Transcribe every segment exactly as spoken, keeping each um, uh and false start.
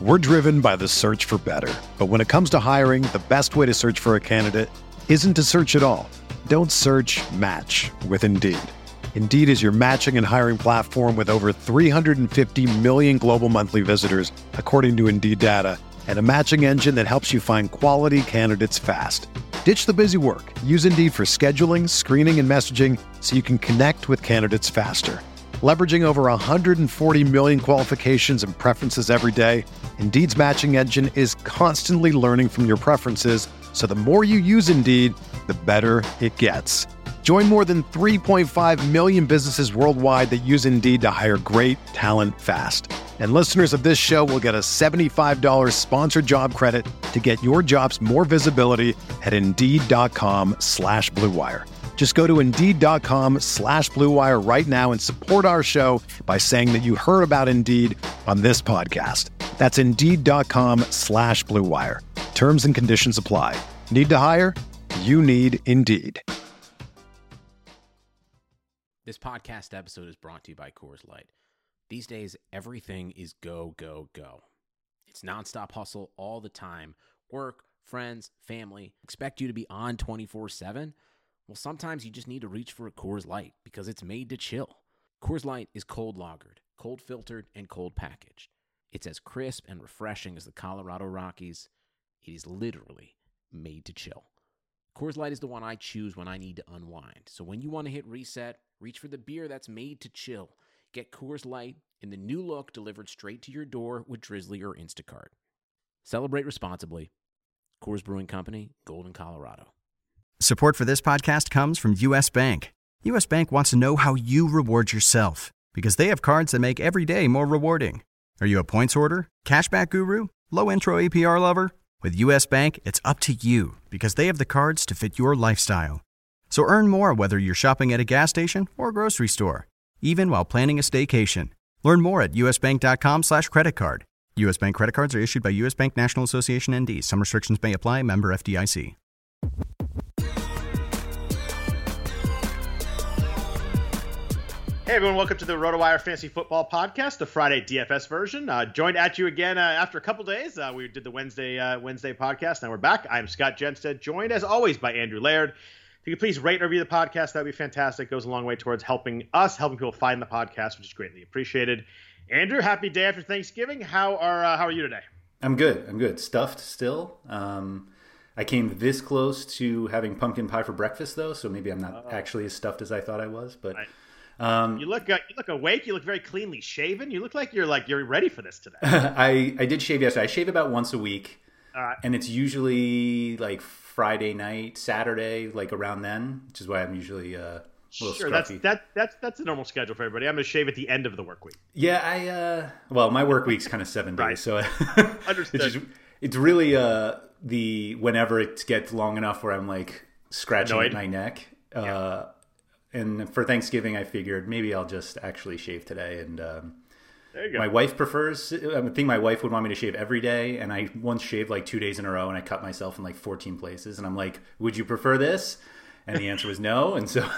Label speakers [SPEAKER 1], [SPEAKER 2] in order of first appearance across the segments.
[SPEAKER 1] We're driven by the search for better. But when it comes to hiring, the best way to search for a candidate isn't to search at all. Don't search, match with Indeed. Indeed is your matching and hiring platform with over three hundred fifty million global monthly visitors, according to Indeed data, and a matching engine that helps you find quality candidates fast. Ditch the busy work. Use Indeed for scheduling, screening, and messaging so you can connect with candidates faster. Leveraging over one hundred forty million qualifications and preferences every day, Indeed's matching engine is constantly learning from your preferences, so the more you use Indeed, the better it gets. Join more than three point five million businesses worldwide that use Indeed to hire great talent fast. And listeners of this show will get a seventy-five dollars sponsored job credit to get your jobs more visibility at Indeed.com slash Blue Wire. Just go to Indeed.com slash Blue Wire right now and support our show by saying that you heard about Indeed on this podcast. That's Indeed.com slash Blue Wire. Terms and conditions apply. Need to hire? You need Indeed.
[SPEAKER 2] This podcast episode is brought to you by Coors Light. These days, everything is go, go, go. It's nonstop hustle all the time. Work, friends, family, expect you to be on twenty-four seven. Well, sometimes you just need to reach for a Coors Light because it's made to chill. Coors Light is cold lagered, cold filtered, and cold packaged. It's as crisp and refreshing as the Colorado Rockies. It is literally made to chill. Coors Light is the one I choose when I need to unwind. So when you want to hit reset, reach for the beer that's made to chill. Get Coors Light in the new look delivered straight to your door with Drizzly or Instacart. Celebrate responsibly. Coors Brewing Company, Golden, Colorado.
[SPEAKER 3] Support for this podcast comes from U S. Bank. U S. Bank wants to know how you reward yourself because they have cards that make every day more rewarding. Are you a points hoarder, cashback guru, low intro A P R lover? With U S. Bank, it's up to you because they have the cards to fit your lifestyle. So earn more whether you're shopping at a gas station or a grocery store, even while planning a staycation. Learn more at usbank.com slash credit card. U S. Bank credit cards are issued by U S. Bank National Association N D. Some restrictions may apply. Member F D I C.
[SPEAKER 4] Hey everyone, welcome to the RotoWire Fantasy Football Podcast, the Friday D F S version. Uh, joined at you again uh, after a couple days. Uh, we did the Wednesday uh, Wednesday podcast. Now we're back. I'm Scott Jenstead, joined as always by Andrew Laird. If you could please rate and review the podcast, that would be fantastic. It goes a long way towards helping us, helping people find the podcast, which is greatly appreciated. Andrew, happy day after Thanksgiving. How are uh, how are you today?
[SPEAKER 5] I'm good. I'm good. Stuffed still. Um, I came this close to having pumpkin pie for breakfast, though, so maybe I'm not Uh-oh. actually as stuffed as I thought I was. But
[SPEAKER 4] right.
[SPEAKER 5] um,
[SPEAKER 4] you look uh, you look awake. You look very cleanly shaven. You look like you're like you're ready for this today.
[SPEAKER 5] I I did shave yesterday. I shave about once a week,
[SPEAKER 4] uh,
[SPEAKER 5] and it's usually like Friday night, Saturday, like around then, which is why I'm usually uh, a little
[SPEAKER 4] sure.
[SPEAKER 5] scruffy.
[SPEAKER 4] That's that that's that's a normal schedule for everybody. I'm going to shave at the end of the work week.
[SPEAKER 5] Yeah, I uh, well, my work week's kind of seven days,
[SPEAKER 4] right.
[SPEAKER 5] so
[SPEAKER 4] understood.
[SPEAKER 5] It's, just, it's really uh the whenever it gets long enough where I'm like scratching
[SPEAKER 4] Annoyed.
[SPEAKER 5] at my neck.
[SPEAKER 4] Yeah.
[SPEAKER 5] Uh, and for Thanksgiving, I figured maybe I'll just actually shave today. And um,
[SPEAKER 4] there you go.
[SPEAKER 5] My wife prefers. I think my wife would want me to shave every day, and I once shaved like two days in a row, and I cut myself in like fourteen places. And I'm like, "Would you prefer this?" And the answer was no. And so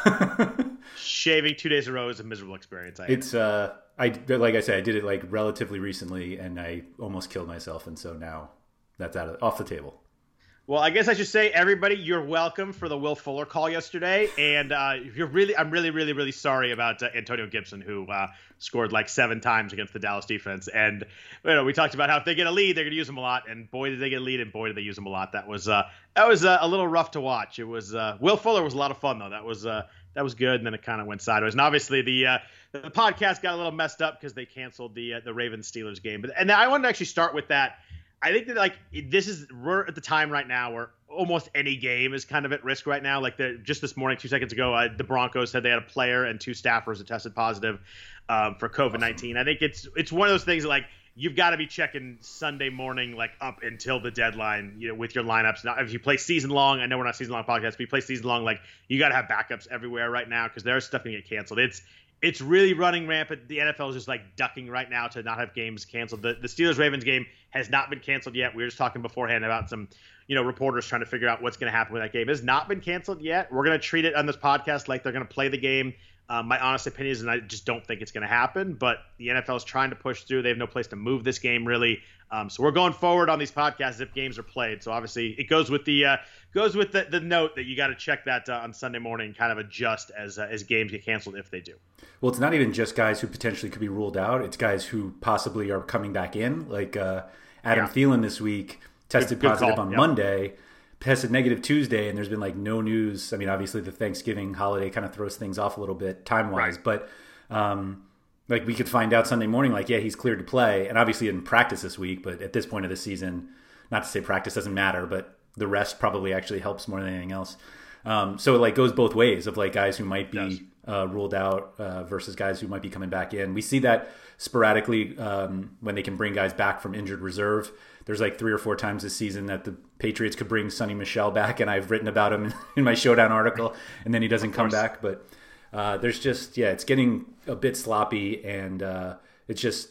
[SPEAKER 4] shaving two days in a row is a miserable experience. I
[SPEAKER 5] it's uh, I like I said, I did it like relatively recently, and I almost killed myself, and so now that's out of off the table.
[SPEAKER 4] Well, I guess I should say, everybody, you're welcome for the Will Fuller call yesterday, and uh, you're really, I'm really, really, really sorry about uh, Antonio Gibson, who uh, scored like seven times against the Dallas defense. And you know, we talked about how if they get a lead, they're going to use him a lot, and boy, did they get a lead, and boy, did they use him a lot. That was uh, that was uh, a little rough to watch. It was uh, Will Fuller was a lot of fun though. That was uh, that was good, and then it kind of went sideways. And obviously, the uh, the podcast got a little messed up because they canceled the uh, the Ravens Steelers game. But and I wanted to actually start with that. I think that like this is we're at the time right now where almost any game is kind of at risk right now. Like the just this morning, two seconds ago, uh, the Broncos said they had a player and two staffers that tested positive um, for COVID nineteen. I think it's it's one of those things that, like, you've got to be checking Sunday morning, like up until the deadline, you know, with your lineups. Now, if you play season long, I know we're not season long podcast, but you play season long, like you got to have backups everywhere right now because there's stuff going to get canceled. It's It's really running rampant. The N F L is just like ducking right now to not have games canceled. The, the Steelers-Ravens game has not been canceled yet. We were just talking beforehand about some, you know, reporters trying to figure out what's going to happen with that game. It has not been canceled yet. We're going to treat it on this podcast like they're going to play the game Um, my honest opinion is, and I just don't think it's going to happen, but the N F L is trying to push through. They have no place to move this game, really. Um, so we're going forward on these podcasts if games are played. So obviously it goes with the uh, goes with the, the note that you got to check that uh, on Sunday morning and kind of adjust as uh, as games get canceled if they do.
[SPEAKER 5] Well, it's not even just guys who potentially could be ruled out. It's guys who possibly are coming back in, like uh, Adam yeah. Thielen this week tested good, good positive call. on yep. Monday, tested negative Tuesday, and there's been like no news. I mean, obviously the Thanksgiving holiday kind of throws things off a little bit time wise, right. but. Um, Like we could find out Sunday morning, like, yeah, he's cleared to play. And obviously in practice this week, but at this point of the season, not to say practice doesn't matter, but the rest probably actually helps more than anything else. Um, so it like goes both ways of like guys who might be uh, ruled out uh, versus guys who might be coming back in. We see that sporadically um, when they can bring guys back from injured reserve. There's like three or four times this season that the Patriots could bring Sonny Michel back, and I've written about him in my Showdown article, and then he doesn't come back. But Uh, there's just, yeah, it's getting a bit sloppy, and uh, it's just,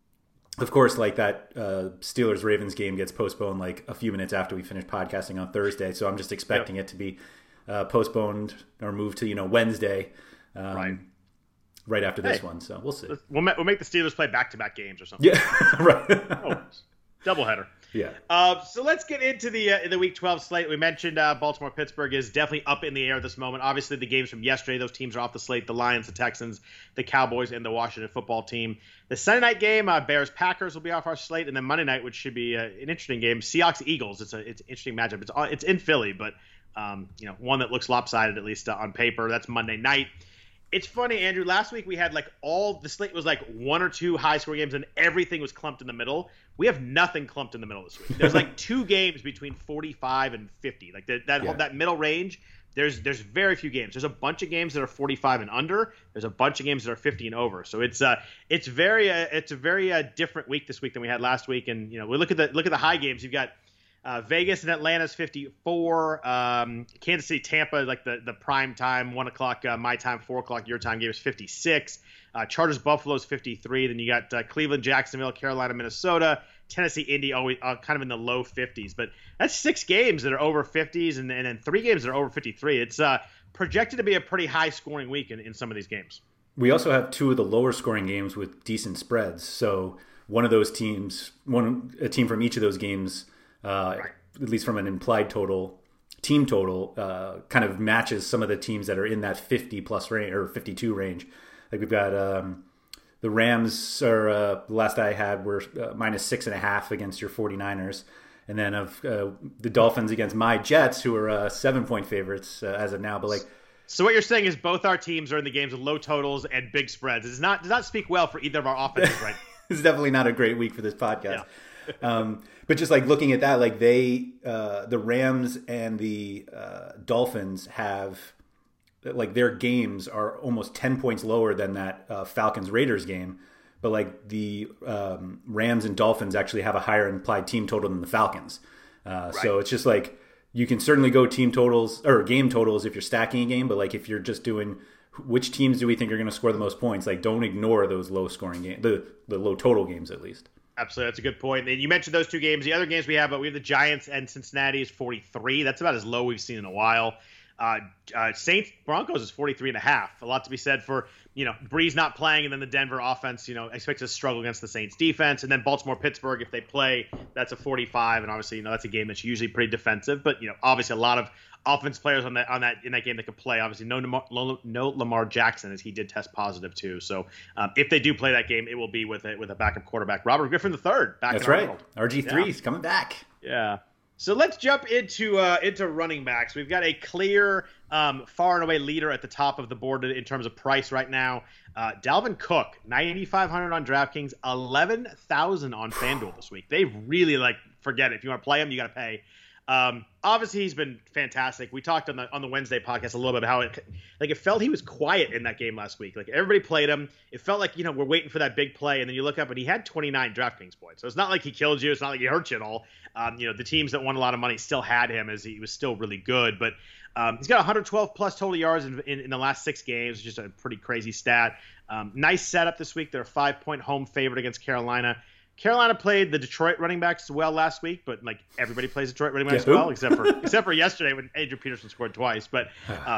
[SPEAKER 5] of course, like that uh, Steelers-Ravens game gets postponed like a few minutes after we finish podcasting on Thursday, so I'm just expecting yep. it to be uh, postponed or moved to, you know, Wednesday um, right. right after this hey, one, so we'll see.
[SPEAKER 4] We'll, ma- we'll make the Steelers play back-to-back games or something.
[SPEAKER 5] Yeah, right.
[SPEAKER 4] oh, doubleheader.
[SPEAKER 5] Yeah.
[SPEAKER 4] Uh, so let's get into the uh, the Week twelve slate. We mentioned uh, Baltimore-Pittsburgh is definitely up in the air at this moment. Obviously, the games from yesterday, those teams are off the slate. The Lions, the Texans, the Cowboys, and the Washington football team. The Sunday night game, uh, Bears-Packers will be off our slate. And then Monday night, which should be uh, an interesting game, Seahawks-Eagles. It's, a, it's an interesting matchup. It's, it's in Philly, but um, you know, one that looks lopsided, at least uh, on paper. That's Monday night. It's funny, Andrew. Last week we had like all the slate was like one or two high score games, and everything was clumped in the middle. We have nothing clumped in the middle this week. There's like two games between forty-five and fifty. Like the, that yeah. that middle range. There's there's very few games. There's a bunch of games that are forty-five and under. There's a bunch of games that are fifty and over. So it's uh it's very uh, it's a very uh, different week this week than we had last week. And you know we look at the look at the high games. You've got. Uh, Vegas and Atlanta's fifty-four. Um, Kansas City, Tampa, like the, the prime time, one o'clock uh, my time, four o'clock your time game is fifty-six. Uh, Chargers, Buffalo's fifty-three. Then you got uh, Cleveland, Jacksonville, Carolina, Minnesota, Tennessee, Indy, always uh, kind of in the low fifties. But that's six games that are over fifties, and, and then three games that are over fifty-three. It's uh, projected to be a pretty high scoring week in, in some of these games.
[SPEAKER 5] We also have two of the lower scoring games with decent spreads. So one of those teams, one a team from each of those games. Uh, right. At least from an implied total, team total, uh, kind of matches some of the teams that are in that fifty plus range or fifty-two range. Like we've got um, the Rams, or uh, the last I had were uh, minus six and a half against your 49ers. And then of uh, the Dolphins against my Jets, who are uh, seven point favorites uh, as of now. But like,
[SPEAKER 4] so what you're saying is both our teams are in the games with low totals and big spreads. It does not does not speak well for either of our offenses, right?
[SPEAKER 5] It's definitely not a great week for this podcast. Yeah. um, but just like looking at that, like they, uh, the Rams and the uh, Dolphins have, like their games are almost ten points lower than that uh, Falcons Raiders game. But like the um, Rams and Dolphins actually have a higher implied team total than the Falcons. Uh, right. So it's just like you can certainly go team totals or game totals if you're stacking a game. But like if you're just doing which teams do we think are going to score the most points, like don't ignore those low scoring games, the, the low total games at least.
[SPEAKER 4] Absolutely. That's a good point. And you mentioned those two games. The other games we have, but we have the Giants and Cincinnati is forty-three. That's about as low we've seen in a while. Uh, uh, Saints Broncos is forty-three and a half. A lot to be said for, you know, Breeze not playing, and then the Denver offense, you know, expects to struggle against the Saints defense. And then Baltimore Pittsburgh, if they play, that's a forty-five. And obviously, you know, that's a game that's usually pretty defensive. But, you know, obviously a lot of offense players on that on that in that game that could play. Obviously, no no, no Lamar Jackson, as he did test positive too. So um, if they do play that game, it will be with a with a backup quarterback, Robert Griffin the third. Back
[SPEAKER 5] That's
[SPEAKER 4] in
[SPEAKER 5] right.
[SPEAKER 4] World.
[SPEAKER 5] R G three is yeah. coming back.
[SPEAKER 4] Yeah. So let's jump into uh, into running backs. We've got a clear, um, far and away leader at the top of the board in terms of price right now. Uh, Dalvin Cook, ninety-five hundred on DraftKings, eleven thousand on FanDuel this week. They really like forget it. If you want to play him, you got to pay. Um, obviously he's been fantastic. We talked on the on the Wednesday podcast a little bit about how it like it felt he was quiet in that game last week. Like everybody played him. It felt like, you know, we're waiting for that big play, and then you look up and he had twenty-nine DraftKings points. So it's not like he killed you. It's not like he hurt you at all. Um, you know, the teams that won a lot of money still had him, as he was still really good. But um, he's got one hundred twelve plus total yards in, in, in the last six games. Just a pretty crazy stat. Um, nice setup this week. They're a five-point home favorite against Carolina. Carolina played the Detroit running backs well last week, but like everybody plays Detroit running backs yeah, well, except for except for yesterday when Adrian Peterson scored twice. But um,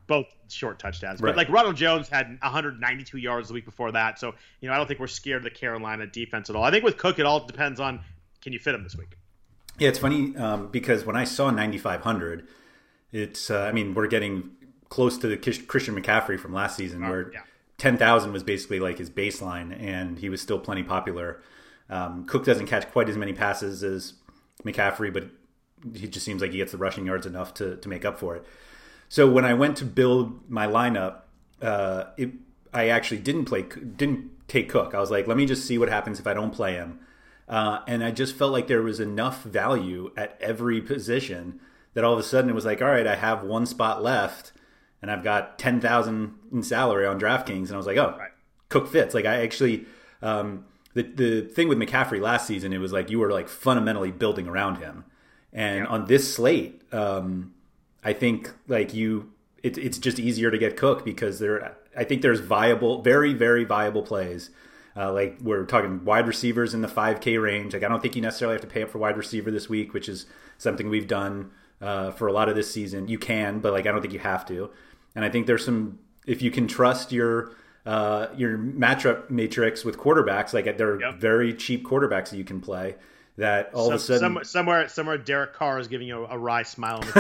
[SPEAKER 4] both short touchdowns.
[SPEAKER 5] Right.
[SPEAKER 4] But like Ronald Jones had one hundred ninety-two yards the week before that. So, you know, I don't think we're scared of the Carolina defense at all. I think with Cook, it all depends on, can you fit him this week?
[SPEAKER 5] Yeah, it's funny um, because when I saw ninety-five hundred, it's, uh, I mean, we're getting close to the Christian McCaffrey from last season oh, where yeah. ten thousand was basically like his baseline and he was still plenty popular. Um, Cook doesn't catch quite as many passes as McCaffrey, but he just seems like he gets the rushing yards enough to, to make up for it. So when I went to build my lineup, uh, it, I actually didn't play, didn't take Cook. I was like, let me just see what happens if I don't play him. Uh, and I just felt like there was enough value at every position that all of a sudden it was like, all right, I have one spot left and I've got ten thousand in salary on DraftKings. And I was like, oh, right. Cook fits. Like I actually, um, the, the thing with McCaffrey last season, it was like you were like fundamentally building around him. And yeah. on this slate, um, I think like you, it, it's just easier to get Cook because there, I think there's viable, very, very viable plays. Uh, like we're talking wide receivers in the five K range. Like I don't think you necessarily have to pay up for wide receiver this week, which is something we've done uh, for a lot of this season. You can, but like I don't think you have to. And I think there's some, if you can trust your uh, your matchup matrix with quarterbacks, like there are yep. very cheap quarterbacks that you can play. That all
[SPEAKER 4] some,
[SPEAKER 5] of a sudden
[SPEAKER 4] some, somewhere somewhere Derek Carr is giving you a, a wry smile on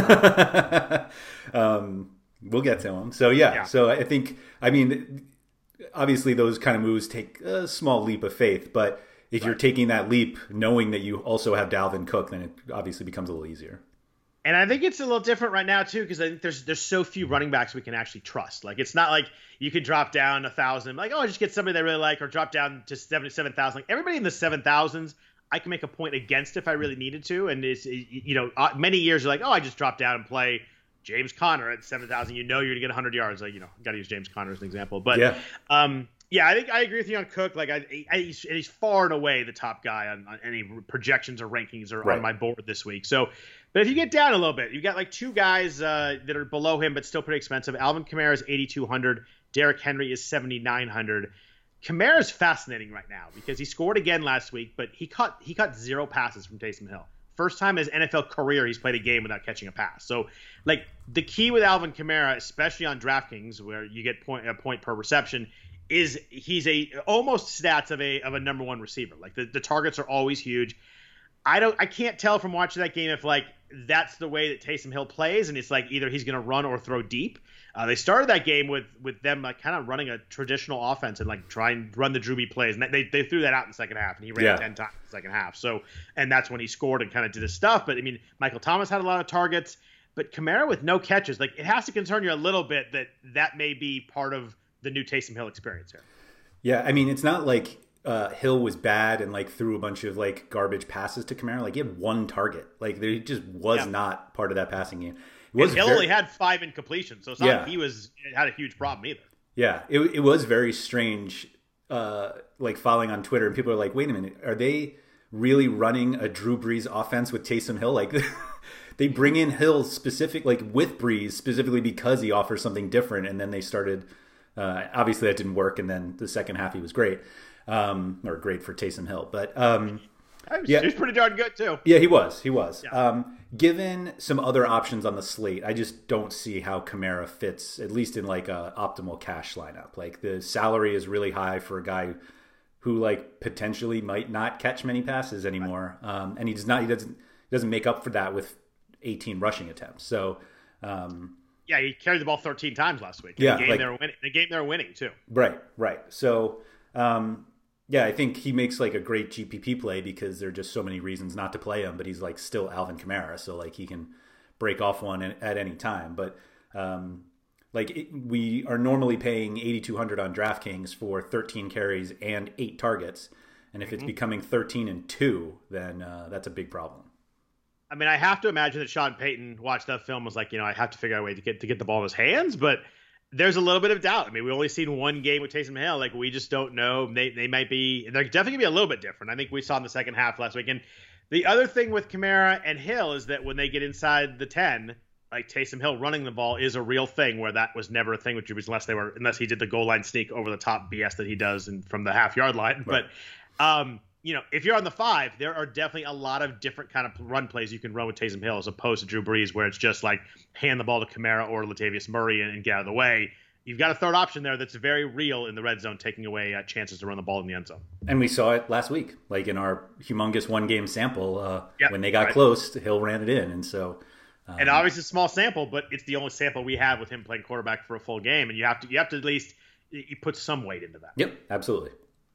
[SPEAKER 4] the
[SPEAKER 5] um, we'll get to him. So yeah, yeah, so I think I mean obviously those kind of moves take a small leap of faith, but if right. you're taking that leap knowing that you also have Dalvin Cook, then it obviously becomes a little easier.
[SPEAKER 4] And I think it's a little different right now too, because I think there's there's so few running backs we can actually trust. Like it's not like you could drop down a thousand, like oh, I just get somebody they really like, or drop down to seventy-seven thousand. Like everybody in the seven thousands, I can make a point against if I really needed to. And it's, you know, many years you're like, oh, I just drop down and play James Conner at seven thousand. You know, you're gonna get one hundred yards. Like, you know, got to use James Conner as an example. But yeah, um, yeah, I think I agree with you on Cook. Like, I, I he's, he's far and away the top guy on, on any projections or rankings or right. on my board this week. So, but if you get down a little bit, you got like two guys uh, that are below him, but still pretty expensive. Alvin Kamara is eighty-two hundred. Derrick Henry is seventy-nine hundred. Kamara is fascinating right now because he scored again last week, but he caught he caught zero passes from Taysom Hill. First time in his N F L career he's played a game without catching a pass. So, like, the key with Alvin Kamara, especially on DraftKings, where you get point a point per reception, is he's a almost stats of a of a number one receiver. Like the, the targets are always huge. I don't I can't tell from watching that game if like that's the way that Taysom Hill plays, and it's like either he's going to run or throw deep. Uh, they started that game with with them like kind of running a traditional offense and like try and run the Drew Brees plays, and they they threw that out in the second half, and he ran yeah. ten times in the second half. So, and that's when he scored and kind of did his stuff. But I mean, Michael Thomas had a lot of targets, but Kamara with no catches, like it has to concern you a little bit that that may be part of the new Taysom Hill experience here.
[SPEAKER 5] Yeah, I mean, it's not like uh, Hill was bad and like threw a bunch of like garbage passes to Kamara. Like he had one target. Like there just was yeah. not part of that passing game.
[SPEAKER 4] It was and Hill very, only had five incompletions, so it's not yeah. like he was had a huge problem either.
[SPEAKER 5] Yeah, it it was very strange. Uh, like following on Twitter, and people are like, "Wait a minute, are they really running a Drew Brees offense with Taysom Hill?" Like they bring in Hill specific, like with Brees specifically because he offers something different, and then they started. Uh, obviously, that didn't work, and then the second half he was great, um, or great for Taysom Hill, but. Um,
[SPEAKER 4] Was, yeah. He was pretty darn good, too.
[SPEAKER 5] Yeah, he was. He was. Yeah. Um, given some other options on the slate, I just don't see how Kamara fits, at least in like a optimal cash lineup. Like the salary is really high for a guy who like potentially might not catch many passes anymore. Um, and he does not, he doesn't, he doesn't make up for that with eighteen rushing attempts. So, um,
[SPEAKER 4] yeah, he carried the ball thirteen times last week.
[SPEAKER 5] Yeah.
[SPEAKER 4] The game,
[SPEAKER 5] like,
[SPEAKER 4] they were winning. The game they were winning, too.
[SPEAKER 5] Right, right. So, um, yeah, I think he makes like a great G P P play because there are just so many reasons not to play him, but he's like still Alvin Kamara, so like he can break off one at any time. But um, like it, we are normally paying eighty-two hundred on DraftKings for thirteen carries and eight targets, and if mm-hmm. it's becoming thirteen and two, then uh, that's a big problem.
[SPEAKER 4] I mean, I have to imagine that Sean Payton watched that film, was like, you know, I have to figure out a way to get to get the ball in his hands, but. There's a little bit of doubt. I mean, we only seen one game with Taysom Hill. Like, we just don't know. They they might be – they're definitely going to be a little bit different. I think we saw in the second half last week. And the other thing with Kamara and Hill is that when they get inside the ten, like Taysom Hill running the ball is a real thing where that was never a thing with Drew Brees unless they were – unless he did the goal line sneak over the top B S that he does and from the half-yard line. Right. But um, you know, if you're on the five, there are definitely a lot of different kind of run plays you can run with Taysom Hill as opposed to Drew Brees, where it's just like hand the ball to Kamara or Latavius Murray and, and get out of the way. You've got a third option there that's very real in the red zone, taking away uh, chances to run the ball in the end zone.
[SPEAKER 5] And we saw it last week, like in our humongous one-game sample. Uh,
[SPEAKER 4] yep,
[SPEAKER 5] when they got
[SPEAKER 4] right.
[SPEAKER 5] close, Hill ran it in, and so. Um,
[SPEAKER 4] and obviously, a small sample, but it's the only sample we have with him playing quarterback for a full game, and you have to you have to at least you put some weight into that.
[SPEAKER 5] Yep, absolutely.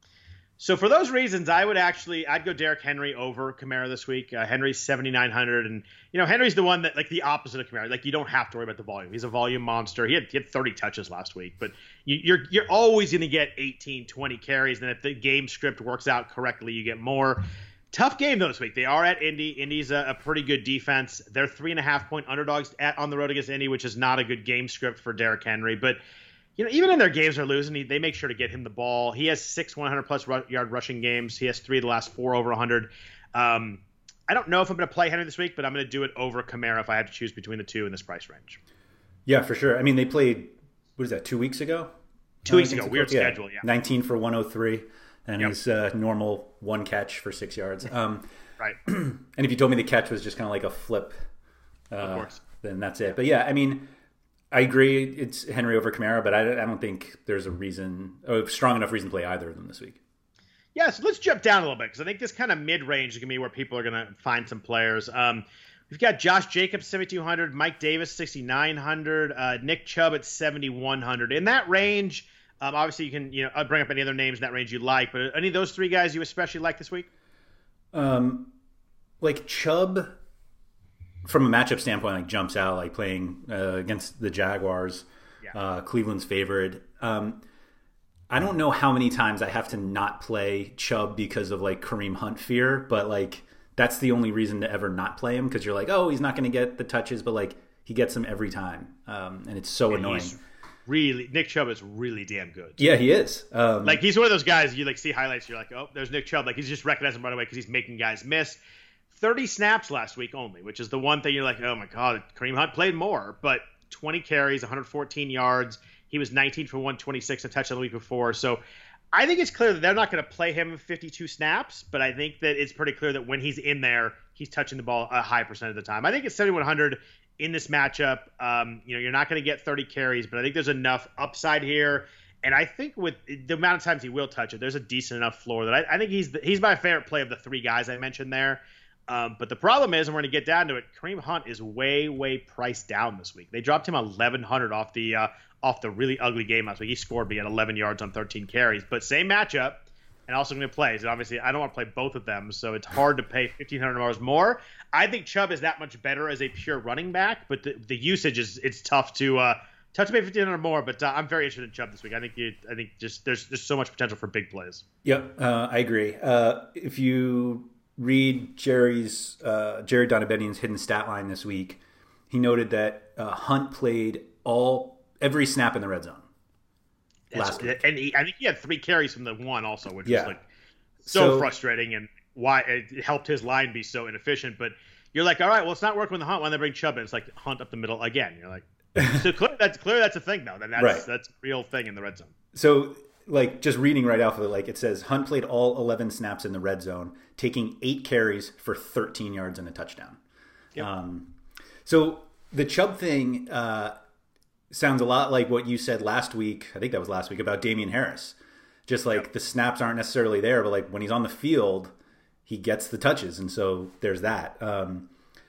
[SPEAKER 4] So for those reasons, I would actually I'd go Derrick Henry over Kamara this week. Uh, Henry's seventy-nine hundred, and you know Henry's the one that like the opposite of Kamara. Like you don't have to worry about the volume. He's a volume monster. He had, he had thirty touches last week, but you, you're you're always going to get eighteen, twenty carries. And if the game script works out correctly, you get more. Tough game though this week. They are at Indy. Indy's a, a pretty good defense. They're three and a half point underdogs at on the road against Indy, which is not a good game script for Derrick Henry, but. You know, even in their games they're losing, they make sure to get him the ball. He has six one hundred plus yard rushing games. He has three of the last four over one hundred. Um, I don't know if I'm going to play Henry this week, but I'm going to do it over Kamara if I have to choose between the two in this price range.
[SPEAKER 5] Yeah, for sure. I mean, they played, what is that, two weeks ago?
[SPEAKER 4] Two uh, weeks ago. Weird yeah. schedule, yeah.
[SPEAKER 5] nineteen for one oh three, and
[SPEAKER 4] yep.
[SPEAKER 5] his uh, normal one catch for six yards. Um,
[SPEAKER 4] right.
[SPEAKER 5] And if you told me the catch was just kind of like a flip, uh,
[SPEAKER 4] of course.
[SPEAKER 5] then that's it. But yeah, I mean... I agree. It's Henry over Kamara, but I, I don't think there's a reason, a strong enough reason to play either of them this week.
[SPEAKER 4] Yeah, so let's jump down a little bit because I think this kind of mid-range is going to be where people are going to find some players. Um, we've got Josh Jacobs, seventy-two hundred, Mike Davis, sixty-nine hundred, uh, Nick Chubb at seventy-one hundred. In that range, um, obviously you can you know bring up any other names in that range you like, but any of those three guys you especially like this week?
[SPEAKER 5] Um, like Chubb... From a matchup standpoint, like jumps out, like playing uh, against the Jaguars, yeah. uh, Cleveland's favorite. Um, I don't know how many times I have to not play Chubb because of like Kareem Hunt fear, but like that's the only reason to ever not play him because you're like, oh, he's not going to get the touches, but like he gets them every time, um, and it's so and annoying.
[SPEAKER 4] Really, Nick Chubb is really damn good.
[SPEAKER 5] Yeah, he is. Um,
[SPEAKER 4] like he's one of those guys you like see highlights, you're like, oh, there's Nick Chubb. Like he's just recognizing him right away because he's making guys miss. thirty snaps last week only, which is the one thing you're like, oh my God, Kareem Hunt played more, but twenty carries, one hundred fourteen yards. He was nineteen for one twenty-six, a touchdown the week before. So I think it's clear that they're not going to play him fifty-two snaps, but I think that it's pretty clear that when he's in there, he's touching the ball a high percent of the time. I think it's seventy-one hundred in this matchup. Um, you know, you're not going to get thirty carries, but I think there's enough upside here. And I think with the amount of times he will touch it, there's a decent enough floor that I, I think he's the, he's my favorite play of the three guys I mentioned there. Um, but the problem is, and we're going to get down to it, Kareem Hunt is way, way priced down this week. They dropped him eleven hundred off the uh, off the really ugly game last week. He scored, but he had eleven yards on thirteen carries. But same matchup, and also going to play. So obviously, I don't want to play both of them, so it's hard to pay fifteen hundred dollars more. I think Chubb is that much better as a pure running back, but the, the usage is it's tough to uh, tough to pay fifteen hundred dollars more. But uh, I'm very interested in Chubb this week. I think you, I think just there's just so much potential for big plays.
[SPEAKER 5] Yep, uh, I agree. Uh, if you read Jerry's uh, Jerry Donabedian's hidden stat line this week, he noted that uh, Hunt played all every snap in the red zone
[SPEAKER 4] That's,
[SPEAKER 5] last week,
[SPEAKER 4] and he, I think he had three carries from the one also, which
[SPEAKER 5] yeah.
[SPEAKER 4] is like so,
[SPEAKER 5] so frustrating,
[SPEAKER 4] and why it helped his line be so inefficient. But you're like, all right, well, it's not working with the Hunt when they bring Chubb in. It's like Hunt up the middle again. You're like, so clear, that's clear. That's a thing though. Then that's
[SPEAKER 5] right.
[SPEAKER 4] that's a real thing in the red zone.
[SPEAKER 5] So. Like, just reading right off of it, like, it says, Hunt played all eleven snaps in the red zone, taking eight carries for thirteen yards and a touchdown.
[SPEAKER 4] Yep.
[SPEAKER 5] Um, so the Chubb thing uh, sounds a lot like what you said last week, I think that was last week, about Damian Harris. Just like, yep. the snaps aren't necessarily there, but, like, when he's on the field, he gets the touches, and so there's that. Um,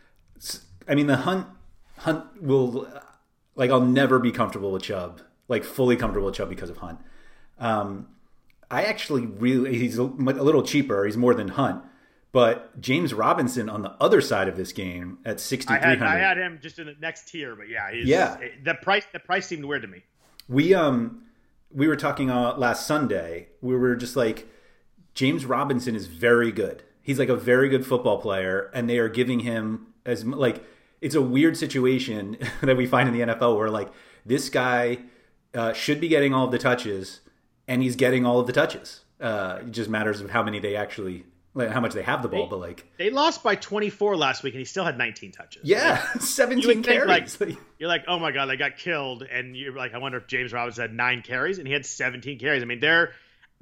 [SPEAKER 5] I mean, the Hunt, Hunt will, like, I'll never be comfortable with Chubb, like, fully comfortable with Chubb because of Hunt. Um, I actually really, he's a, a little cheaper. He's more than Hunt, but James Robinson on the other side of this game at sixty-three hundred.
[SPEAKER 4] I had, I had him just in the next tier, but yeah, he's,
[SPEAKER 5] yeah.
[SPEAKER 4] The price, the price seemed weird to me.
[SPEAKER 5] We, um, we were talking uh, last Sunday. We were just like, James Robinson is very good. He's like a very good football player, and they are giving him as like, it's a weird situation that we find in the N F L where like this guy uh, should be getting all of the touches. And he's getting all of the touches. Uh, it just matters of how many they actually, like, how much they have the ball.
[SPEAKER 4] They,
[SPEAKER 5] but like
[SPEAKER 4] they lost by twenty-four last week, and he still had nineteen touches.
[SPEAKER 5] Yeah, like, seventeen carries.
[SPEAKER 4] Think, like, you're like, oh my god, they got killed, and you're like, I wonder if James Robinson had nine carries, and he had seventeen carries. I mean, they're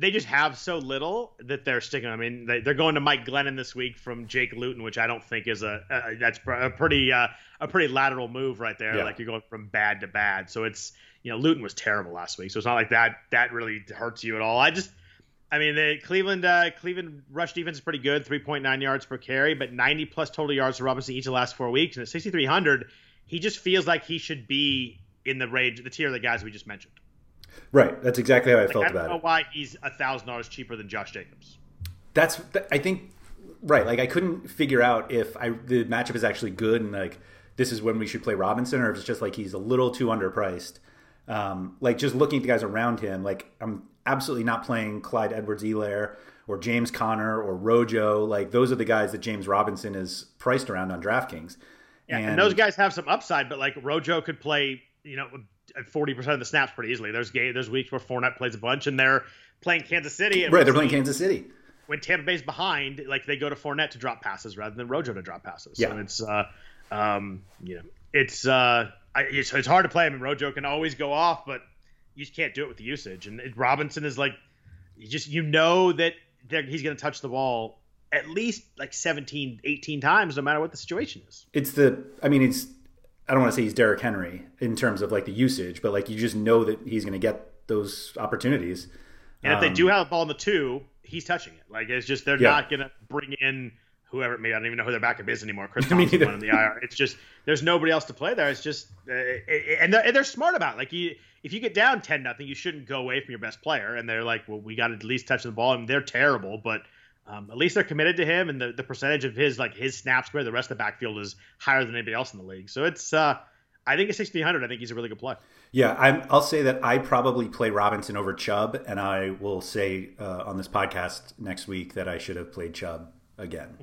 [SPEAKER 4] they just have so little that they're sticking. I mean, they, they're going to Mike Glennon this week from Jake Luton, which I don't think is a, a that's a pretty uh, a pretty lateral move right there. Yeah. Like you're going from bad to bad. So it's, you know, Luton was terrible last week, so it's not like that that really hurts you at all. I just, I mean, the Cleveland uh, Cleveland rush defense is pretty good, three point nine yards per carry, but ninety plus total yards for Robinson each of the last four weeks, and at sixty-three hundred, he just feels like he should be in the range, the tier of the guys we just mentioned.
[SPEAKER 5] Right. That's exactly how I
[SPEAKER 4] like,
[SPEAKER 5] felt
[SPEAKER 4] I
[SPEAKER 5] about it.
[SPEAKER 4] I don't know why he's one thousand dollars cheaper than Josh Jacobs.
[SPEAKER 5] That's, I think, right. Like, I couldn't figure out if I the matchup is actually good and, like, this is when we should play Robinson, or if it's just, like, he's a little too underpriced. Um, like, just looking at the guys around him, like, I'm absolutely not playing Clyde Edwards-Helaire or James Conner or Rojo. Like, those are the guys that James Robinson is priced around on DraftKings.
[SPEAKER 4] Yeah, and, and those guys have some upside, but, like, Rojo could play, you know, forty percent of the snaps pretty easily. There's game, there's weeks where Fournette plays a bunch, and they're playing Kansas City. And
[SPEAKER 5] right, they're playing Kansas City.
[SPEAKER 4] When Tampa Bay's behind, like, they go to Fournette to drop passes rather than Rojo to drop passes.
[SPEAKER 5] Yeah.
[SPEAKER 4] So it's, uh, um, you know, it's, uh, I, it's it's hard to play. I mean, Rojo can always go off, but you just can't do it with the usage. And it, Robinson is like, you just you know that he's going to touch the ball at least like seventeen, eighteen times, no matter what the situation is.
[SPEAKER 5] It's the, I mean, it's, I don't want to say he's Derrick Henry in terms of like the usage, but like you just know that he's going to get those opportunities.
[SPEAKER 4] And if
[SPEAKER 5] um,
[SPEAKER 4] they do have the ball in the two, he's touching it. Like it's just they're
[SPEAKER 5] yeah.
[SPEAKER 4] not going to bring in whoever it may. I don't even know who their backup is anymore. Chris Thompson went in the I R. It's just there's nobody else to play there. It's just uh, it, and, they're, and they're smart about it. Like you, if you get down ten nothing, you shouldn't go away from your best player. And they're like, well, we got to at least touch the ball. And they're terrible, but um, at least they're committed to him. And the, the percentage of his like his snaps where the rest of the backfield is higher than anybody else in the league. So it's. Uh, I think at sixty-three hundred, I think he's a really good play.
[SPEAKER 5] Yeah, I'm, I'll say that I probably play Robinson over Chubb, and I will say uh, on this podcast next week that I should have played Chubb again.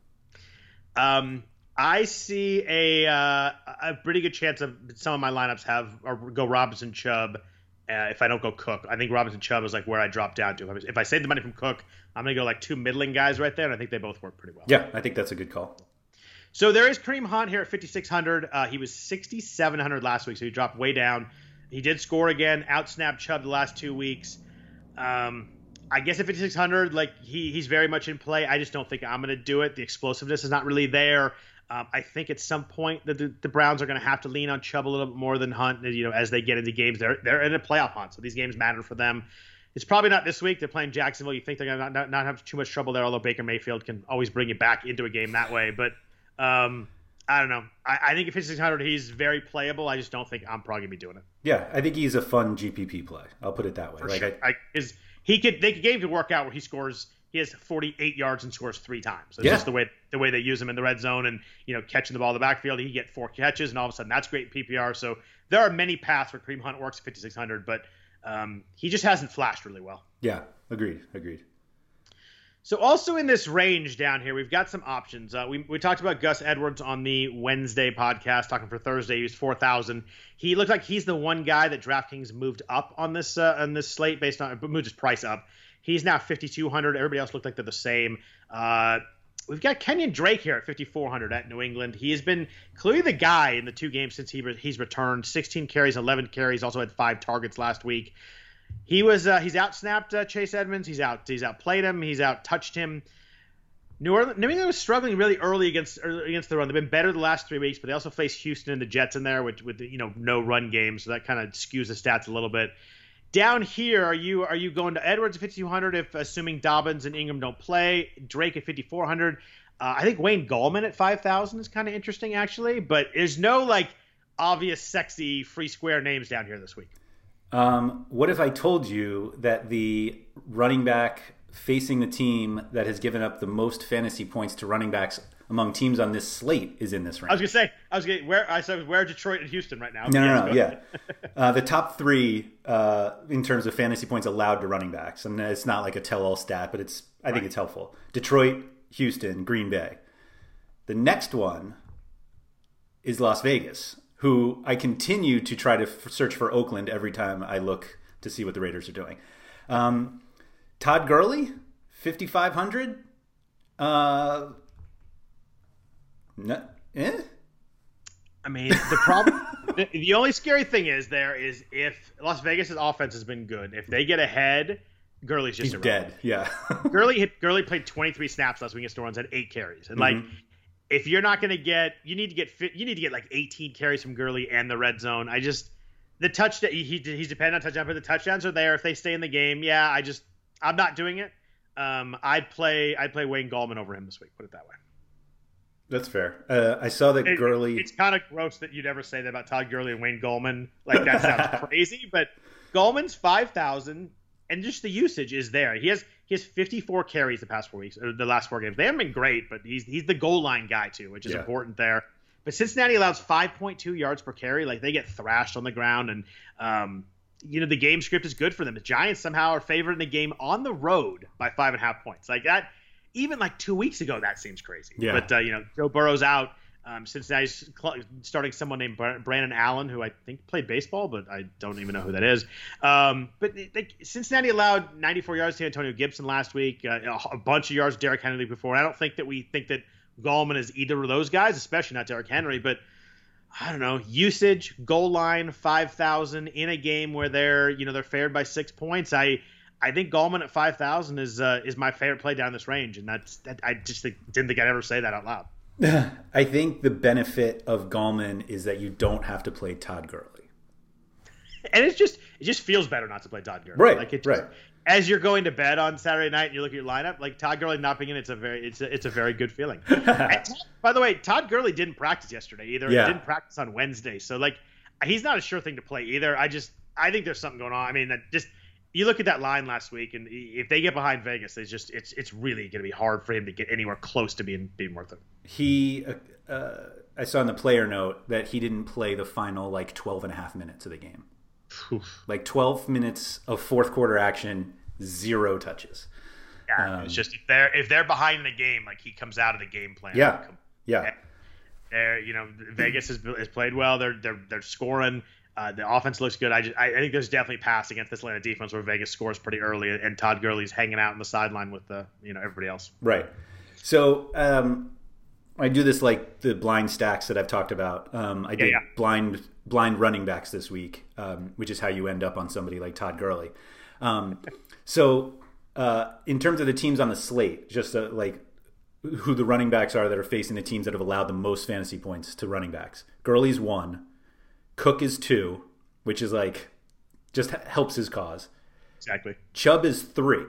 [SPEAKER 4] Um, I see a uh, a pretty good chance of some of my lineups have or go Robinson Chubb. Uh, if I don't go Cook, I think Robinson Chubb is like where I drop down to. If I save the money from Cook, I'm gonna go like two middling guys right there, and I think they both work pretty well.
[SPEAKER 5] Yeah, I think that's a good call.
[SPEAKER 4] So there is Kareem Hunt here at fifty-six hundred. Uh, he was sixty-seven hundred last week, so he dropped way down. He did score again, outsnapped Chubb the last two weeks. Um, I guess at fifty-six hundred, like he he's very much in play. I just don't think I'm going to do it. The explosiveness is not really there. Um, I think at some point that the, the Browns are going to have to lean on Chubb a little bit more than Hunt. You know, as they get into games, they're they're in a playoff hunt, so these games matter for them. It's probably not this week. They're playing Jacksonville. You think they're going to not, not have too much trouble there, although Baker Mayfield can always bring you back into a game that way. But Um, I don't know. I, I think at fifty-six hundred, he's very playable. I just don't think I'm probably gonna be doing it.
[SPEAKER 5] Yeah, I think he's a fun G P P play. I'll put it that way.
[SPEAKER 4] For
[SPEAKER 5] like
[SPEAKER 4] sure.
[SPEAKER 5] I,
[SPEAKER 4] I, is he could they could game to work out where he scores. He has forty-eight yards and scores three times. It's
[SPEAKER 5] yeah.
[SPEAKER 4] just the way the way they use him in the red zone and you know catching the ball in the backfield. He get four catches and all of a sudden that's great in P P R. So there are many paths where Kareem Hunt works at fifty-six hundred, but um, he just hasn't flashed really well.
[SPEAKER 5] Yeah, agreed, agreed.
[SPEAKER 4] So also in this range down here, we've got some options. Uh, we we talked about Gus Edwards on the Wednesday podcast, talking for Thursday. He was four thousand. He looked like he's the one guy that DraftKings moved up on this uh, on this slate based on moved his price up. He's now fifty-two hundred. Everybody else looked like they're the same. Uh, we've got Kenyon Drake here at fifty-four hundred at New England. He has been clearly the guy in the two games since he re- he's returned. sixteen carries, eleven carries. Also had five targets last week. He was uh, he's outsnapped uh, Chase Edmonds. He's out he's outplayed him. He's out touched him. New Orleans, New England was struggling really early against against the run. They've been better the last three weeks, but they also faced Houston and the Jets in there with with you know no run game, so that kind of skews the stats a little bit. Down here, are you are you going to Edwards at fifty-two hundred if assuming Dobbins and Ingram don't play? Drake at fifty-four hundred. Uh, I think Wayne Gallman at five thousand is kind of interesting actually, but there's no like obvious sexy free square names down here this week.
[SPEAKER 5] Um, what if I told you that the running back facing the team that has given up the most fantasy points to running backs among teams on this slate is in this range?
[SPEAKER 4] I was gonna say, I was gonna where I said where Detroit and Houston right now.
[SPEAKER 5] No, no, no, yeah. uh, the top three uh, in terms of fantasy points allowed to running backs. I mean, it's not like a tell-all stat, but it's I think right. it's helpful. Detroit, Houston, Green Bay. The next one is Las Vegas, who I continue to try to f- search for Oakland every time I look to see what the Raiders are doing. Um, Todd Gurley, fifty-five hundred. Uh, no, eh?
[SPEAKER 4] I mean, the problem, the, the only scary thing is there is if Las Vegas' offense has been good, if they get ahead, Gurley's just
[SPEAKER 5] he's dead. Yeah.
[SPEAKER 4] Gurley hit, Gurley played twenty-three snaps last week against New Orleans, had eight carries, and like. Mm-hmm. If you're not going to get, you need to get fit. You need to get like eighteen carries from Gurley and the red zone. I just the touchdown. He, he's dependent on touchdown, but the touchdowns are there if they stay in the game. Yeah, I just I'm not doing it. Um, I'd play I'd play Wayne Gallman over him this week. Put it that way.
[SPEAKER 5] That's fair. Uh, I saw that
[SPEAKER 4] it,
[SPEAKER 5] Gurley.
[SPEAKER 4] It's kind of gross that you'd ever say that about Todd Gurley and Wayne Gallman. Like that sounds crazy, but Gallman's five thousand, and just the usage is there. He has. He has fifty-four carries the past four weeks, or the last four games. They haven't been great, but he's he's the goal line guy too, which is yeah. important there. But Cincinnati allows five point two yards per carry. Like they get thrashed on the ground, and um, you know the game script is good for them. The Giants somehow are favored in the game on the road by five and a half points. Like that, even like two weeks ago, that seems crazy.
[SPEAKER 5] Yeah.
[SPEAKER 4] But uh, you know, Joe Burrow's out. Um, Cincinnati's starting someone named Brandon Allen, who I think played baseball, but I don't even know who that is. Um, but they, Cincinnati allowed ninety-four yards to Antonio Gibson last week, uh, a bunch of yards to Derrick Henry before. And I don't think that we think that Gallman is either of those guys, especially not Derrick Henry. But I don't know, usage, goal line, five thousand in a game where they're you know they're favored by six points. I I think Gallman at five thousand is uh, is my favorite play down this range, and that's that, I just think, didn't think I'd ever say that out loud.
[SPEAKER 5] I think the benefit of Gallman is that you don't have to play Todd Gurley.
[SPEAKER 4] And it's just it just feels better not to play Todd Gurley.
[SPEAKER 5] Right,
[SPEAKER 4] like it just,
[SPEAKER 5] right.
[SPEAKER 4] As you're going to bed on Saturday night and you look at your lineup, like Todd Gurley not being in, it's a very it's a, it's a very good feeling. And, by the way, Todd Gurley didn't practice yesterday either.
[SPEAKER 5] Yeah.
[SPEAKER 4] He didn't practice on Wednesday. So like he's not a sure thing to play either. I just I think there's something going on. I mean, that just you look at that line last week, and if they get behind Vegas, it's just it's it's really going to be hard for him to get anywhere close to being being worth it.
[SPEAKER 5] He, uh, I saw in the player note that he didn't play the final like twelve and a half minutes of the game. Oof. Like twelve minutes of fourth quarter action, zero touches.
[SPEAKER 4] Yeah, um, it's just if they're if they're behind in the game, like he comes out of the game plan.
[SPEAKER 5] Yeah,
[SPEAKER 4] like,
[SPEAKER 5] yeah.
[SPEAKER 4] They're you know Vegas has has played well. They're they're they're scoring. Uh, the offense looks good. I, just, I I think there's definitely pass against this Atlanta defense where Vegas scores pretty early, and Todd Gurley's hanging out on the sideline with the you know everybody else.
[SPEAKER 5] Right. So um, I do this like the blind stacks that I've talked about. Um, I did yeah, yeah. blind blind running backs this week, um, which is how you end up on somebody like Todd Gurley. Um, so uh, in terms of the teams on the slate, just uh, like who the running backs are that are facing the teams that have allowed the most fantasy points to running backs. Gurley's one. Cook is two, which is like just helps his cause.
[SPEAKER 4] Exactly.
[SPEAKER 5] Chubb is three.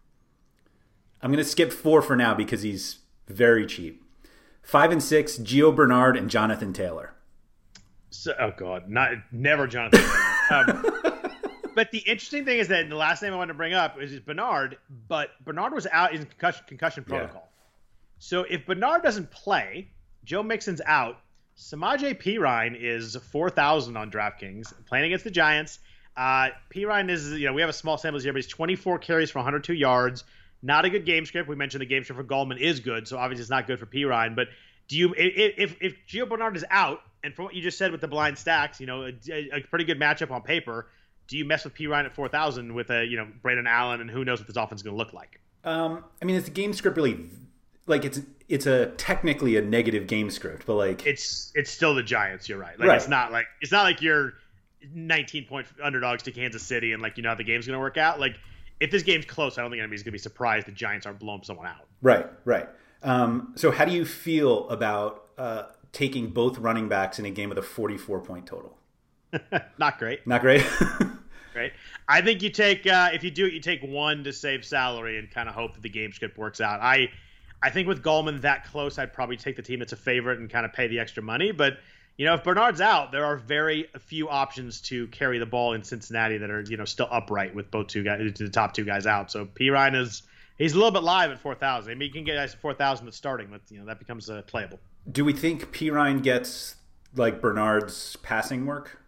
[SPEAKER 5] I'm going to skip four for now because he's very cheap. Five and six, Gio Bernard and Jonathan Taylor.
[SPEAKER 4] So, oh God, not never Jonathan Taylor. Um, but the interesting thing is that the last name I wanted to bring up is Bernard, but Bernard was out in concussion, concussion protocol. Yeah. So if Bernard doesn't play, Joe Mixon's out. Samaje Perine is four thousand on DraftKings, playing against the Giants. Uh, Perine is, you know, we have a small sample here, but he's twenty-four carries for one hundred two yards. Not a good game script. We mentioned the game script for Gallman is good, so obviously it's not good for Perine. But do you, if if Gio Bernard is out, and from what you just said with the blind stacks, you know, a, a pretty good matchup on paper, do you mess with Perine at four thousand with a, you know, Brandon Allen, and who knows what this offense is going to look like?
[SPEAKER 5] Um, I mean, it's a game script really. Like it's it's a technically a negative game script, but like
[SPEAKER 4] it's it's still the Giants. You're right. Like
[SPEAKER 5] right.
[SPEAKER 4] it's not like it's not like you're nineteen point underdogs to Kansas City and like you know how the game's going to work out. Like if this game's close, I don't think anybody's going to be surprised the Giants aren't blowing someone out.
[SPEAKER 5] Right, right. Um, so how do you feel about uh, taking both running backs in a game with a forty-four point total?
[SPEAKER 4] Not great.
[SPEAKER 5] Not great.
[SPEAKER 4] Right. I think you take uh, if you do it, you take one to save salary and kind of hope that the game script works out. I. I think with Gallman that close, I'd probably take the team that's a favorite and kind of pay the extra money. But, you know, if Bernard's out, there are very few options to carry the ball in Cincinnati that are, you know, still upright with both two guys, the top two guys out. So Perine is, he's a little bit live at four thousand. I mean, you can get guys at four thousand that's starting, but, you know, that becomes uh, playable.
[SPEAKER 5] Do we think Perine gets, like, Bernard's passing work?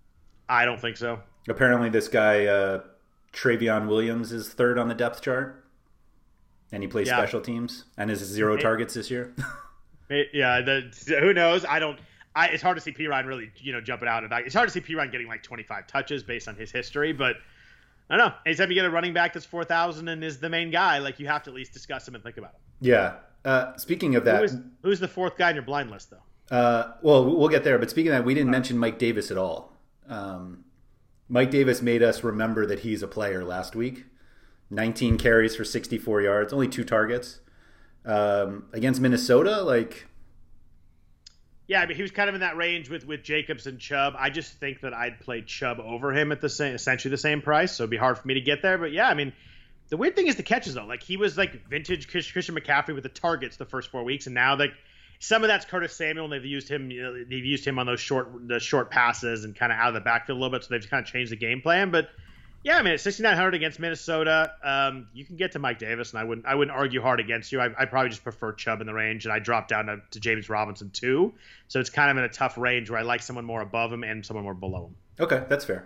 [SPEAKER 4] I don't think so.
[SPEAKER 5] Apparently this guy, uh, Travion Williams, is third on the depth chart. And he plays yeah. special teams and has zero it, targets this year.
[SPEAKER 4] it, yeah, the, who knows? I don't. I, it's hard to see Perine really, you know, jumping out of that. It's hard to see Perine getting like twenty-five touches based on his history, but I don't know. Anytime you get a running back that's four thousand and is the main guy, like you have to at least discuss him and think about him.
[SPEAKER 5] Yeah. Uh, speaking of that,
[SPEAKER 4] Who is, who's the fourth guy in your blind list, though?
[SPEAKER 5] Uh, well, we'll get there. But speaking of that, we didn't mention Mike Davis at all. Um, Mike Davis made us remember that he's a player last week. nineteen carries for sixty-four yards, only two targets. Um, against Minnesota, like...
[SPEAKER 4] Yeah, I mean, he was kind of in that range with, with Jacobs and Chubb. I just think that I'd play Chubb over him at the same, essentially the same price, so it'd be hard for me to get there. But yeah, I mean, the weird thing is the catches, though. Like, he was like vintage Christian McCaffrey with the targets the first four weeks, and now like some of that's Curtis Samuel, and they've used him. You know, they've used him on those short the short passes and kind of out of the backfield a little bit, so they've kind of changed the game plan. But yeah, I mean, at sixty-nine hundred against Minnesota, um, you can get to Mike Davis, and I wouldn't I wouldn't argue hard against you. I I probably just prefer Chubb in the range, and I dropped down to, to James Robinson too. So it's kind of in a tough range where I like someone more above him and someone more below him.
[SPEAKER 5] Okay, that's fair.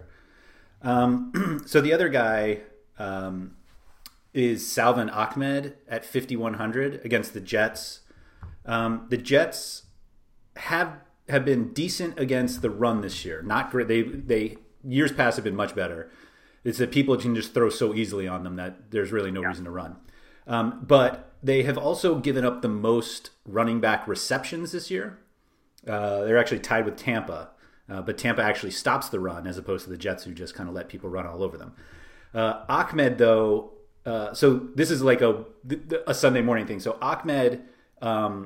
[SPEAKER 5] Um, so the other guy um, is Salvon Ahmed at fifty-one hundred against the Jets. Um, the Jets have have been decent against the run this year. Not great. They they years past have been much better. It's that people can just throw so easily on them that there's really no yeah. reason to run. Um, but they have also given up the most running back receptions this year. Uh, they're actually tied with Tampa, uh, but Tampa actually stops the run as opposed to the Jets, who just kind of let people run all over them. Uh, Ahmed, though, uh, so this is like a a Sunday morning thing. So Ahmed um,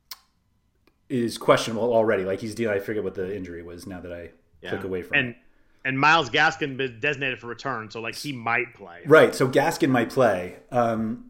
[SPEAKER 5] is questionable already. Like he's dealing. I forget what the injury was now that I yeah. click away from
[SPEAKER 4] and- it. And Myles Gaskin been designated for return, so like he might play.
[SPEAKER 5] Right, so Gaskin might play. Um,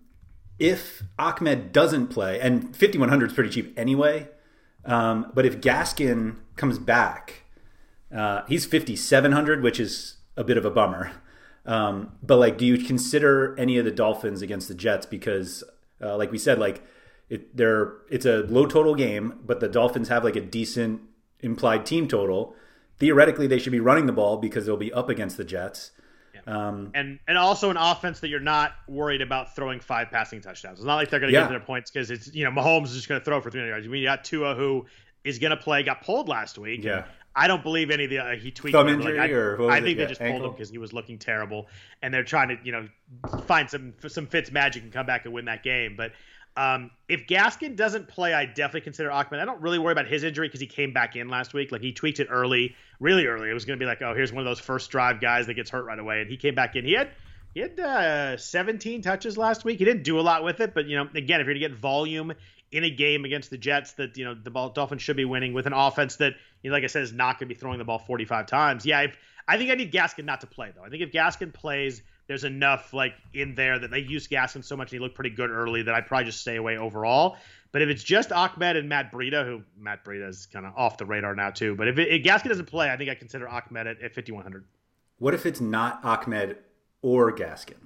[SPEAKER 5] if Ahmed doesn't play, and fifty-one hundred is pretty cheap anyway, um, but if Gaskin comes back, uh, he's fifty-seven hundred, which is a bit of a bummer. Um, but like, do you consider any of the Dolphins against the Jets? Because, uh, like we said, like it, they're it's a low total game, but the Dolphins have like a decent implied team total. Theoretically, they should be running the ball because they'll be up against the Jets.
[SPEAKER 4] Yeah. Um, and and also an offense that you're not worried about throwing five passing touchdowns. It's not like they're going to yeah. get their points because it's, you know, Mahomes is just going to throw for three hundred yards. I mean, you got Tua, who is going to play, got pulled last week.
[SPEAKER 5] Yeah.
[SPEAKER 4] I don't believe any of the uh, he tweeted.
[SPEAKER 5] Thumb injury
[SPEAKER 4] like, I,
[SPEAKER 5] or what was
[SPEAKER 4] I think
[SPEAKER 5] it?
[SPEAKER 4] they
[SPEAKER 5] Yeah,
[SPEAKER 4] just
[SPEAKER 5] ankle?
[SPEAKER 4] pulled him because he was looking terrible, and they're trying to, you know, find some some Fitz magic and come back and win that game. But um, if Gaskin doesn't play, I definitely consider Ahmed. I don't really worry about his injury because he came back in last week. Like he tweaked it early, really early. It was going to be like, oh, here's one of those first drive guys that gets hurt right away, and he came back in. He had he had uh, seventeen touches last week. He didn't do a lot with it, but you know, again, if you're going to get volume in a game against the Jets that, you know, the ball, Dolphins should be winning with an offense that, you know, like I said, is not going to be throwing the ball forty-five times. Yeah, if, I think I need Gaskin not to play, though. I think if Gaskin plays, there's enough, like, in there that they use Gaskin so much and he looked pretty good early that I'd probably just stay away overall. But if it's just Ahmed and Matt Breida, who Matt Breida is kind of off the radar now, too. But if, it, if Gaskin doesn't play, I think I consider Ahmed at, at fifty-one hundred.
[SPEAKER 5] What if it's not Ahmed or Gaskin?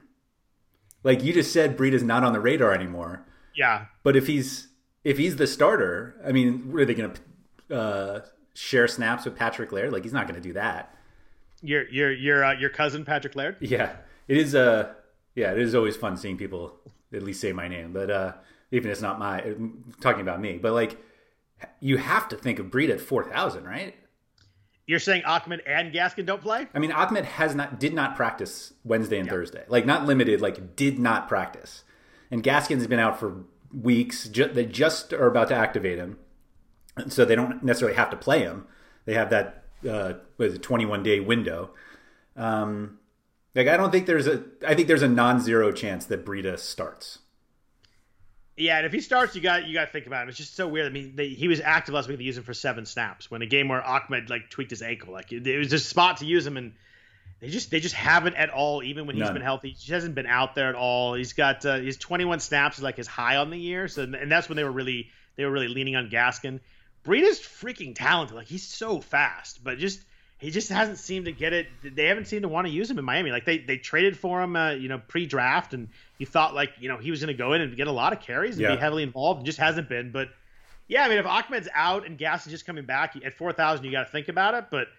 [SPEAKER 5] Like, you just said Breida's not on the radar anymore.
[SPEAKER 4] Yeah.
[SPEAKER 5] But if he's... If he's the starter, I mean, are they going to uh, share snaps with Patrick Laird? Like, he's not going to do that.
[SPEAKER 4] Your your your uh, your cousin Patrick Laird?
[SPEAKER 5] Yeah, it is. Uh, yeah, it is always fun seeing people at least say my name, but uh, even if it's not my talking about me. But like, you have to think of Breida at four thousand, right?
[SPEAKER 4] You're saying Ahmed and Gaskin don't play?
[SPEAKER 5] I mean, Ahmed has not did not practice Wednesday and
[SPEAKER 4] yeah.
[SPEAKER 5] Thursday. Like, not limited. Like, did not practice, and Gaskin's been out for weeks. Ju- they just are about to activate him, so they don't necessarily have to play him. They have that uh, what is it, twenty-one day window. Um, like I don't think there's a. I think there's a non-zero chance that Breida starts.
[SPEAKER 4] Yeah, and if he starts, you got you got to think about him. It's just so weird. I mean, they, he was active last week. They used him for seven snaps. When a game where Ahmed like tweaked his ankle, like it, it was just a spot to use him, and they just they just haven't at all. Even when he's
[SPEAKER 5] None.
[SPEAKER 4] been healthy, he just hasn't been out there at all. He's got uh, his twenty-one snaps is like his high on the year. So and that's when they were really they were really leaning on Gaskin. Breida's freaking talented. Like he's so fast, but just he just hasn't seemed to get it. They haven't seemed to want to use him in Miami. Like they they traded for him, uh, you know, pre-draft, and you thought like you know he was going to go in and get a lot of carries and
[SPEAKER 5] yeah.
[SPEAKER 4] be heavily involved. And just hasn't been. But yeah, I mean, if Ahmed's out and Gaskin's just coming back at four thousand, you got to think about it. But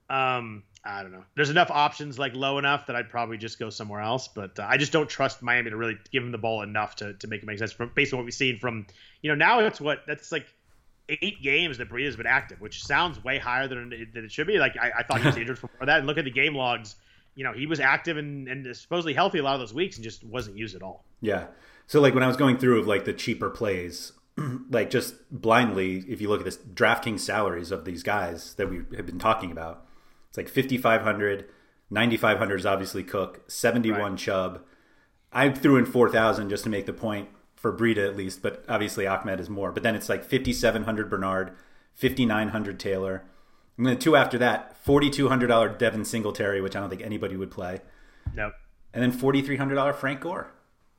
[SPEAKER 4] um, I don't know. There's enough options like low enough that I'd probably just go somewhere else. But uh, I just don't trust Miami to really give him the ball enough to to make it make sense from based on what we've seen from you know now it's what that's like. Eight games that Breida's been active, which sounds way higher than it, than it should be. Like I, I thought he was injured for that, and look at the game logs. You know, he was active and, and supposedly healthy a lot of those weeks, and just wasn't used at all.
[SPEAKER 5] Yeah. So like when I was going through of like the cheaper plays, like just blindly, if you look at this DraftKings salaries of these guys that we have been talking about, it's like fifty-five hundred, ninety-five hundred is obviously Cook, seventy-one right. Chubb, I threw in four thousand just to make the point for Breida at least, but obviously Ahmed is more. But then it's like fifty-seven hundred Bernard, fifty-nine hundred Taylor. And then two after that, forty-two hundred dollars Devin Singletary, which I don't think anybody would play.
[SPEAKER 4] Nope.
[SPEAKER 5] And then forty-three hundred dollars Frank Gore.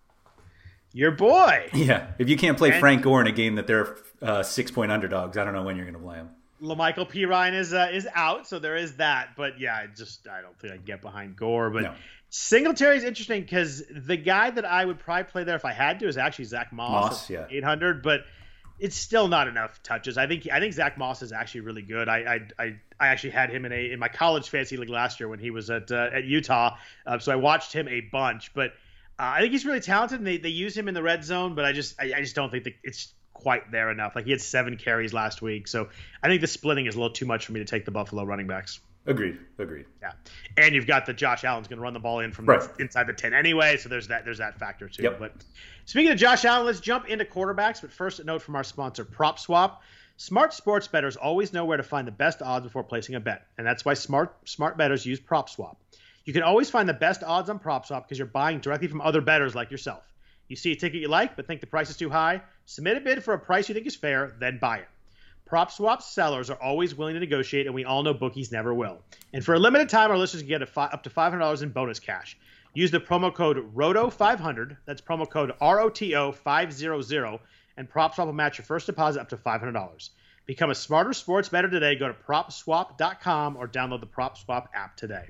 [SPEAKER 4] Your boy.
[SPEAKER 5] Yeah. If you can't play and Frank Gore in a game that they're uh, six-point underdogs, I don't know when you're going to play him.
[SPEAKER 4] LaMichael Pirine is uh, is out, so there is that. But yeah, I just I don't think I can get behind Gore. But no. Singletary is interesting because the guy that I would probably play there if I had to is actually Zach Moss,
[SPEAKER 5] Moss yeah.
[SPEAKER 4] eight hundred. But it's still not enough touches. I think I think Zach Moss is actually really good. I I I, I actually had him in a in my college fantasy league last year when he was at uh, at Utah. Uh, so I watched him a bunch. But uh, I think he's really talented. And they they use him in the red zone. But I just I, I just don't think that it's quite there enough. Like he had seven carries last week. So I think the splitting is a little too much for me to take the Buffalo running backs.
[SPEAKER 5] Agreed. Agreed.
[SPEAKER 4] Yeah, and you've got the Josh Allen's going to run the ball in from
[SPEAKER 5] right.
[SPEAKER 4] the, inside the ten anyway, so there's that there's that factor too.
[SPEAKER 5] Yep.
[SPEAKER 4] But speaking of Josh Allen, let's jump into quarterbacks. But first, a note from our sponsor, PropSwap. Smart sports bettors always know where to find the best odds before placing a bet, and that's why smart smart bettors use PropSwap. You can always find the best odds on PropSwap because you're buying directly from other bettors like yourself. You see a ticket you like but think the price is too high? Submit a bid for a price you think is fair, then buy it. PropSwap sellers are always willing to negotiate, and we all know bookies never will. And for a limited time, our listeners can get a fi- up to five hundred dollars in bonus cash. Use the promo code R O T O five hundred, that's promo code R O T O five hundred, and PropSwap will match your first deposit up to five hundred dollars. Become a smarter sports bettor today. Go to prop swap dot com or download the PropSwap app today.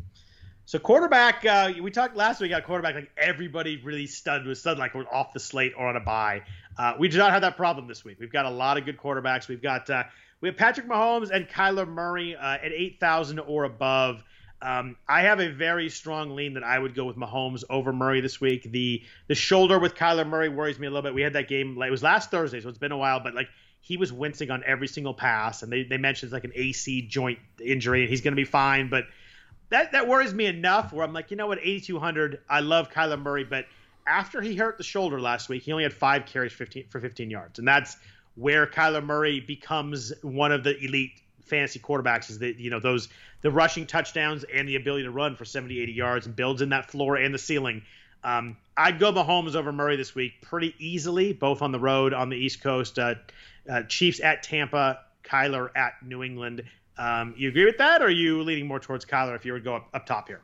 [SPEAKER 4] So quarterback, uh, we talked last week about quarterback, like everybody really stunned was stunned like we're off the slate or on a bye. Uh, we do not have that problem this week. We've got a lot of good quarterbacks. We've got uh, we have Patrick Mahomes and Kyler Murray uh, at eight thousand or above. Um, I have a very strong lean that I would go with Mahomes over Murray this week. The the shoulder with Kyler Murray worries me a little bit. We had that game, it was last Thursday, so it's been a while, but like he was wincing on every single pass, and they, they mentioned it's like an A C joint injury, and he's going to be fine, but That that worries me enough where I'm like, you know what, eighty-two hundred, I love Kyler Murray, but after he hurt the shoulder last week, he only had five carries fifteen, for fifteen yards. And that's where Kyler Murray becomes one of the elite fantasy quarterbacks is that, you know, those the rushing touchdowns and the ability to run for seventy, eighty yards and builds in that floor and the ceiling. Um, I'd go Mahomes over Murray this week pretty easily, both on the road on the East Coast. Uh, uh, Chiefs at Tampa, Kyler at New England. Um, you agree with that, or are you leaning more towards Kyler if you were to go up, up top here?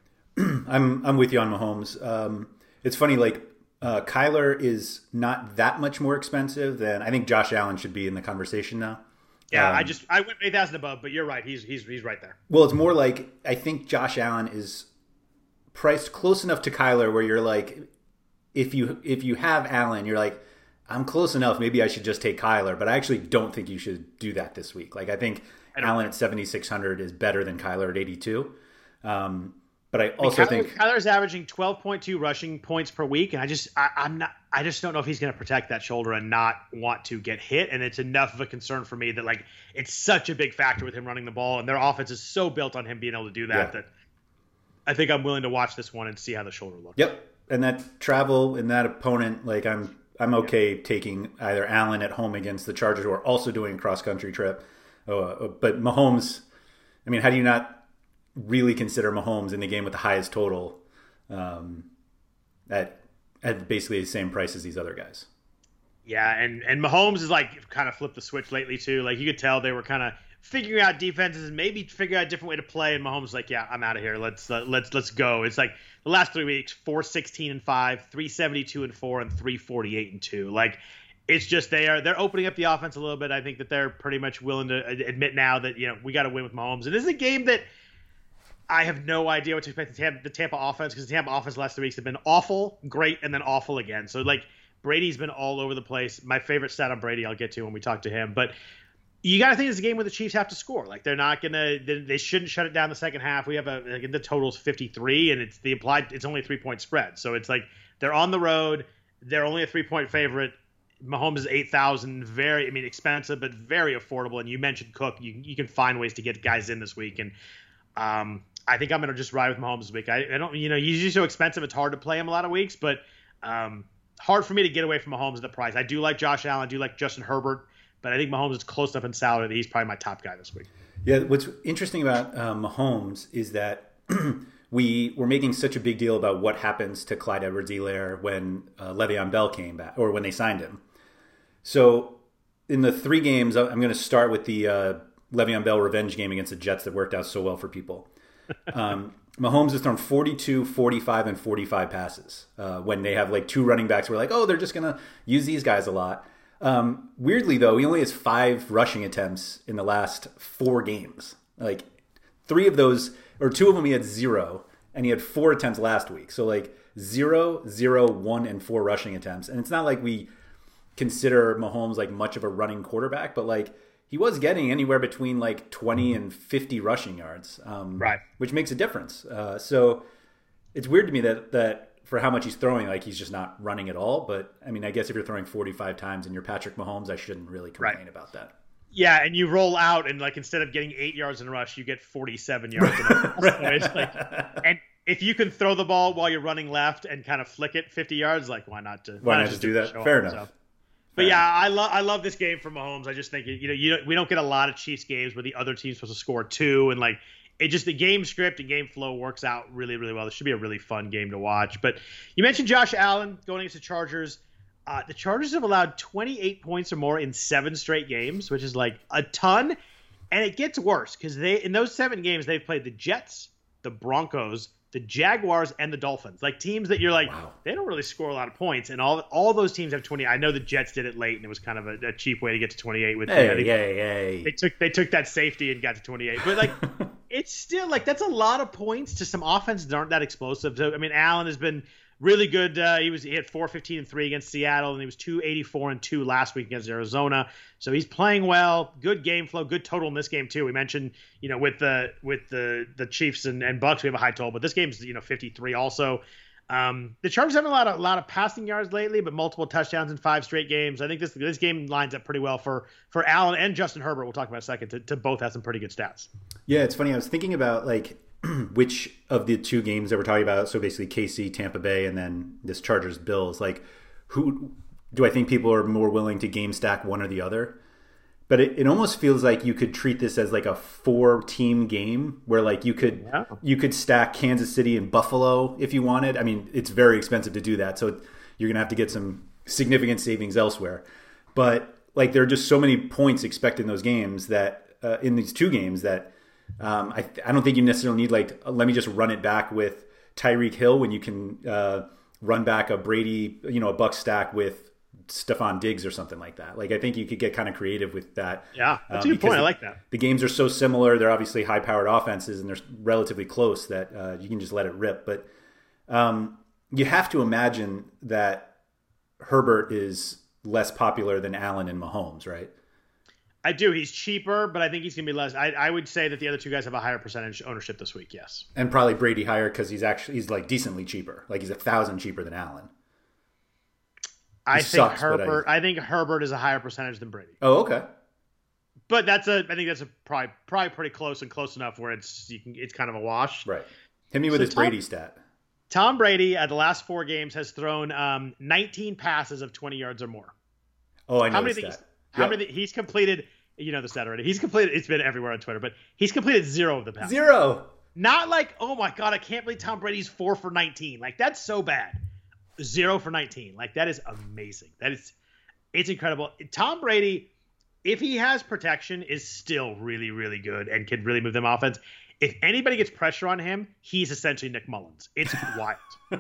[SPEAKER 5] I'm I'm with you on Mahomes. Um, it's funny, like uh, Kyler is not that much more expensive than I think Josh Allen should be in the conversation now.
[SPEAKER 4] Yeah,
[SPEAKER 5] um,
[SPEAKER 4] I just I went eight thousand above, but you're right. He's he's he's right there.
[SPEAKER 5] Well, it's more like I think Josh Allen is priced close enough to Kyler where you're like, if you if you have Allen, you're like, I'm close enough. Maybe I should just take Kyler, but I actually don't think you should do that this week. Like I think Allen at seventy-six hundred is better than Kyler at eighty-two. Um, but I also
[SPEAKER 4] I mean, Kyler,
[SPEAKER 5] think
[SPEAKER 4] Kyler's averaging twelve point two rushing points per week, and I just I, I'm not I just don't know if he's going to protect that shoulder and not want to get hit. And it's enough of a concern for me that like it's such a big factor with him running the ball, and their offense is so built on him being able to do that yeah. that I think I'm willing to watch this one and see how the shoulder looks.
[SPEAKER 5] Yep, and that travel and that opponent, like I'm I'm okay yeah. taking either Allen at home against the Chargers, who are also doing a cross country trip. Uh, but Mahomes, I mean, how do you not really consider Mahomes in the game with the highest total um, at at basically the same price as these other guys?
[SPEAKER 4] Yeah, and, and Mahomes is like kind of flipped the switch lately too. Like you could tell they were kind of figuring out defenses and maybe figuring out a different way to play. And Mahomes is like, yeah, I'm out of here. Let's uh, let's let's go. It's like the last three weeks: four sixteen and five, three seventy-two and four, and three forty-eight and two. Like. It's just they are they're opening up the offense a little bit. I think that they're pretty much willing to admit now that, you know, we got to win with Mahomes. And this is a game that I have no idea what to expect the Tampa, the Tampa offense, because the Tampa offense the last three weeks have been awful, great, and then awful again. So, like, Brady's been all over the place. My favorite stat on Brady I'll get to when we talk to him. But you got to think it's a game where the Chiefs have to score. Like, they're not going to they, – they shouldn't shut it down the second half. We have a like, – the total's fifty-three, and it's the implied – it's only a three-point spread. So, it's like they're on the road. They're only a three-point favorite. Mahomes is eight thousand, very, I mean, expensive, but very affordable. And you mentioned Cook. You you can find ways to get guys in this week. And um, I think I'm going to just ride with Mahomes this week. I, I don't, you know, he's usually so expensive, it's hard to play him a lot of weeks, but um, hard for me to get away from Mahomes at the price. I do like Josh Allen. I do like Justin Herbert, but I think Mahomes is close enough in salary that he's probably my top guy this week.
[SPEAKER 5] Yeah, what's interesting about uh, Mahomes is that we were making such a big deal about what happens to Clyde Edwards-Helaire when uh, Le'Veon Bell came back, or when they signed him. So in the three games, I'm going to start with the uh, Le'Veon Bell revenge game against the Jets that worked out so well for people. Um, Mahomes has thrown forty-two, forty-five, and forty-five passes uh, when they have like two running backs who are like, oh, they're just going to use these guys a lot. Um, weirdly, though, he only has five rushing attempts in the last four games. Like three of those, or two of them he had zero, and he had four attempts last week. So like zero, zero, one, and four rushing attempts. And it's not like we consider Mahomes like much of a running quarterback, but like he was getting anywhere between like twenty and fifty rushing yards, um,
[SPEAKER 4] right?
[SPEAKER 5] Which makes a difference. Uh, so it's weird to me that that for how much he's throwing, like he's just not running at all. But I mean, I guess if you're throwing forty-five times and you're Patrick Mahomes, I shouldn't really complain
[SPEAKER 4] right.
[SPEAKER 5] about that.
[SPEAKER 4] Yeah, and you roll out and like instead of getting eight yards in a rush, you get forty-seven yards in a rush. Right. So it's like, and if you can throw the ball while you're running left and kind of flick it fifty yards, like why not? To,
[SPEAKER 5] why,
[SPEAKER 4] why
[SPEAKER 5] not
[SPEAKER 4] not
[SPEAKER 5] just do that? Fair
[SPEAKER 4] up,
[SPEAKER 5] enough.
[SPEAKER 4] So. But yeah, I love I love this game for Mahomes. I just think you know you we don't get a lot of Chiefs games where the other team's supposed to score two, and like it just the game script and game flow works out really really well. This should be a really fun game to watch. But you mentioned Josh Allen going against the Chargers. Uh, the Chargers have allowed twenty-eight points or more in seven straight games, which is like a ton. And it gets worse because they in those seven games they've played the Jets, the Broncos, the Jaguars, and the Dolphins, like teams that you're like, wow. They don't really score a lot of points, and all all those teams have twenty. I know the Jets did it late, and it was kind of a, a cheap way to get to twenty-eight. With
[SPEAKER 5] hey,
[SPEAKER 4] you know, they,
[SPEAKER 5] hey, hey.
[SPEAKER 4] they took they took that safety and got to twenty-eight, but like it's still like that's a lot of points to some offenses that aren't that explosive. So I mean, Allen has been really good. Uh, he was he had four fifteen and three against Seattle, and he was two eighty-four and two last week against Arizona. So he's playing well. Good game flow. Good total in this game too. We mentioned you know with the with the the Chiefs and, and Bucks we have a high total, but this game's you know fifty-three also. Um, the Chargers haven't a lot of a lot of passing yards lately, but multiple touchdowns in five straight games. I think this this game lines up pretty well for for Allen and Justin Herbert. We'll talk about in a second to, to both have some pretty good stats.
[SPEAKER 5] Yeah, it's funny. I was thinking about like which of the two games that we're talking about. So basically K C, Tampa Bay, and then this Chargers Bills. Like who do I think people are more willing to game stack one or the other? But it, it almost feels like you could treat this as like a four team game where like you could yeah. you could stack Kansas City and Buffalo if you wanted. I mean, it's very expensive to do that, so you're gonna have to get some significant savings elsewhere. But like there are just so many points expected in those games that uh, in these two games that um, I I don't think you necessarily need like let me just run it back with Tyreek Hill when you can uh, run back a Brady you know a Buck stack with Stephon Diggs or something like that. Like I think you could get kind of creative with that.
[SPEAKER 4] Yeah, that's um, a good point. I like that.
[SPEAKER 5] The games are so similar. They're obviously high-powered offenses, and they're relatively close that uh, you can just let it rip. But um, you have to imagine that Herbert is less popular than Allen and Mahomes, right?
[SPEAKER 4] I do. He's cheaper, but I think he's going to be less. I, I would say that the other two guys have a higher percentage ownership this week, yes.
[SPEAKER 5] And probably Brady higher because he's actually he's like decently cheaper. Like he's a thousand cheaper than Allen.
[SPEAKER 4] I think sucks, Herbert. I, I think Herbert is a higher percentage than Brady.
[SPEAKER 5] Oh, okay.
[SPEAKER 4] But that's a. I think that's a probably probably pretty close and close enough where it's you can it's kind of a wash.
[SPEAKER 5] Right. Hit me with so his Tom, Brady stat.
[SPEAKER 4] Tom Brady at the last four games has thrown um, nineteen passes of twenty yards or more.
[SPEAKER 5] Oh, I know
[SPEAKER 4] how many
[SPEAKER 5] the
[SPEAKER 4] things,
[SPEAKER 5] stat.
[SPEAKER 4] How
[SPEAKER 5] yep.
[SPEAKER 4] many? He's completed. You know the stat already. He's completed. It's been everywhere on Twitter, but he's completed zero of the passes.
[SPEAKER 5] Zero.
[SPEAKER 4] Not like oh my god, I can't believe Tom Brady's four for nineteen. Like that's so bad. Zero for nineteen. Like that is amazing. That is, it's incredible. Tom Brady, if he has protection, is still really, really good and can really move them offense. If anybody gets pressure on him, he's essentially Nick Mullins. It's wild.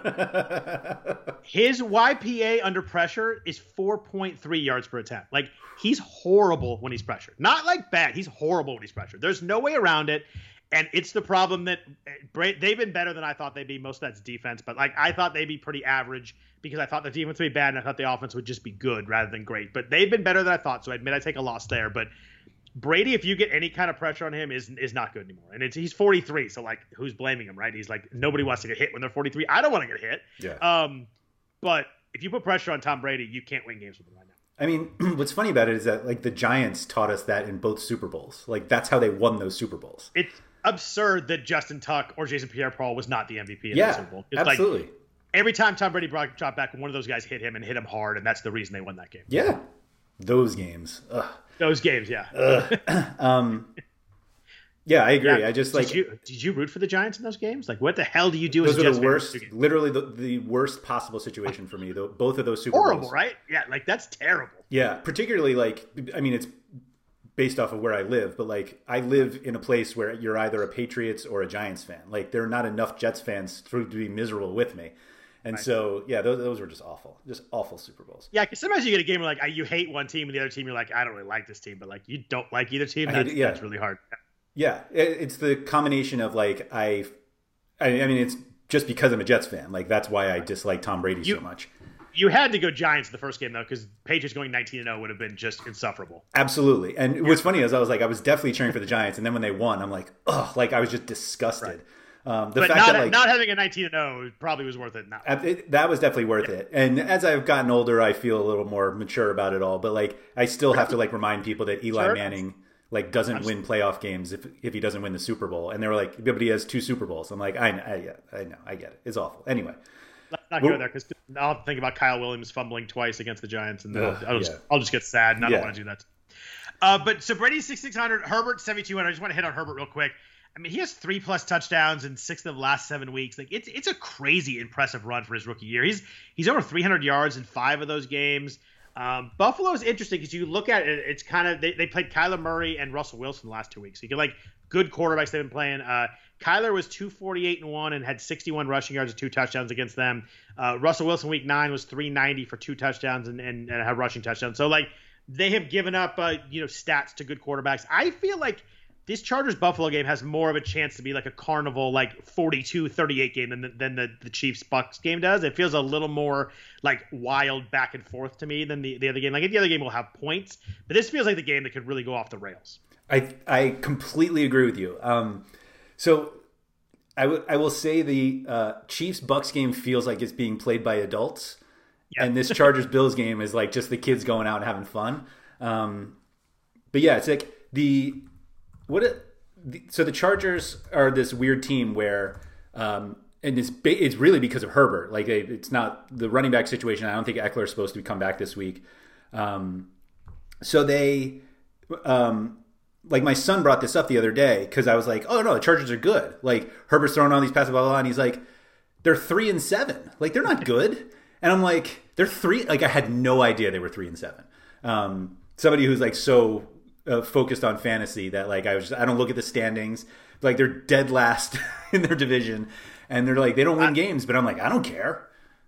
[SPEAKER 4] His Y P A under pressure is four point three yards per attempt. Like he's horrible when he's pressured. Not like bad. He's horrible when he's pressured. There's no way around it. And it's the problem that they've been better than I thought they'd be. Most of that's defense, but like I thought they'd be pretty average because I thought the defense would be bad and I thought the offense would just be good rather than great. But they've been better than I thought, so I admit I take a loss there. But Brady, if you get any kind of pressure on him, is is not good anymore. And it's he's forty-three, so like who's blaming him, right? He's like nobody wants to get hit when they're forty-three. I don't want to get hit.
[SPEAKER 5] Yeah.
[SPEAKER 4] Um, but if you put pressure on Tom Brady, you can't win games with him right now.
[SPEAKER 5] I mean, what's funny about it is that like the Giants taught us that in both Super Bowls. Like that's how they won those Super Bowls.
[SPEAKER 4] It's absurd that Justin Tuck or Jason Pierre-Paul was not the M V P in
[SPEAKER 5] yeah,
[SPEAKER 4] the Super Bowl. It's
[SPEAKER 5] absolutely.
[SPEAKER 4] Like, every time Tom Brady brought dropped back, one of those guys hit him and hit him hard, and that's the reason they won that game.
[SPEAKER 5] Yeah, those games. Ugh.
[SPEAKER 4] Those games, yeah.
[SPEAKER 5] Ugh. um, Yeah, I agree.
[SPEAKER 4] Yeah.
[SPEAKER 5] I just
[SPEAKER 4] did
[SPEAKER 5] like.
[SPEAKER 4] You, did you root for the Giants in those games? Like, what the hell do you do?
[SPEAKER 5] Those
[SPEAKER 4] as a
[SPEAKER 5] are
[SPEAKER 4] Jets
[SPEAKER 5] the worst,
[SPEAKER 4] fan?
[SPEAKER 5] literally the, the worst possible situation for me. Though both of those Super
[SPEAKER 4] Horrible,
[SPEAKER 5] Bowls.
[SPEAKER 4] right? Yeah, like that's terrible.
[SPEAKER 5] Yeah, particularly like I mean, it's based off of where I live, but like I live in a place where you're either a Patriots or a Giants fan. Like there are not enough Jets fans to be miserable with me. And right. so, yeah, those, those were just awful, just awful Super Bowls.
[SPEAKER 4] Yeah, because sometimes you get a game where like you hate one team and the other team, you're like, I don't really like this team, but like you don't like either team. That's, yeah. that's really hard.
[SPEAKER 5] Yeah, it's the combination of like I, I mean, it's just because I'm a Jets fan. Like that's why I dislike Tom Brady
[SPEAKER 4] you,
[SPEAKER 5] so much.
[SPEAKER 4] You had to go Giants in the first game though, because Patriots going nineteen and oh would have been just insufferable.
[SPEAKER 5] Absolutely. And yeah. what's funny is I was like, I was definitely cheering for the Giants, and then when they won, I'm like, oh, like I was just disgusted.
[SPEAKER 4] Right.
[SPEAKER 5] Um, the
[SPEAKER 4] but
[SPEAKER 5] fact
[SPEAKER 4] not,
[SPEAKER 5] that, like,
[SPEAKER 4] not having a nineteen and oh probably was worth it. Now.
[SPEAKER 5] It, that was definitely worth yeah. it. And as I've gotten older, I feel a little more mature about it all. But like, I still have to like remind people that Eli sure. Manning like doesn't I'm win playoff games if if he doesn't win the Super Bowl. And they were like, but he has two Super Bowls. I'm like, I I, I know, I get it. It's awful. Anyway,
[SPEAKER 4] let's not well, go there because I'll think about Kyle Williams fumbling twice against the Giants, and then uh, I'll, I'll just yeah. I'll just get sad, and I yeah. don't want to do that. Uh, but so Brady sixty-six hundred, Herbert seventy-two hundred. I just want to hit on Herbert real quick. I mean, he has three plus touchdowns in six of the last seven weeks. Like it's it's a crazy impressive run for his rookie year. He's he's over three hundred yards in five of those games. Um, Buffalo is interesting because you look at it, it's kind of they, they played Kyler Murray and Russell Wilson the last two weeks. So you get like good quarterbacks they've been playing. Uh, Kyler was two forty-eight and one and had sixty-one rushing yards and two touchdowns against them. Uh, Russell Wilson week nine was three ninety for two touchdowns and, and, and had rushing touchdowns. So like they have given up uh, you know stats to good quarterbacks. I feel like this Chargers Buffalo game has more of a chance to be like a carnival, like forty-two thirty-eight game than the, than the, the Chiefs Bucks game does. It feels a little more like wild back and forth to me than the, the other game. Like the other game will have points, but this feels like the game that could really go off the rails.
[SPEAKER 5] I I completely agree with you. Um, so I, w- I will say the uh, Chiefs Bucks game feels like it's being played by adults, yeah. and this Chargers Bills game is like just the kids going out and having fun. Um, but yeah, it's like the what it, the, so the Chargers are this weird team where um, and it's it's really because of Herbert. Like it's not the running back situation. I don't think Eckler is supposed to come back this week. Um, so they. Um, Like my son brought this up the other day because I was like, "Oh no, the Chargers are good." Like Herbert's throwing all these passes, blah blah blah, and he's like, "They're three and seven. Like they're not good." And I'm like, "They're three." Like I had no idea they were three and seven. Um, somebody who's like so uh, focused on fantasy that like I was, just, I don't look at the standings. Like they're dead last in their division, and they're like they don't win I, games. But I'm like, I don't care.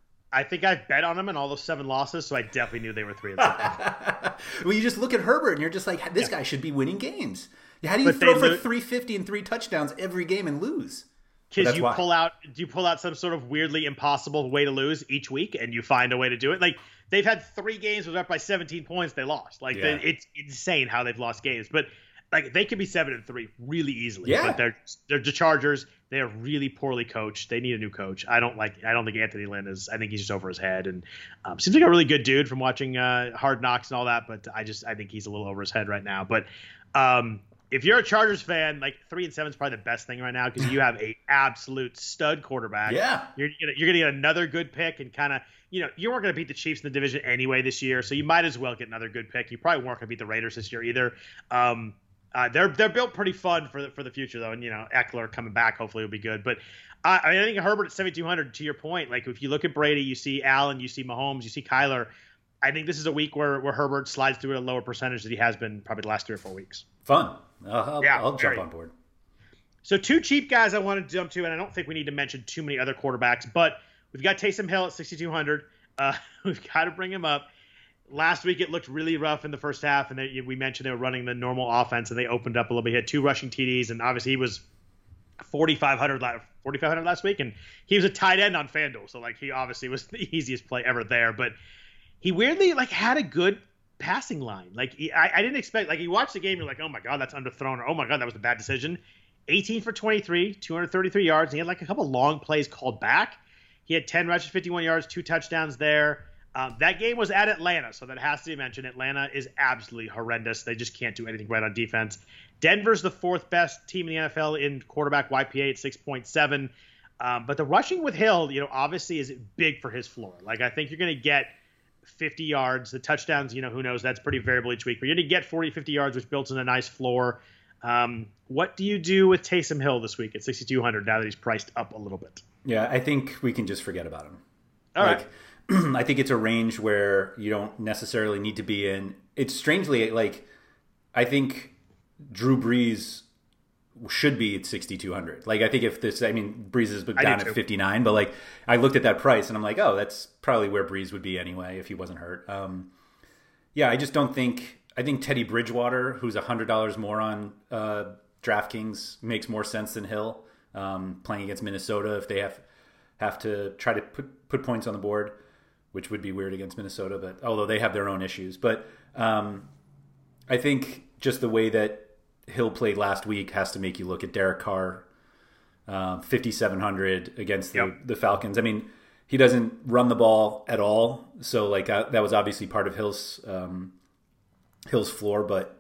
[SPEAKER 4] I think I bet on them in all those seven losses, so I definitely knew they were three and seven.
[SPEAKER 5] Well, you just look at Herbert, and you're just like, this yeah. guy should be winning games. How do you but throw for lo- three fifty and three touchdowns every game and lose?
[SPEAKER 4] Because you why. pull out, do you pull out some sort of weirdly impossible way to lose each week, and you find a way to do it? Like they've had three games where they're up by seventeen points, they lost. Like yeah. they, it's insane how they've lost games, but like they could be seven and three really easily.
[SPEAKER 5] Yeah,
[SPEAKER 4] but they're they're the Chargers. They are really poorly coached. They need a new coach. I don't like. I don't think Anthony Lynn is. I think he's just over his head, and um, seems like a really good dude from watching uh, Hard Knocks and all that. But I just I think he's a little over his head right now. But um, if you're a Chargers fan, like three and seven is probably the best thing right now because you have a absolute stud quarterback.
[SPEAKER 5] Yeah,
[SPEAKER 4] you're gonna you're gonna get another good pick and kind of you know you weren't gonna beat the Chiefs in the division anyway this year, so you might as well get another good pick. You probably weren't gonna beat the Raiders this year either. Um, Uh, they're they're built pretty fun for the for the future though, and you know Eckler coming back hopefully will be good. But uh, I think Herbert at seventy-two hundred. To your point, like if you look at Brady, you see Allen, you see Mahomes, you see Kyler. I think this is a week where where Herbert slides through at a lower percentage than he has been probably the last three or four weeks.
[SPEAKER 5] Fun. Uh, I'll,
[SPEAKER 4] yeah,
[SPEAKER 5] I'll
[SPEAKER 4] very.
[SPEAKER 5] jump on board.
[SPEAKER 4] So two cheap guys I wanted to jump to, and I don't think we need to mention too many other quarterbacks, but we've got Taysom Hill at sixty-two hundred. Uh, we've got to bring him up. Last week, it looked really rough in the first half, and they, we mentioned they were running the normal offense, and they opened up a little bit. He had two rushing T Ds, and obviously he was forty-five hundred last week, and he was a tight end on FanDuel, so like he obviously was the easiest play ever there. But he weirdly like had a good passing line. Like he, I, I didn't expect. Like you watch the game, you're like, oh my god, that's underthrown, or oh my god, that was a bad decision. eighteen for twenty-three, two hundred thirty-three yards. And he had like a couple long plays called back. He had ten rushes, fifty-one yards, two touchdowns there. Um, that game was at Atlanta, so that has to be mentioned. Atlanta is absolutely horrendous. They just can't do anything right on defense. Denver's the fourth best team in the N F L in quarterback Y P A at six point seven. Um, but the rushing with Hill, you know, obviously is big for his floor. Like, I think you're going to get fifty yards. The touchdowns, you know, who knows? That's pretty variable each week. But you're going to get forty, fifty yards, which builds in a nice floor. Um, what do you do with Taysom Hill this week at sixty-two hundred now that he's priced up a little bit?
[SPEAKER 5] Yeah, I think we can just forget about him.
[SPEAKER 4] All
[SPEAKER 5] like,
[SPEAKER 4] right.
[SPEAKER 5] I think it's a range where you don't necessarily need to be in. It's strangely like I think Drew Brees should be at sixty-two hundred. Like I think if this, I mean, Brees is down at fifty-nine, but like I looked at that price and I'm like, oh, that's probably where Brees would be anyway if he wasn't hurt. Um, yeah, I just don't think. I think Teddy Bridgewater, who's one hundred dollars more on uh, DraftKings, makes more sense than Hill um, playing against Minnesota if they have have to try to put, put points on the board, which would be weird against Minnesota, but although they have their own issues. But um, I think just the way that Hill played last week has to make you look at Derek Carr, uh, fifty-seven hundred against the, yep. the Falcons. I mean, he doesn't run the ball at all, so like uh, that was obviously part of Hill's um, Hill's floor, but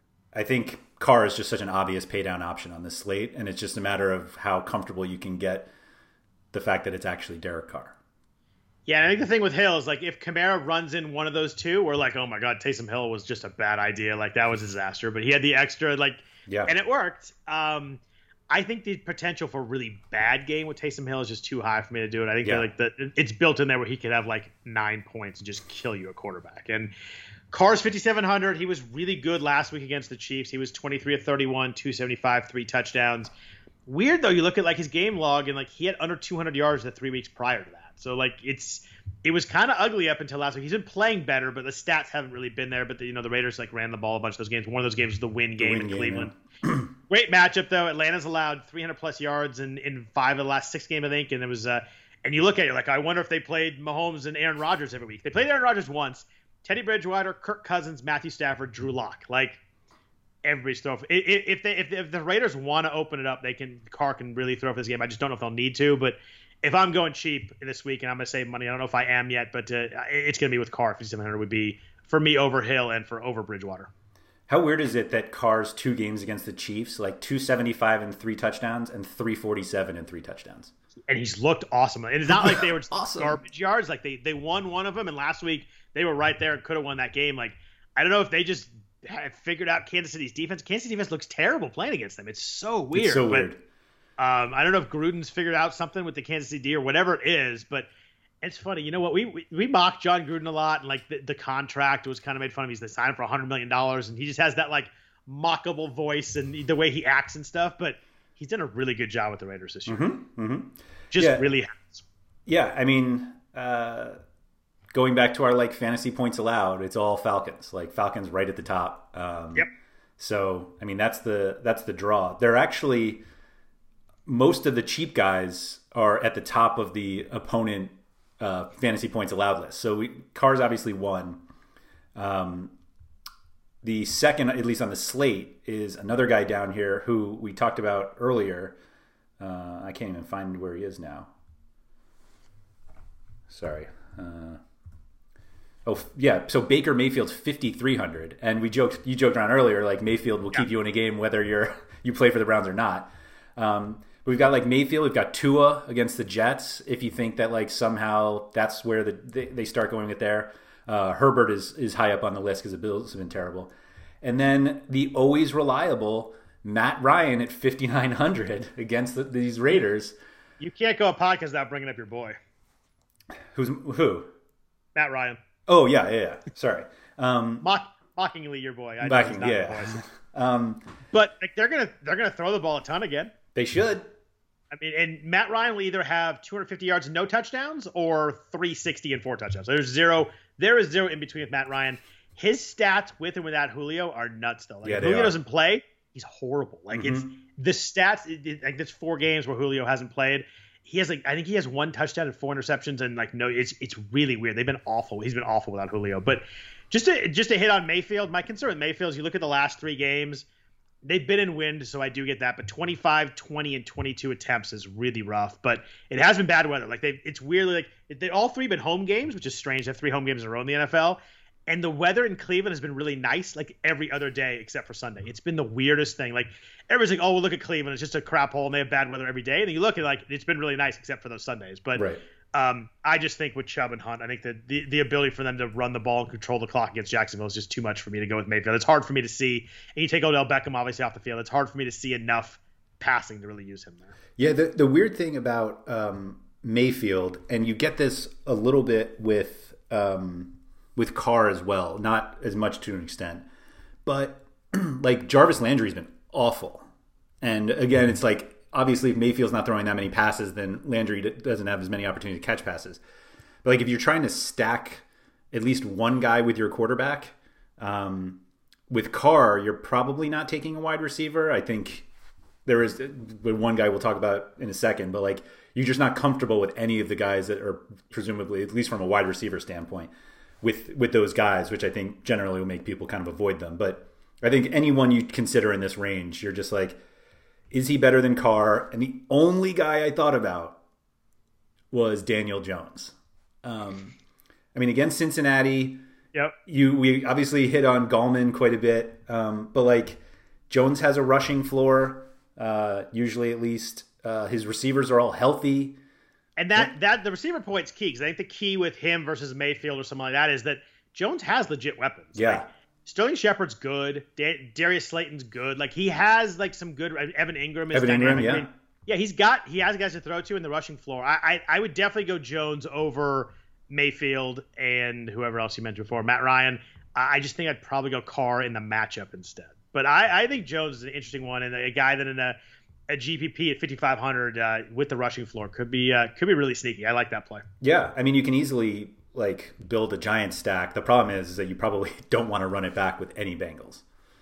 [SPEAKER 5] I think Carr is just such an obvious pay down option on this slate, and it's just a matter of how comfortable you can get the fact that it's actually Derek Carr.
[SPEAKER 4] Yeah, and I think the thing with Hill is like if Kamara runs in one of those two, we're like, oh my God, Taysom Hill was just a bad idea. Like that was a disaster, but he had the extra, like, yeah, and it worked. Um, I think the potential for a really bad game with Taysom Hill is just too high for me to do it. I think yeah. that, like the it's built in there where he could have like nine points and just kill you a quarterback. And Carr's fifty-seven hundred. He was really good last week against the Chiefs. He was twenty-three of thirty-one, two seventy-five, three touchdowns. Weird though, you look at like his game log and like he had under two hundred yards the three weeks prior to that. So like it's it was kind of ugly up until last week. He's been playing better, but the stats haven't really been there. But the, you know the Raiders like ran the ball a bunch of those games. One of those games was the win game the win in game, Cleveland. Yeah. Great matchup though. Atlanta's allowed three hundred plus yards in, in five of the last six games I think, and it was uh, and you look at it like I wonder if they played Mahomes and Aaron Rodgers every week. They played Aaron Rodgers once. Teddy Bridgewater, Kirk Cousins, Matthew Stafford, Drew Lock. Like everybody's throwing. If they if, if the Raiders want to open it up, they can. Carr can really throw for this game. I just don't know if they'll need to. But if I'm going cheap this week and I'm going to save money, I don't know if I am yet, but uh, it's going to be with Carr. fifty-seven hundred would be for me over Hill and for over Bridgewater.
[SPEAKER 5] How weird is it that Carr's two games against the Chiefs, like two seventy-five and three touchdowns, and three forty-seven and three touchdowns?
[SPEAKER 4] And he's looked awesome. And it's not like they were just
[SPEAKER 5] awesome.
[SPEAKER 4] garbage yards. Like they they won one of them, and last week they were right there and could have won that game. Like I don't know if they just have figured out Kansas City's defense. Kansas City defense looks terrible playing against them. It's so weird.
[SPEAKER 5] It's so
[SPEAKER 4] but,
[SPEAKER 5] weird.
[SPEAKER 4] Um, I don't know if Gruden's figured out something with the Kansas City D or whatever it is, but it's funny. You know what? We we, we mock John Gruden a lot, and like the, the contract was kind of made fun of. He's they signed for one hundred million dollars, and he just has that like mockable voice and the way he acts and stuff. But he's done a really good job with the Raiders this year.
[SPEAKER 5] Mm-hmm, mm-hmm.
[SPEAKER 4] Just
[SPEAKER 5] yeah.
[SPEAKER 4] really has.
[SPEAKER 5] Yeah, I mean, uh, going back to our like fantasy points allowed, it's all Falcons. Like Falcons right at the top. Um,
[SPEAKER 4] yep.
[SPEAKER 5] So I mean, that's the that's the draw. They're actually most of the cheap guys are at the top of the opponent uh, fantasy points allowed list. So we, Carr's obviously one. Um, the second, at least on the slate, is another guy down here who we talked about earlier. Uh, I can't even find where he is now. Sorry. Uh, oh, yeah. So Baker Mayfield's fifty-three hundred. And we joked, you joked around earlier, like Mayfield will yeah. keep you in a game whether you're you play for the Browns or not. Um, we've got like Mayfield, we've got Tua against the Jets. If you think that like somehow that's where the they, they start going with there. Uh, Herbert is is high up on the list because the Bills have been terrible. And then the always reliable Matt Ryan at fifty-nine hundred against the, these Raiders.
[SPEAKER 4] You can't go a podcast without bringing up your boy.
[SPEAKER 5] Who's who?
[SPEAKER 4] Matt Ryan.
[SPEAKER 5] Oh yeah, yeah. yeah. Sorry. Um,
[SPEAKER 4] Mock, mockingly your boy. I
[SPEAKER 5] mocking, know yeah. um,
[SPEAKER 4] but like, they're gonna they're gonna throw the ball a ton again.
[SPEAKER 5] They should.
[SPEAKER 4] I mean, and Matt Ryan will either have two hundred fifty yards and no touchdowns or three sixty and four touchdowns. There's zero. There is zero in between with Matt Ryan. His stats with and without Julio are nuts though. Like
[SPEAKER 5] yeah,
[SPEAKER 4] if Julio
[SPEAKER 5] are.
[SPEAKER 4] doesn't play, he's horrible. Like
[SPEAKER 5] mm-hmm.
[SPEAKER 4] it's the stats. It, it, like there's four games where Julio hasn't played. He has like I think he has one touchdown and four interceptions and like no, it's it's really weird. They've been awful. He's been awful without Julio. But just to just to hit on Mayfield, my concern with Mayfield is you look at the last three games. They've been in wind, so I do get that. But twenty-five, twenty, and twenty-two attempts is really rough. But it has been bad weather. Like they, it's weirdly like they all three been home games, which is strange. They have three home games in a row in the N F L, and the weather in Cleveland has been really nice, like every other day except for Sunday. It's been the weirdest thing. Like everybody's like, "Oh, well, look at Cleveland. It's just a crap hole, and they have bad weather every day." And then you look at like it's been really nice except for those Sundays. But
[SPEAKER 5] right.
[SPEAKER 4] Um, I just think with Chubb and Hunt, I think that the, the ability for them to run the ball and control the clock against Jacksonville is just too much for me to go with Mayfield. It's hard for me to see. And you take Odell Beckham obviously off the field. It's hard for me to see enough passing to really use him there.
[SPEAKER 5] Yeah, the the weird thing about um, Mayfield, and you get this a little bit with um, with Carr as well, not as much to an extent, but like Jarvis Landry's been awful. And again, it's like, obviously, if Mayfield's not throwing that many passes, then Landry doesn't have as many opportunities to catch passes. But like if you're trying to stack at least one guy with your quarterback, um, with Carr, you're probably not taking a wide receiver. I think there is one guy we'll talk about in a second, but like you're just not comfortable with any of the guys that are presumably, at least from a wide receiver standpoint, with with those guys, which I think generally will make people kind of avoid them. But I think anyone you consider in this range, you're just like, is he better than Carr? And the only guy I thought about was Daniel Jones. Um, I mean, against Cincinnati,
[SPEAKER 4] yep.
[SPEAKER 5] you we obviously hit on Gallman quite a bit, um, but like Jones has a rushing floor, uh, usually at least. Uh, his receivers are all healthy.
[SPEAKER 4] And that, that the receiver point's key, because I think the key with him versus Mayfield or something like that is that Jones has legit weapons.
[SPEAKER 5] Yeah.
[SPEAKER 4] Like, Sterling Shepard's good. Da- Darius Slayton's good. Like he has like some good. Evan Ingram is
[SPEAKER 5] Evan Ingram, yeah.
[SPEAKER 4] I mean, yeah, he's got he has guys to throw to in the rushing floor. I, I I would definitely go Jones over Mayfield and whoever else you mentioned before, Matt Ryan. I just think I'd probably go Carr in the matchup instead. But I, I think Jones is an interesting one, and a guy that in a, a G P P at fifty-five hundred uh, with the rushing floor could be uh, could be really sneaky. I like that play.
[SPEAKER 5] Yeah, I mean you can easily like build a giant stack. The problem is, is that you probably don't want to run it back with any Bengals.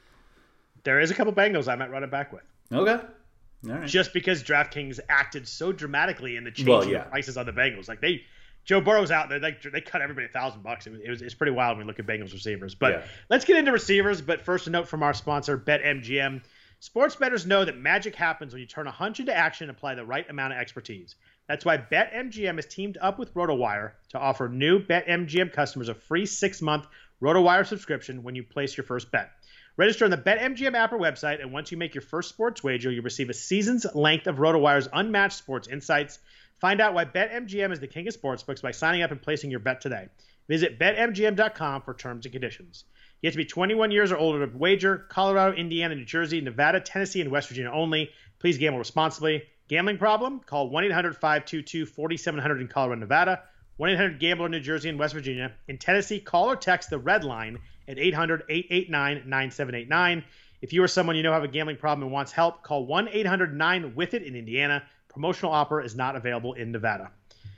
[SPEAKER 4] There is a couple Bengals I might run it back with.
[SPEAKER 5] Okay. All right.
[SPEAKER 4] Just because DraftKings acted so dramatically in the changing
[SPEAKER 5] well, yeah.
[SPEAKER 4] prices on the Bengals. Like they, Joe Burrow's out there. They, they cut everybody a thousand bucks. It was, it was it's pretty wild when you look at Bengals receivers. But
[SPEAKER 5] yeah.
[SPEAKER 4] Let's get into receivers. But first, a note from our sponsor, BetMGM. Sports bettors know that magic happens when you turn a hunch into action and apply the right amount of expertise. That's why BetMGM has teamed up with RotoWire to offer new BetMGM customers a free six-month RotoWire subscription when you place your first bet. Register on the BetMGM app or website, and once you make your first sports wager, you'll receive a season's length of RotoWire's unmatched sports insights. Find out why BetMGM is the king of sportsbooks by signing up and placing your bet today. Visit Bet M G M dot com for terms and conditions. You have to be twenty-one years or older to wager. Colorado, Indiana, New Jersey, Nevada, Tennessee, and West Virginia only. Please gamble responsibly. Gambling problem? Call one eight hundred five two two four seven zero zero in Colorado, Nevada. one eight hundred gambler in New Jersey and West Virginia. In Tennessee, call or text the red line at eight hundred eight eight nine nine seven eight nine. If you or someone you know have a gambling problem and wants help, call one eight hundred nine with it in Indiana. Promotional offer is not available in Nevada.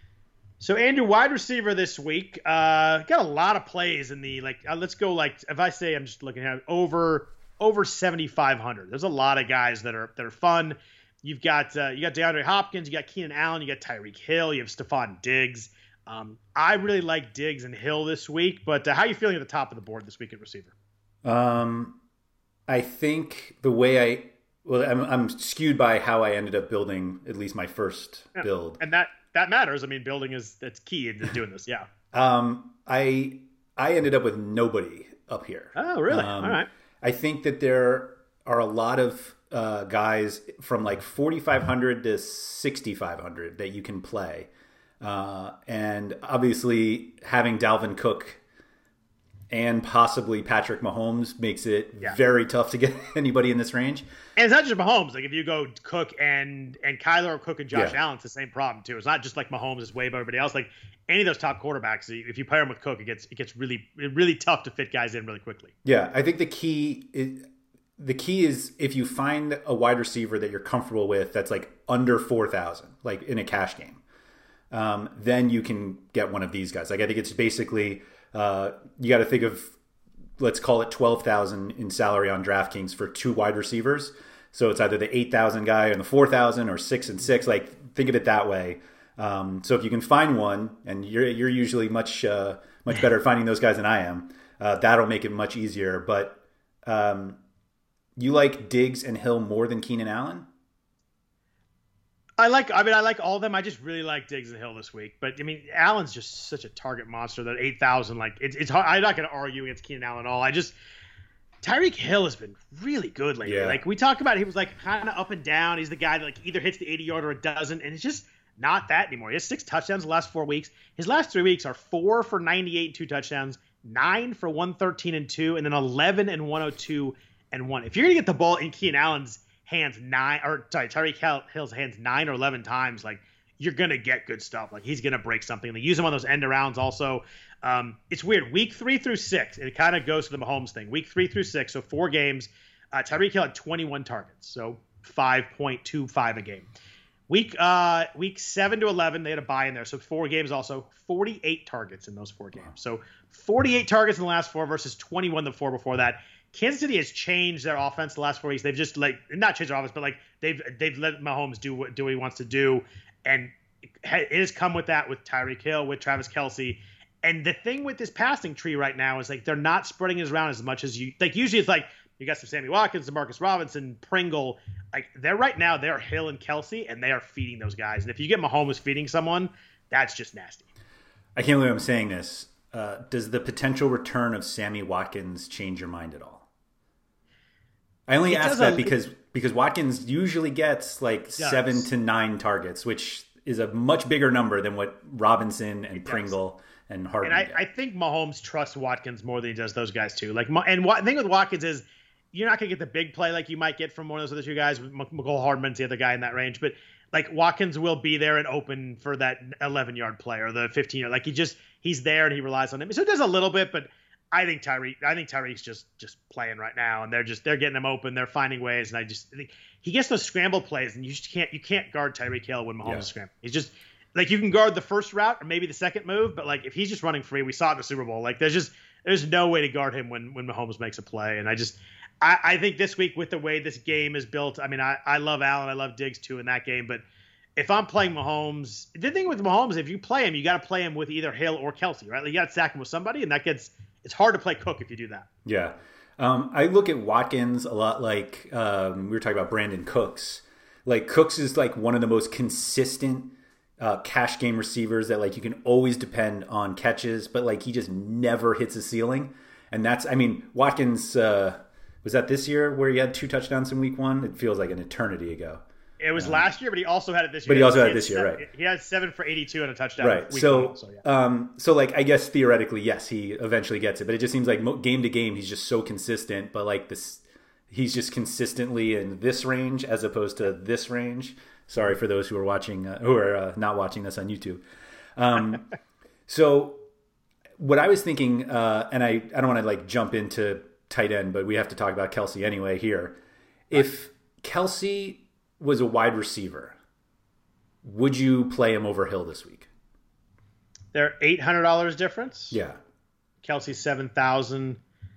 [SPEAKER 4] So, Andrew, wide receiver this week, uh, got a lot of plays in the, like, uh, let's go, like, if I say I'm just looking at it, over over seventy-five hundred. There's a lot of guys that are that are fun. You've got uh, you got DeAndre Hopkins, you got Keenan Allen, you got Tyreek Hill, you have Stephon Diggs. Um, I really like Diggs and Hill this week, but uh, how are you feeling at the top of the board this week at receiver?
[SPEAKER 5] Um, I think the way I well, I'm, I'm skewed by how I ended up building at least my first
[SPEAKER 4] yeah.
[SPEAKER 5] build,
[SPEAKER 4] and that that matters. I mean, building is that's key into doing this. Yeah.
[SPEAKER 5] um, I I ended up with nobody up here.
[SPEAKER 4] Oh, really?
[SPEAKER 5] Um,
[SPEAKER 4] All right.
[SPEAKER 5] I think that there are a lot of uh, guys from like forty-five hundred to sixty-five hundred that you can play. Uh, and obviously having Dalvin Cook and possibly Patrick Mahomes makes it yeah. very tough to get anybody in this range.
[SPEAKER 4] And it's not just Mahomes. Like if you go Cook and and Kyler or Cook and Josh yeah. Allen, it's the same problem too. It's not just like Mahomes is way above everybody else. Like any of those top quarterbacks, if you pair them with Cook, it gets it gets really really tough to fit guys in really quickly.
[SPEAKER 5] Yeah, I think the key is the key is if you find a wide receiver that you're comfortable with that's like under four thousand, like in a cash game. Um, then you can get one of these guys. Like I think it's basically uh, you got to think of, let's call it twelve thousand in salary on DraftKings for two wide receivers. So it's either the eight thousand guy and the four thousand or six and six. Like think of it that way. Um, so if you can find one, and you're you're usually much uh, much better at finding those guys than I am, uh, that'll make it much easier. But um, you like Diggs and Hill more than Keenan Allen?
[SPEAKER 4] I like, I mean, I like all of them. I just really like Diggs and Hill this week. But I mean, Allen's just such a target monster that eight thousand, like it's, it's hard. I'm not going to argue against Keenan Allen at all. I just, Tyreek Hill has been really good lately.
[SPEAKER 5] Yeah.
[SPEAKER 4] Like we talked about, he was like kind of up and down. He's the guy that like either hits the eighty yarder or it doesn't. And it's just, Not that anymore. He has six touchdowns the last four weeks. His last three weeks are four for ninety-eight and two touchdowns, nine for one thirteen and two, and then eleven and one oh two and one. If you're going to get the ball in Keenan Allen's hands nine, or sorry, Tyreek Hill's hands nine or eleven times, like, you're going to get good stuff. Like, he's going to break something. They use him on those end arounds also. Um, it's weird. Week three through six, it kind of goes to the Mahomes thing. Week three through six, so four games, uh, Tyreek Hill had twenty-one targets, so five point two five a game. Week uh, week seven to eleven, they had a bye in there, so four games also, forty-eight targets in those four games. So forty-eight targets in the last four versus twenty-one the four before that. Kansas City has changed their offense the last four weeks. They've just, like, not changed their offense, but, like, they've they've let Mahomes do what, do what he wants to do, and it has come with that with Tyreek Hill, with Travis Kelce. And the thing with this passing tree right now is, like, they're not spreading it around as much as you – like, usually it's like you got some Sammy Watkins, Demarcus Robinson, Pringle. Like, they're right now, they're Hill and Kelce, and they are feeding those guys. And if you get Mahomes feeding someone, that's just nasty.
[SPEAKER 5] I can't believe I'm saying this. Uh, does the potential return of Sammy Watkins change your mind at all? I only it ask that a, because because Watkins usually gets like seven to nine targets, which is a much bigger number than what Robinson and Pringle and Hardman
[SPEAKER 4] And I,
[SPEAKER 5] get.
[SPEAKER 4] I think Mahomes trusts Watkins more than he does those guys too. Like, and the thing with Watkins is you're not going to get the big play like you might get from one of those other two guys. McCall Hardman's the other guy in that range, but like Watkins will be there and open for that eleven yard play or the fifteen yard. Like he just he's there and he relies on him. So it does a little bit, but I think Tyreek. I think Tyreek's just just playing right now, and they're just they're getting him open. They're finding ways, and I just think he gets those scramble plays, and you just can't you can't guard Tyreek Hill when Mahomes yeah. is scrambling. He's just like you can guard the first route or maybe the second move, but like if he's just running free, we saw it in the Super Bowl. Like there's just there's no way to guard him when when Mahomes makes a play, and I just I, I think this week with the way this game is built, I mean I I love Allen, I love Diggs too in that game, but if I'm playing Mahomes, the thing with Mahomes, if you play him, you got to play him with either Hill or Kelce, right? Like you got to sack him with somebody, and that gets. It's hard to play Cook if you do that.
[SPEAKER 5] Yeah. Um, I look at Watkins a lot like um, we were talking about Brandon Cooks. Like Cooks is like one of the most consistent uh, cash game receivers that like you can always depend on catches, but like he just never hits a ceiling. And that's, I mean, Watkins, uh, was that this year where he had two touchdowns in week one? It feels like an eternity ago.
[SPEAKER 4] It was um, last year, but he also had it this year.
[SPEAKER 5] But he also had
[SPEAKER 4] he
[SPEAKER 5] it this year,
[SPEAKER 4] seven,
[SPEAKER 5] right?
[SPEAKER 4] He had seven for eighty-two and a touchdown.
[SPEAKER 5] Right.
[SPEAKER 4] Week
[SPEAKER 5] so,
[SPEAKER 4] one, so, yeah.
[SPEAKER 5] um, so like I guess theoretically, yes, he eventually gets it, but it just seems like game to game, he's just so consistent. But like this, he's just consistently in this range as opposed to this range. Sorry for those who are watching, uh, who are uh, not watching this on YouTube. Um, so, what I was thinking, uh, and I, I don't want to like jump into tight end, but we have to talk about Kelce anyway here. Right. If Kelce was a wide receiver, would you play him over Hill this week?
[SPEAKER 4] They're eight hundred dollars difference.
[SPEAKER 5] Yeah.
[SPEAKER 4] Kelsey's seven thousand.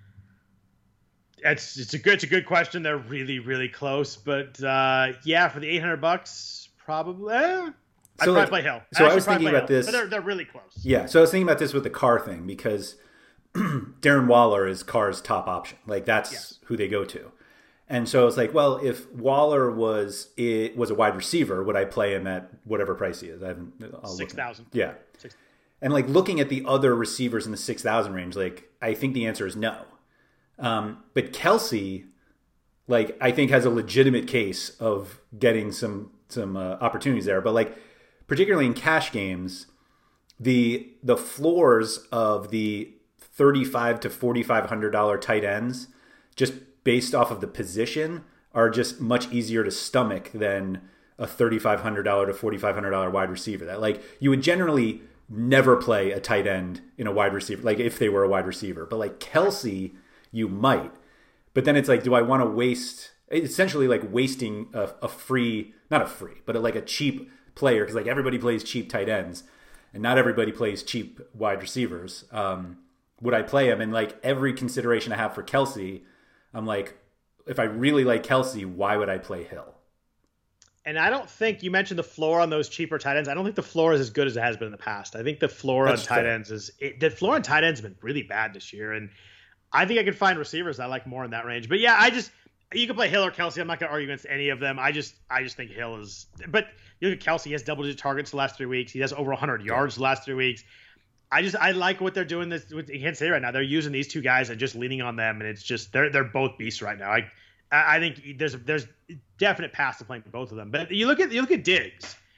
[SPEAKER 4] It's it's a good it's a good question. They're really really close, but uh, yeah, for the eight hundred bucks, probably. Eh,
[SPEAKER 5] so
[SPEAKER 4] I'd probably
[SPEAKER 5] like,
[SPEAKER 4] play Hill.
[SPEAKER 5] So I, I was thinking about
[SPEAKER 4] Hill,
[SPEAKER 5] this.
[SPEAKER 4] But they're they're really close.
[SPEAKER 5] Yeah. So I was thinking about this with the Carr thing because Darren Waller is Carr's top option. Like that's yes. who they go to. And so I was like, well, if Waller was it was a wide receiver, would I play him at whatever price he is? I haven't
[SPEAKER 4] six thousand.
[SPEAKER 5] Yeah, six. And like looking at the other receivers in the six thousand range, like I think the answer is no. Um, but Kelce, like I think has a legitimate case of getting some some uh, opportunities there. But like particularly in cash games, the the floors of the thirty five to forty five hundred dollar tight ends just based off of the position are just much easier to stomach than a thirty-five hundred dollars to forty-five hundred dollars wide receiver. That like you would generally never play a tight end in a wide receiver, like if they were a wide receiver, but like Kelce, you might, but then it's like, do I want to waste essentially like wasting a, a free, not a free, but a, like a cheap player. Cause like everybody plays cheap tight ends and not everybody plays cheap wide receivers. Um, would I play him? And like every consideration I have for Kelce, I'm like, if I really like Kelce, why would I play Hill?
[SPEAKER 4] And I don't think you mentioned the floor on those cheaper tight ends. I don't think the floor is as good as it has been in the past. I think the floor That's on tight fair. ends is it, the floor on tight ends has been really bad this year. And I think I could find receivers I like more in that range. But yeah, I just you can play Hill or Kelce. I'm not going to argue against any of them. I just I just think Hill is. But you look at Kelce. He has double digit targets the last three weeks. He has over one hundred yards the last three weeks. I just I like what they're doing this with Kansas City right now. They're using these two guys and just leaning on them, and it's just they're they're both beasts right now. I I think there's there's definite path to playing both of them. But you look at you look at Diggs.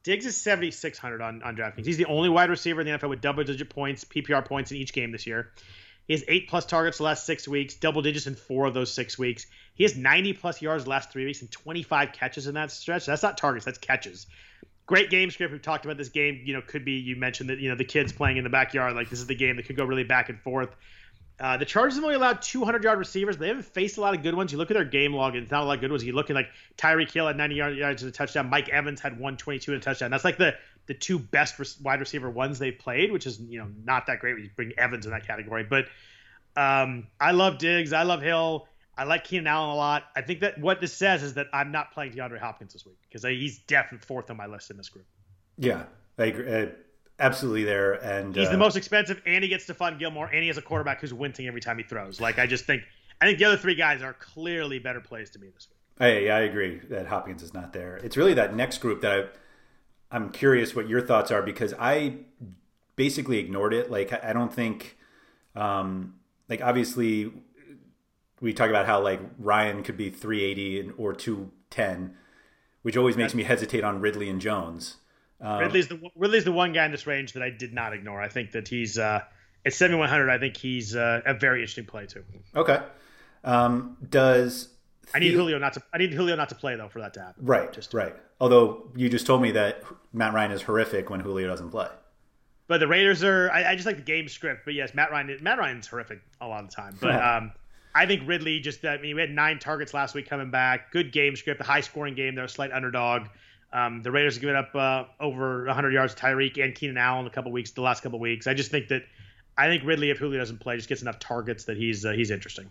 [SPEAKER 4] Diggs is seventy-six hundred on, on DraftKings. He's the only wide receiver in the N F L with double-digit points, P P R points in each game this year. He has eight-plus targets the last six weeks, double digits in four of those six weeks. He has ninety-plus yards the last three weeks and twenty-five catches in that stretch. That's not targets, that's catches. Great game script. We've talked about this game. You know, could be, you mentioned that, you know, the kids playing in the backyard. Like, this is the game that could go really back and forth. Uh, the Chargers have only allowed two hundred yard receivers, but they haven't faced a lot of good ones. You look at their game log, and it's not a lot of good ones. You look at, like, Tyreek Hill had ninety yards and a touchdown. Mike Evans had one twenty-two and a touchdown. That's like the the two best re- wide receiver ones they've played, which is, you know, not that great when you bring Evans in that category. But um, I love Diggs. I love Hill. I like Keenan Allen a lot. I think that what this says is that I'm not playing DeAndre Hopkins this week because he's definitely fourth on my list in this group.
[SPEAKER 5] Yeah, I agree. Uh, absolutely there. And
[SPEAKER 4] he's
[SPEAKER 5] uh,
[SPEAKER 4] the most expensive, and he gets Stephon Gilmore, and he has a quarterback who's wincing every time he throws. Like, I just think I think the other three guys are clearly better plays to me this week.
[SPEAKER 5] I, I agree that Hopkins is not there. It's really that next group that I, I'm curious what your thoughts are, because I basically ignored it. Like, I don't think, um, like, obviously we talk about how, like, Ryan could be three eighty or two ten, which always makes me hesitate on Ridley and Jones. Um,
[SPEAKER 4] Ridley's the Ridley's the one guy in this range that I did not ignore. I think that he's uh, at seventy-one hundred. I think he's uh, a very interesting play too.
[SPEAKER 5] Okay. Um, does
[SPEAKER 4] I need Julio not to I need Julio not to play though for that to happen.
[SPEAKER 5] Right.
[SPEAKER 4] Just
[SPEAKER 5] right. Although you just told me that Matt Ryan is horrific when Julio doesn't play.
[SPEAKER 4] But the Raiders are. I, I just like the game script. But yes, Matt Ryan. Matt Ryan's horrific a lot of the time. But um, I think Ridley just. I mean, we had nine targets last week coming back. Good game script. A high scoring game. They're a slight underdog. Um, the Raiders have given up uh, over one hundred yards to Tyreek and Keenan Allen a couple weeks, the last couple weeks. I just think that I think Ridley, if Julio doesn't play, just gets enough targets that he's uh, he's interesting.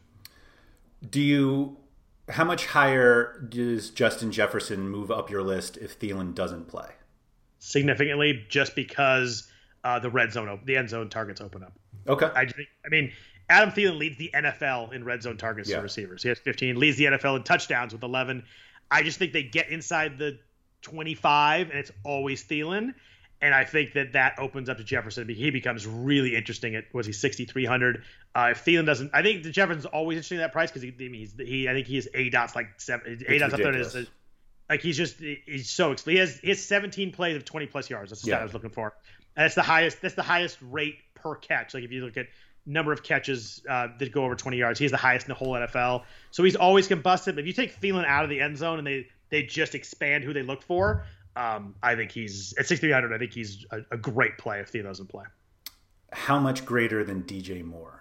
[SPEAKER 5] Do you? How much higher does Justin Jefferson move up your list if Thielen doesn't play?
[SPEAKER 4] Significantly, just because uh, the red zone, the end zone targets open up.
[SPEAKER 5] Okay.
[SPEAKER 4] I, I mean, Adam Thielen leads the N F L in red zone targets yeah. to receivers. He has fifteen. Leads the N F L in touchdowns with eleven. I just think they get inside the twenty-five, and it's always Thielen. And I think that that opens up to Jefferson. He becomes really interesting at, was he sixty-three hundred? Uh, if Thielen doesn't, I think the Jefferson's always interesting at that price because he, I mean, he's, he, I think he is A dots like seven, A dots up there is like he's just he's so he has he has seventeen plays of twenty plus yards. That's the stat yeah. I was looking for, and that's the highest that's the highest rate per catch. Like if you look at number of catches uh, that go over twenty yards, he's the highest in the whole N F L. So he's always combusted. But if you take Thielen out of the end zone and they they just expand who they look for. Um, I think he's at sixty-three hundred. I think he's a, a great play if Thielen doesn't play.
[SPEAKER 5] How much greater than D J Moore?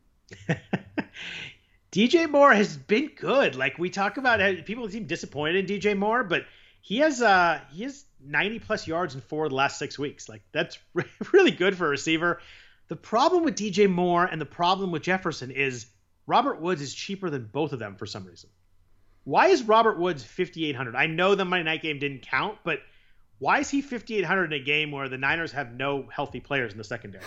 [SPEAKER 4] D J Moore has been good. Like we talk about, people seem disappointed in D J Moore, but he has uh he has ninety plus yards in four of the last six weeks. Like that's really good for a receiver. The problem with D J Moore and the problem with Jefferson is Robert Woods is cheaper than both of them for some reason. Why is Robert Woods fifty-eight hundred? I know the Monday night game didn't count, but why is he fifty-eight hundred in a game where the Niners have no healthy players in the secondary?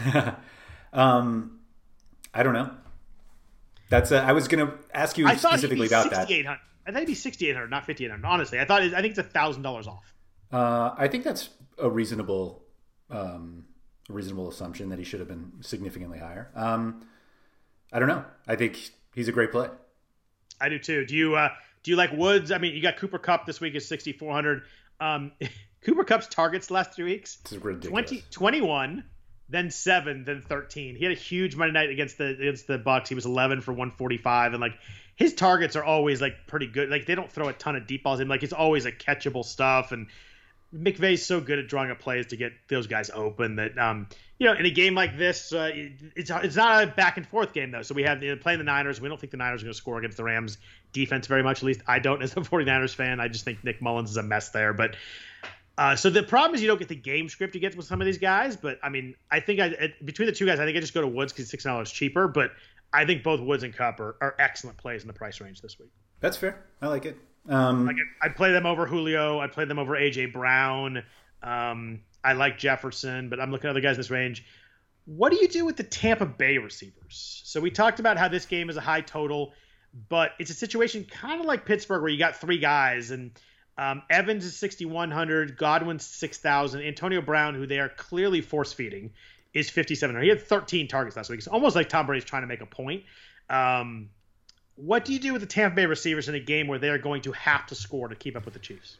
[SPEAKER 5] um, I don't know. That's a, I was going to ask you
[SPEAKER 4] I
[SPEAKER 5] specifically about that.
[SPEAKER 4] I thought he'd be sixty-eight hundred, not fifty-eight hundred. Honestly, I thought it, I think it's a thousand dollars off.
[SPEAKER 5] Uh, I think that's a reasonable, um, a reasonable assumption that he should have been significantly higher. Um, I don't know. I think he's a great play.
[SPEAKER 4] I do too. Do you? Uh, Do you like Woods? I mean, you got Cooper Kupp this week is sixty-four hundred. Um, Cooper Kupp's targets the last three weeks,
[SPEAKER 5] this is ridiculous.
[SPEAKER 4] twenty, twenty-one, then seven, then thirteen. He had a huge Monday night against the against the Bucs. He was eleven for one forty-five, and like his targets are always like pretty good. Like they don't throw a ton of deep balls in. Like it's always like catchable stuff. And McVay's so good at drawing up plays to get those guys open that um you know in a game like this uh, it's it's not a back and forth game though. So we have you know, playing the Niners. We don't think the Niners are going to score against the Rams defense very much. At least I don't as a 49ers fan. I just think Nick Mullins is a mess there. But uh, so the problem is you don't get the game script you get with some of these guys. But I mean I think I between the two guys I think I just go to Woods because six dollars cheaper. But I think both Woods and Kupp are, are excellent plays in the price range this week.
[SPEAKER 5] That's fair. I like it. Um,
[SPEAKER 4] like I'd play them over Julio. I'd play them over A J Brown. Um, I like Jefferson, but I'm looking at other guys in this range. What do you do with the Tampa Bay receivers? So we talked about how this game is a high total, but it's a situation kind of like Pittsburgh where you got three guys, and um, Evans is sixty-one hundred, Godwin's six thousand, Antonio Brown, who they are clearly force-feeding, is fifty-seven hundred. He had thirteen targets last week. It's almost like Tom Brady's trying to make a point. Um, What do you do with the Tampa Bay receivers in a game where they're going to have to score to keep up with the Chiefs?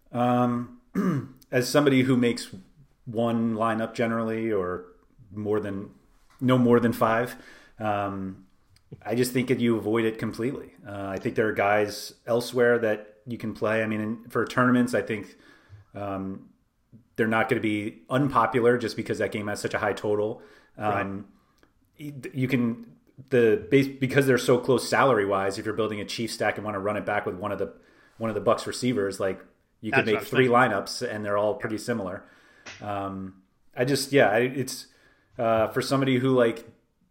[SPEAKER 5] Um, as somebody who makes one lineup generally, or more than no more than five, um, I just think that you avoid it completely. Uh, I think there are guys elsewhere that you can play. I mean, in, for tournaments, I think um, they're not going to be unpopular just because that game has such a high total. Um, right. You can the base because they're so close salary wise. If you're building a Chiefs stack and want to run it back with one of the one of the Bucs receivers, like you could make three thinking. lineups and they're all pretty similar. Um, I just yeah, it's uh, for somebody who like.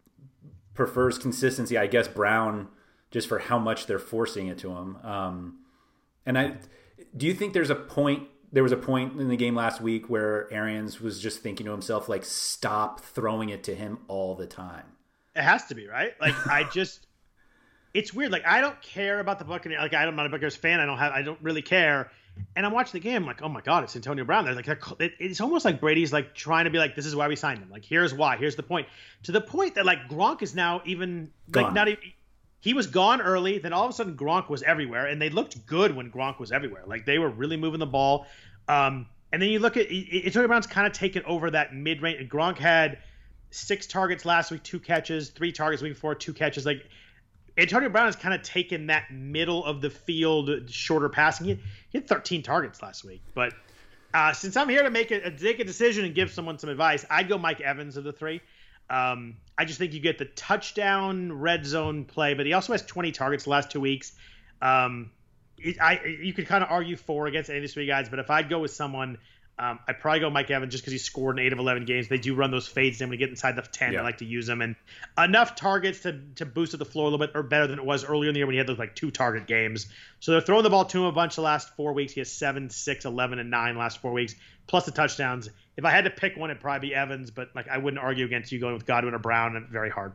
[SPEAKER 5] prefers consistency, I guess Brown, just for how much they're forcing it to him. Um, and I, do you think there's a point, there was a point in the game last week where Arians was just thinking to himself, like, stop throwing it to him all the time?
[SPEAKER 4] It has to be, right? Like, I just, it's weird. Like, I don't care about the Buccaneers. Like, I'm not a Buccaneers fan. I don't have, I don't really care. And I'm watching the game, I'm like, oh my God, it's Antonio Brown. They're like, they're, it's almost like Brady's like trying to be like, this is why we signed him. Like, here's why, here's the point. To the point that like Gronk is now even
[SPEAKER 5] gone.
[SPEAKER 4] like not even, he was gone early. Then all of a sudden Gronk was everywhere, and they looked good when Gronk was everywhere. Like they were really moving the ball. Um, and then you look at Antonio Brown's kind of taken over that mid range. Gronk had six targets last week, two catches, three targets the week before, two catches. Like. Antonio Brown has kind of taken that middle of the field, shorter passing. He, he had thirteen targets last week. But uh, since I'm here to make a, make a decision and give someone some advice, I'd go Mike Evans of the three. Um, I just think you get the touchdown red zone play, but he also has twenty targets the last two weeks. Um, it, I you could kind of argue for against any of these three guys, but if I'd go with someone, um, I'd probably go Mike Evans just because he scored in eight of eleven games. They do run those fades then when you get inside the ten. Yeah. I like to use them. And enough targets to, to boost up the floor a little bit or better than it was earlier in the year when he had those like two target games. So they're throwing the ball to him a bunch the last four weeks. He has seven, six, eleven, and nine last four weeks, plus the touchdowns. If I had to pick one, it'd probably be Evans, but like I wouldn't argue against you going with Godwin or Brown. And very hard.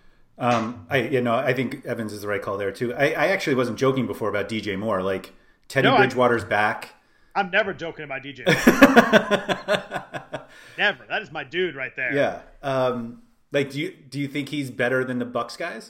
[SPEAKER 5] Um, I you know I think Evans is the right call there too. I, I actually wasn't joking before about D J Moore. Like Teddy no, Bridgewater's I, back.
[SPEAKER 4] I'm never joking about D J. Never. That is my dude right there.
[SPEAKER 5] Yeah. Um, like, do you do you think he's better than the Bucs guys?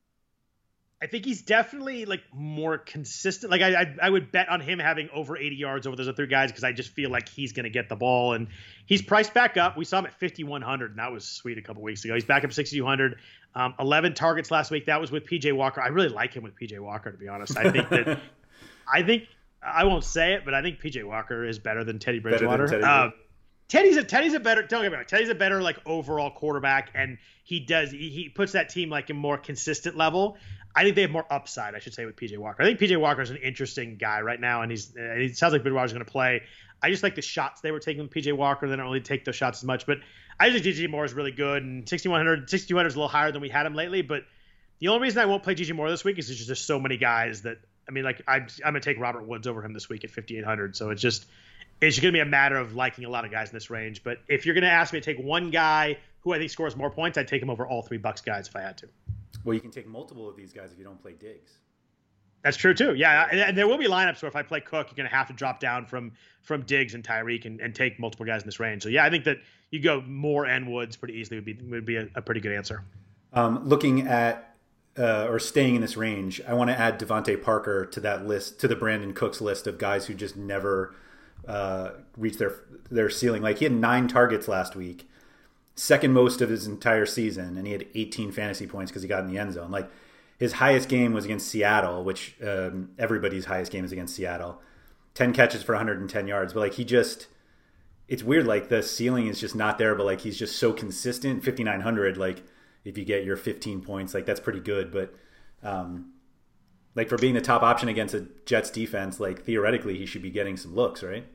[SPEAKER 4] I think he's definitely like more consistent. Like I, I, I would bet on him having over eighty yards over those other guys because I just feel like he's going to get the ball. And he's priced back up. We saw him at fifty-one hundred, and that was sweet a couple weeks ago. He's back up sixty-two hundred. Um, eleven targets last week. That was with P J Walker. I really like him with P J Walker, to be honest. I think that I think. I won't say it, but I think P J Walker is better than Teddy Bridgewater.
[SPEAKER 5] Teddy.
[SPEAKER 4] Uh, Teddy's a Teddy's a better. Don't get me wrong. Teddy's a better like overall quarterback, and he does he, he puts that team like a more consistent level. I think they have more upside, I should say, with P J Walker. I think P J Walker is an interesting guy right now, and he's uh, it sounds like Bridgewater's going to play. I just like the shots they were taking with P J Walker. They don't really take those shots as much, but I think D J Moore is really good, and sixty-one hundred, sixty-two hundred is a little higher than we had him lately. But the only reason I won't play D J Moore this week is there's just so many guys that. I mean, like, I'm, I'm going to take Robert Woods over him this week at fifty-eight hundred. So it's just it's going to be a matter of liking a lot of guys in this range. But if you're going to ask me to take one guy who I think scores more points, I'd take him over all three Bucs guys if I had to.
[SPEAKER 5] Well, you can take multiple of these guys if you don't play Diggs.
[SPEAKER 4] That's true, too. Yeah, and, and there will be lineups where if I play Cook, you're going to have to drop down from from Diggs and Tyreek and, and take multiple guys in this range. So, yeah, I think that you go Moore and Woods pretty easily would be would be a, a pretty good answer.
[SPEAKER 5] Um, looking at Uh, or staying in this range, I want to add Devontae Parker to that list, to the Brandon Cooks list of guys who just never uh, reach their their ceiling. Like he had nine targets last week, second most of his entire season, and he had eighteen fantasy points because he got in the end zone. Like his highest game was against Seattle, which um, everybody's highest game is against Seattle. ten catches for one hundred ten yards, but like he just, it's weird. Like the ceiling is just not there, but like he's just so consistent. fifty-nine hundred, like. If you get your fifteen points, like that's pretty good. But um, like for being the top option against a Jets defense, like theoretically he should be getting some looks, right?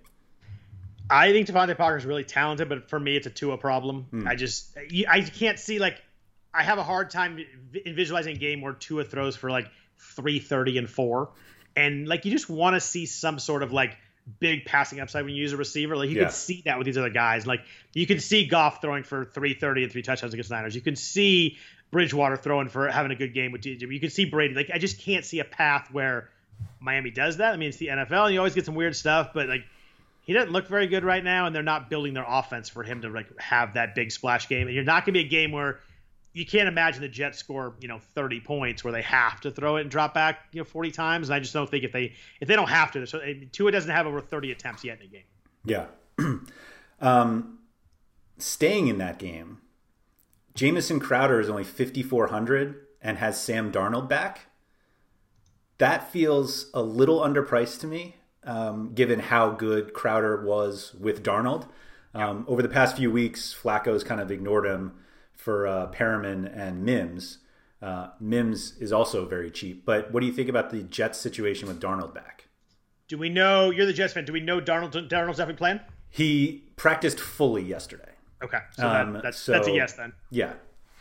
[SPEAKER 4] I think Devontae Parker is really talented, but for me it's a Tua problem. Hmm. I just I can't see like I have a hard time visualizing a game where Tua throws for like three thirty and four, and like you just want to see some sort of like. Big passing upside when you use a receiver. Like you yeah. can see that with these other guys. Like you can see Goff throwing for three thirty and three touchdowns against the Niners. You can see Bridgewater throwing for having a good game with D J. You can see Brady. Like I just can't see a path where Miami does that. I mean, it's the N F L and you always get some weird stuff, but like he doesn't look very good right now and they're not building their offense for him to like have that big splash game. And you're not going to be a game where you can't imagine the Jets score, you know, thirty points where they have to throw it and drop back, you know, forty times. And I just don't think if they if they don't have to, so Tua doesn't have over thirty attempts yet in a game.
[SPEAKER 5] Yeah. um, staying in that game, Jamison Crowder is only fifty-four hundred and has Sam Darnold back. That feels a little underpriced to me, um, given how good Crowder was with Darnold. Um, over the past few weeks, Flacco's kind of ignored him for uh, Perriman and Mims. Uh, Mims is also very cheap. But what do you think about the Jets situation with Darnold back?
[SPEAKER 4] Do we know, you're the Jets fan, do we know Darnold, Darnold's definitely playing?
[SPEAKER 5] He practiced fully yesterday.
[SPEAKER 4] Okay, so,
[SPEAKER 5] um,
[SPEAKER 4] that, that's,
[SPEAKER 5] so
[SPEAKER 4] that's a yes then.
[SPEAKER 5] Yeah.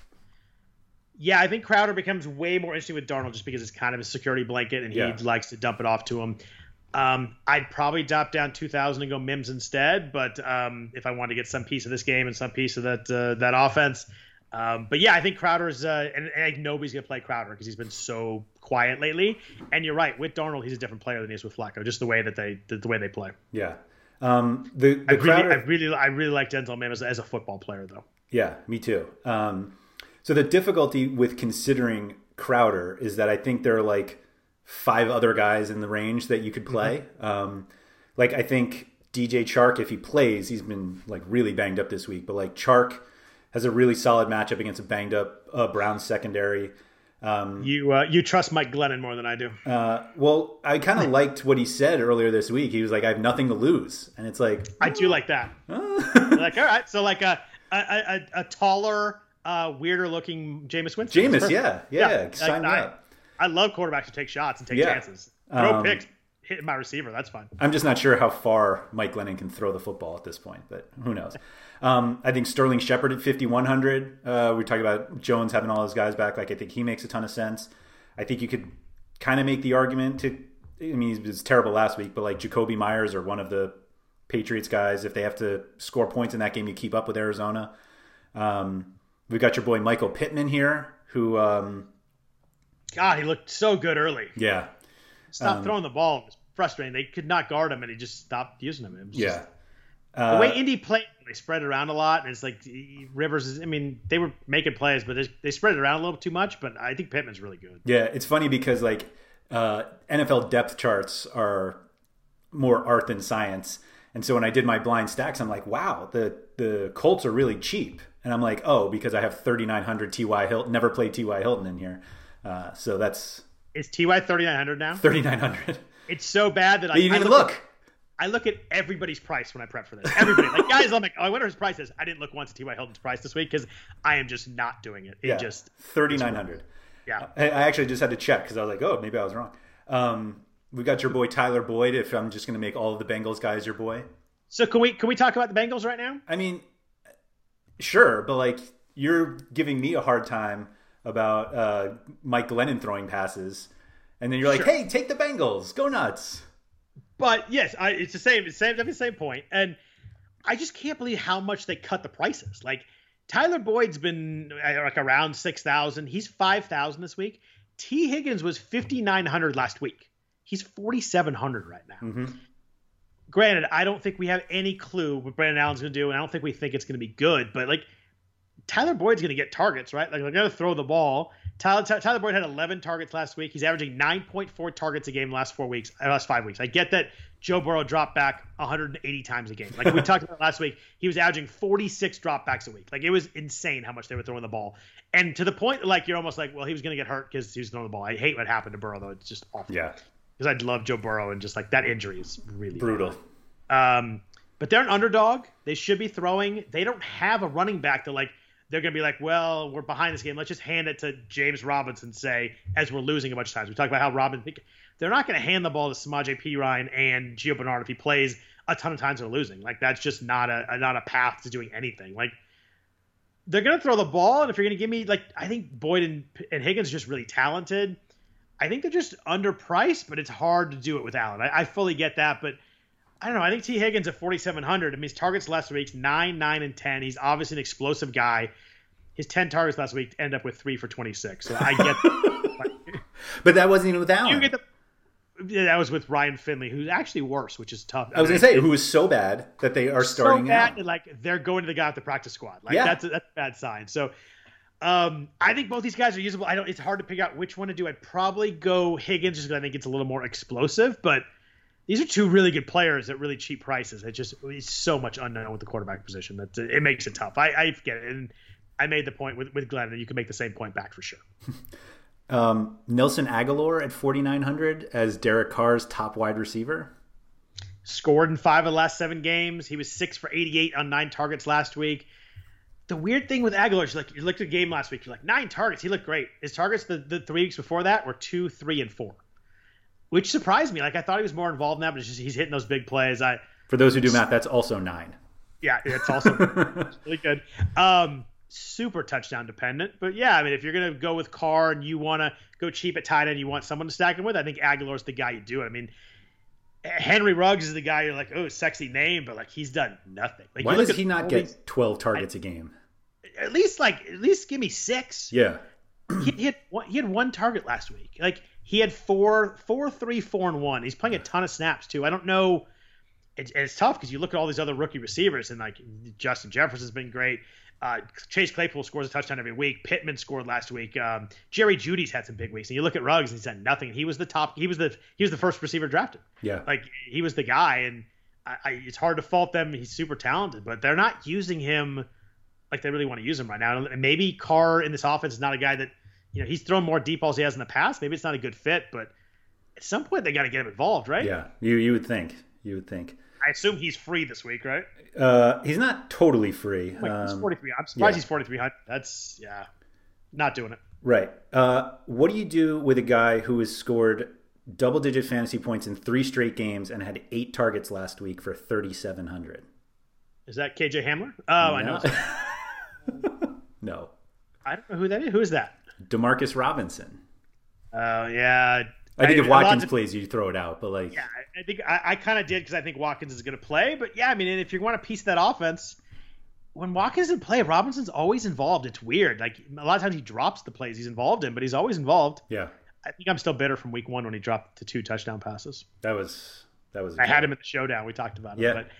[SPEAKER 4] Yeah, I think Crowder becomes way more interesting with Darnold just because it's kind of a security blanket and he yeah. likes to dump it off to him. Um, I'd probably drop down two thousand and go Mims instead, but um, if I wanted to get some piece of this game and some piece of that uh, that offense. Um, but yeah, I think Crowder's uh, – and, and nobody's going to play Crowder because he's been so quiet lately. And you're right. With Darnold, he's a different player than he is with Flacco, just the way that they the, the way they play.
[SPEAKER 5] Yeah. Um, the, the
[SPEAKER 4] I, really,
[SPEAKER 5] Crowder...
[SPEAKER 4] I really I really like Denzel Mims as, as a football player, though.
[SPEAKER 5] Yeah, me too. Um, so the difficulty with considering Crowder is that I think there are like five other guys in the range that you could play. Mm-hmm. Um, like I think D J Chark, if he plays, he's been like really banged up this week, but like Chark has a really solid matchup against a banged up uh, Browns secondary. Um,
[SPEAKER 4] you uh, you trust Mike Glennon more than I do.
[SPEAKER 5] Uh, well, I kind of liked what he said earlier this week. He was like, "I have nothing to lose," and it's like,
[SPEAKER 4] I do like that. Like, all right, so like a a, a, a taller, uh, weirder looking Jameis Winston.
[SPEAKER 5] Jameis, yeah, yeah, yeah. Sign
[SPEAKER 4] like,
[SPEAKER 5] me
[SPEAKER 4] I,
[SPEAKER 5] up.
[SPEAKER 4] I love quarterbacks who take shots and take
[SPEAKER 5] yeah.
[SPEAKER 4] chances. Throw
[SPEAKER 5] um,
[SPEAKER 4] picks, hit my receiver. That's fine.
[SPEAKER 5] I'm just not sure how far Mike Glennon can throw the football at this point, but who knows? Um, I think Sterling Shepard at fifty-one hundred. Uh, we talked about Jones having all his guys back. Like I think he makes a ton of sense. I think you could kind of make the argument to. I mean, he was terrible last week, but like Jacoby Myers or one of the Patriots guys, if they have to score points in that game, you keep up with Arizona. Um, we've got your boy Michael Pittman here, who. Um,
[SPEAKER 4] God, he looked so good early.
[SPEAKER 5] Yeah,
[SPEAKER 4] stopped
[SPEAKER 5] um,
[SPEAKER 4] throwing the ball. It was frustrating. They could not guard him, and he just stopped using him. It was
[SPEAKER 5] yeah.
[SPEAKER 4] Just,
[SPEAKER 5] Uh,
[SPEAKER 4] the way Indy played, they spread it around a lot, and it's like Rivers is. I mean, they were making plays, but they, they spread it around a little too much. But I think Pittman's really good.
[SPEAKER 5] Yeah, it's funny because like uh, N F L depth charts are more art than science, and so when I did my blind stacks, I'm like, wow, the the Colts are really cheap, and I'm like, oh, because I have thirty-nine hundred T Y Hilton, never played T Y Hilton in here, uh, so that's
[SPEAKER 4] is T Y thirty-nine hundred now?
[SPEAKER 5] thirty-nine hundred.
[SPEAKER 4] It's so bad that I
[SPEAKER 5] you didn't
[SPEAKER 4] I
[SPEAKER 5] even
[SPEAKER 4] look.
[SPEAKER 5] look.
[SPEAKER 4] At, I look at everybody's price when I prep for this. Everybody, like guys, I'm like, oh, I wonder his price is. I didn't look once at T Y Hilton's price this week because I am just not doing it. It
[SPEAKER 5] yeah,
[SPEAKER 4] just
[SPEAKER 5] thirty-nine hundred.
[SPEAKER 4] Yeah,
[SPEAKER 5] I, I actually just had to check because I was like, oh, maybe I was wrong. Um, we got your boy Tyler Boyd. If I'm just going to make all of the Bengals guys your boy.
[SPEAKER 4] So can we can we talk about the Bengals right now?
[SPEAKER 5] I mean, sure, but like you're giving me a hard time about uh, Mike Glennon throwing passes, and then you're like,
[SPEAKER 4] sure.
[SPEAKER 5] hey, take the Bengals, go nuts.
[SPEAKER 4] But yes, I, it's the same, it's the same, the same point, and I just can't believe how much they cut the prices. Like Tyler Boyd's been like around six thousand. He's five thousand this week. T Higgins was fifty nine hundred last week. He's forty seven hundred right now.
[SPEAKER 5] Mm-hmm.
[SPEAKER 4] Granted, I don't think we have any clue what Brandon Allen's going to do, and I don't think we think it's going to be good. But like Tyler Boyd's going to get targets, right? Like they're going to throw the ball. Tyler, Tyler Boyd had eleven targets last week. He's averaging nine point four targets a game the last four weeks, uh, last five weeks. I get that Joe Burrow dropped back one hundred eighty times a game. Like we talked about last week, he was averaging forty-six dropbacks a week. Like it was insane how much they were throwing the ball. And to the point, like you're almost like, well, he was going to get hurt because he was throwing the ball. I hate what happened to Burrow, though. It's just awful.
[SPEAKER 5] Yeah.
[SPEAKER 4] Because I love Joe Burrow, and just like that injury is really
[SPEAKER 5] brutal.
[SPEAKER 4] Bad. Um, but they're an underdog. They should be throwing. They don't have a running back that like, they're going to be like, well, we're behind this game. Let's just hand it to James Robinson, say, as we're losing a bunch of times. We talked about how Robinson – they're not going to hand the ball to Samaje Perine and Gio Bernard if he plays a ton of times they're losing. Like, that's just not a not a path to doing anything. Like, they're going to throw the ball, and if you're going to give me – like, I think Boyd and, and Higgins are just really talented. I think they're just underpriced, but it's hard to do it with Allen. I, I fully get that, but – I don't know. I think T. Higgins at forty-seven hundred. I mean, his targets last week, nine, nine, and ten. He's obviously an explosive guy. His ten targets last week end up with three for twenty-six. So I get that.
[SPEAKER 5] But that wasn't even with Allen.
[SPEAKER 4] You get the, yeah, that was with Ryan Finley, who's actually worse, which is tough.
[SPEAKER 5] I was going to say, who is so bad that they are starting
[SPEAKER 4] so bad
[SPEAKER 5] out.
[SPEAKER 4] that, like, they're going to the guy at the practice squad. Like,
[SPEAKER 5] yeah.
[SPEAKER 4] that's, a, that's a bad sign. So Um, I think both these guys are usable. I don't. It's hard to pick out which one to do. I'd probably go Higgins just because I think it's a little more explosive. But these are two really good players at really cheap prices. It just it's so much unknown with the quarterback position that it makes it tough. I, I get it, and I made the point with with Glenn that you can make the same point back for sure.
[SPEAKER 5] um, Nelson Agholor at forty-nine hundred as Derek Carr's top wide receiver.
[SPEAKER 4] Scored in five of the last seven games. He was six for eighty-eight on nine targets last week. The weird thing with Agholor is like you looked at the game last week, you're like nine targets. He looked great. His targets the, the three weeks before that were two, three, and four, which surprised me. Like I thought he was more involved in that, but it's just he's hitting those big plays. I
[SPEAKER 5] for those who do math, that's also nine.
[SPEAKER 4] Yeah, it's also really good. Um, super touchdown dependent, but yeah, I mean if you're gonna go with Carr and you want to go cheap at tight end, you want someone to stack him with. I think Aguilar's the guy you do it. I mean. Henry Ruggs is the guy you're like, oh, sexy name, but like he's done nothing. Like,
[SPEAKER 5] why does he not get these, twelve targets I, a game?
[SPEAKER 4] At least like at least give me six.
[SPEAKER 5] Yeah,
[SPEAKER 4] he, he had one, he had one target last week. Like he had four, four, three, four, and one. He's playing a ton of snaps too. I don't know. It, it's tough because you look at all these other rookie receivers and like Justin Jefferson's been great. Uh, Chase Claypool scores a touchdown every week. Pittman scored last week. Um, Jerry Jeudy's had some big weeks. And you look at Ruggs and he's done nothing. He was the top. He was the he was the first receiver drafted.
[SPEAKER 5] Yeah,
[SPEAKER 4] like he was the guy, and I, I, it's hard to fault them. He's super talented, but they're not using him like they really want to use him right now. And maybe Carr in this offense is not a guy that you know he's thrown more deep balls he has in the past. Maybe it's not a good fit, but at some point they got to get him involved, right?
[SPEAKER 5] Yeah, you you would think. You would think.
[SPEAKER 4] I assume he's free this week, right?
[SPEAKER 5] Uh, he's not totally free.
[SPEAKER 4] Wait,
[SPEAKER 5] um,
[SPEAKER 4] he's forty-three. I'm surprised
[SPEAKER 5] yeah.
[SPEAKER 4] he's forty-three hundred. That's yeah, not doing it.
[SPEAKER 5] Right. Uh, what do you do with a guy who has scored double-digit fantasy points in three straight games and had eight targets last week for thirty-seven hundred?
[SPEAKER 4] Is that K J Hamler? Oh, no. I
[SPEAKER 5] know. No.
[SPEAKER 4] I don't know who that is. Who is that?
[SPEAKER 5] Demarcus Robinson.
[SPEAKER 4] Oh uh, yeah.
[SPEAKER 5] I think
[SPEAKER 4] I,
[SPEAKER 5] if Watkins
[SPEAKER 4] of,
[SPEAKER 5] plays, you throw it out. But like,
[SPEAKER 4] yeah, I think I, I kind of did because I think Watkins is going to play. But yeah, I mean, if you want a piece of that offense, when Watkins doesn't play, Robinson's always involved. It's weird. Like a lot of times he drops the plays he's involved in, but he's always involved.
[SPEAKER 5] Yeah,
[SPEAKER 4] I think I'm still bitter from week one when he dropped the two touchdown passes.
[SPEAKER 5] That was that was.
[SPEAKER 4] I had him in the showdown. We talked about it.
[SPEAKER 5] Yeah.
[SPEAKER 4] But,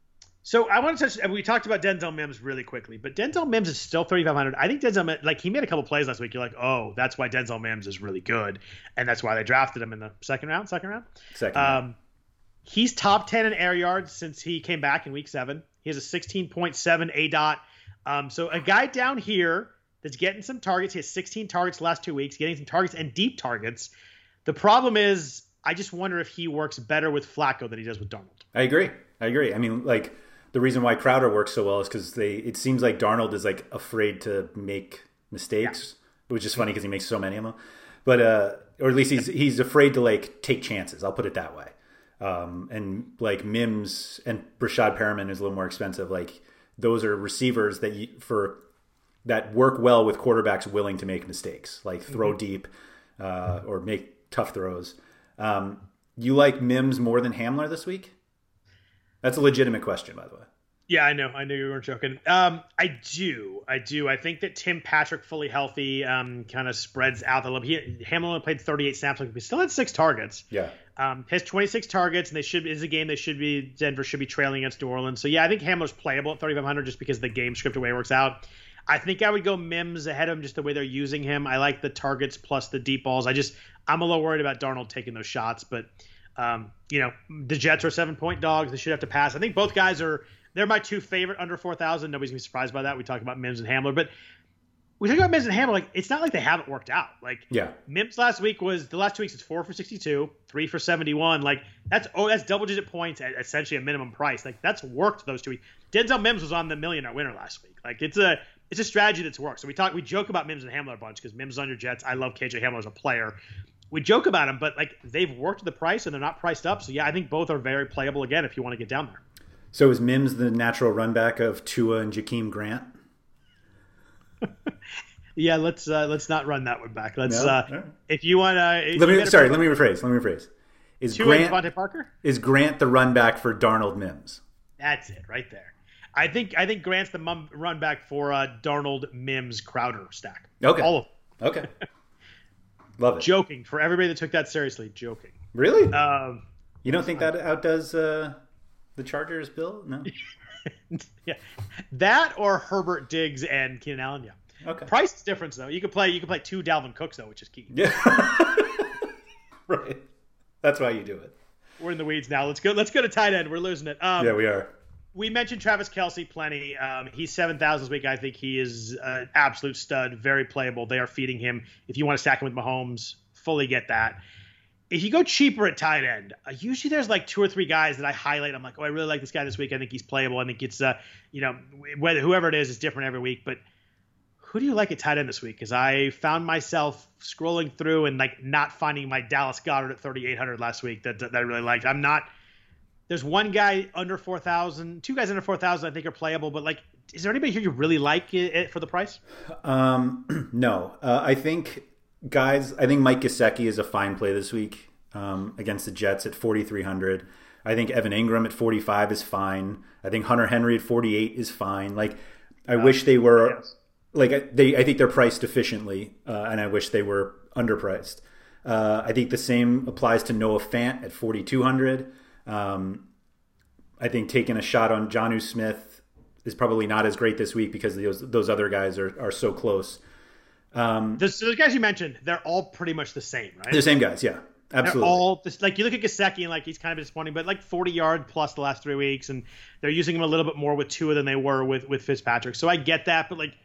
[SPEAKER 4] so I want to touch. We talked about Denzel Mims really quickly, but Denzel Mims is still thirty-five hundred. I think Denzel Mims, like he made a couple plays last week. You're like, oh, that's why Denzel Mims is really good, and that's why they drafted him in the second round. Second round.
[SPEAKER 5] Second.
[SPEAKER 4] Um,
[SPEAKER 5] round.
[SPEAKER 4] He's top ten in air yards since he came back in week seven. He has a sixteen point seven A DOT. Um, so a guy down here that's getting some targets. He has sixteen targets the last two weeks, getting some targets and deep targets. The problem is, I just wonder if he works better with Flacco than he does with Darnold.
[SPEAKER 5] I agree. I agree. I mean, like. The reason why Crowder works so well is because they. It seems like Darnold is like afraid to make mistakes, yeah. which is funny because he makes so many of them. But uh, or at least he's he's afraid to like take chances. I'll put it that way. Um, and like Mims and Rashad Perriman is a little more expensive. Like those are receivers that you, for that work well with quarterbacks willing to make mistakes, like throw mm-hmm. deep uh, or make tough throws. Um, you like Mims more than Hamler this week? That's a legitimate question, by the way.
[SPEAKER 4] Yeah, I know. I knew you weren't joking. Um, I do. I do. I think that Tim Patrick, fully healthy, um, kind of spreads out a little. He Hamlin played thirty-eight snaps, like he still had six targets.
[SPEAKER 5] Yeah.
[SPEAKER 4] Um, has twenty-six targets, and they should is a game they should be Denver should be trailing against New Orleans. So yeah, I think Hamler's playable at thirty-five hundred just because the game script way it works out. I think I would go Mims ahead of him just the way they're using him. I like the targets plus the deep balls. I just I'm a little worried about Darnold taking those shots, but. Um, you know, the Jets are seven point dogs. They should have to pass. I think both guys are, they're my two favorite under four thousand. Nobody's gonna be surprised by that. We talked about Mims and Hamler, but we talk about Mims and Hamler. Like, it's not like they haven't worked out. Like,
[SPEAKER 5] yeah,
[SPEAKER 4] Mims last week was, the last two weeks, it's four for sixty-two, three for seventy-one. Like, that's, oh, that's double digit points at essentially a minimum price. Like, that's worked those two weeks. Denzel Mims was on the millionaire winner last week. Like, it's a, it's a strategy that's worked. So we talk, we joke about Mims and Hamler a bunch because Mims is on your Jets. I love K J Hamler as a player. We joke about them, but like they've worked the price and they're not priced up. So yeah, I think both are very playable again if you want to get down there.
[SPEAKER 5] So is Mims the natural run back of Tua and Jakeem Grant?
[SPEAKER 4] Yeah, let's uh, let's not run that one back. Let's
[SPEAKER 5] no?
[SPEAKER 4] uh,
[SPEAKER 5] right.
[SPEAKER 4] if you want to.
[SPEAKER 5] Let me sorry. Let me rephrase. Let me rephrase. Is
[SPEAKER 4] Tua
[SPEAKER 5] Grant
[SPEAKER 4] and Devontae Parker?
[SPEAKER 5] Is Grant the run back for Darnold Mims?
[SPEAKER 4] That's it right there. I think I think Grant's the mum, run back for uh, Darnold Mims Crowder stack.
[SPEAKER 5] Okay.
[SPEAKER 4] All of them.
[SPEAKER 5] Okay. Love it.
[SPEAKER 4] Joking for everybody that took that seriously. Joking.
[SPEAKER 5] Really?
[SPEAKER 4] Um,
[SPEAKER 5] you don't think that outdoes uh, the Chargers, Bill? No.
[SPEAKER 4] Yeah, that or Herbert, Diggs, and Keenan Allen. Yeah.
[SPEAKER 5] Okay.
[SPEAKER 4] Price is different though. You could play you could play two Dalvin Cooks though, which is key.
[SPEAKER 5] Yeah. Right. That's why you do it.
[SPEAKER 4] We're in the weeds now. Let's go. Let's go to tight end. We're losing it. Um,
[SPEAKER 5] yeah, we are.
[SPEAKER 4] We mentioned Travis Kelce plenty. Um, he's seven thousand this week. I think he is an absolute stud, very playable. They are feeding him. If you want to stack him with Mahomes, fully get that. If you go cheaper at tight end, uh, usually there's like two or three guys that I highlight. I'm like, oh, I really like this guy this week. I think he's playable. I think it's, uh, you know, whether whoever it is is different every week. But who do you like at tight end this week? Because I found myself scrolling through and like not finding my Dallas Goedert at thirty-eight hundred last week that, that I really liked. I'm not. There's one guy under four thousand, two guys under four thousand I think are playable. But like, is there anybody here you really like it, it for the price?
[SPEAKER 5] Um, no, uh, I think. Guys, I think Mike Gesicki is a fine play this week um, against the Jets at forty-three hundred. I think Evan Ingram at forty-five is fine. I think Hunter Henry at forty-eight is fine. Like, I uh, wish they were yes. like they. I think they're priced efficiently, uh, and I wish they were underpriced. Uh, I think the same applies to Noah Fant at forty-two hundred. Um, I think taking a shot on Jonnu Smith is probably not as great this week because those those other guys are are so close. Um,
[SPEAKER 4] those, those guys you mentioned, they're all pretty much the same, right?
[SPEAKER 5] The same guys, yeah, absolutely.
[SPEAKER 4] They're all just, like you look at Gesicki and like he's kind of disappointing, but like forty yard plus the last three weeks, and they're using him a little bit more with Tua than they were with with Fitzpatrick. So I get that, but like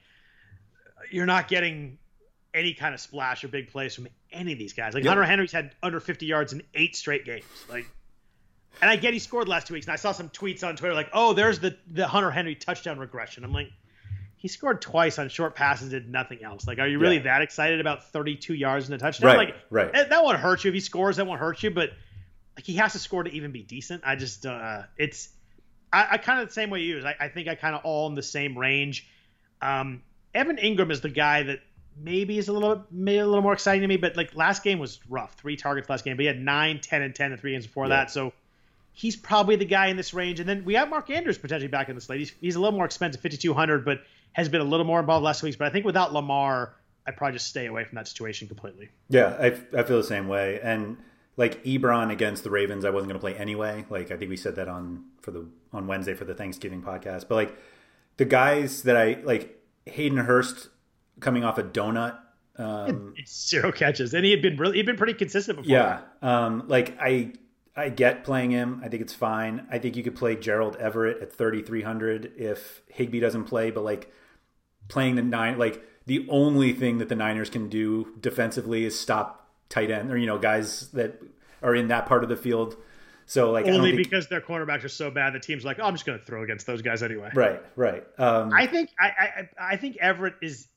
[SPEAKER 4] you're not getting any kind of splash or big plays from any of these guys. Like yep. Hunter Henry's had under fifty yards in eight straight games, like. And I get he scored the last two weeks, and I saw some tweets on Twitter like, "Oh, there's the the Hunter Henry touchdown regression." I'm like. He scored twice on short passes, did nothing else. Like, are you really yeah. that excited about thirty-two yards and a touchdown?
[SPEAKER 5] Right,
[SPEAKER 4] like,
[SPEAKER 5] right.
[SPEAKER 4] That, that won't hurt you if he scores. That won't hurt you. But like, he has to score to even be decent. I just, uh, it's, I, I kind of the same way you use. I, I think I kind of all in the same range. Um, Evan Ingram is the guy that maybe is a little, maybe a little more exciting to me. But like last game was rough. Three targets last game, but he had nine, ten, and ten in three games before yeah. that. So he's probably the guy in this range. And then we have Mark Andrews potentially back in this slate. He's, he's a little more expensive, fifty-two hundred, but has been a little more involved last week, but I think without Lamar, I'd probably just stay away from that situation completely.
[SPEAKER 5] Yeah, I, I feel the same way. And like Ebron against the Ravens, I wasn't going to play anyway. Like I think we said that on for the on Wednesday for the Thanksgiving podcast. But like the guys that I like, Hayden Hurst coming off a donut, um,
[SPEAKER 4] zero catches, and he had been really he'd been pretty consistent before.
[SPEAKER 5] Yeah, um, like I. I get playing him. I think it's fine. I think you could play Gerald Everett at thirty-three hundred if Higbee doesn't play, but like playing the nine, like the only thing that the Niners can do defensively is stop tight end or, you know, guys that are in that part of the field. So like
[SPEAKER 4] only
[SPEAKER 5] I don't think,
[SPEAKER 4] because their cornerbacks are so bad, the team's like, oh, I'm just going to throw against those guys anyway.
[SPEAKER 5] Right, right. Um,
[SPEAKER 4] I think I, I I think Everett is.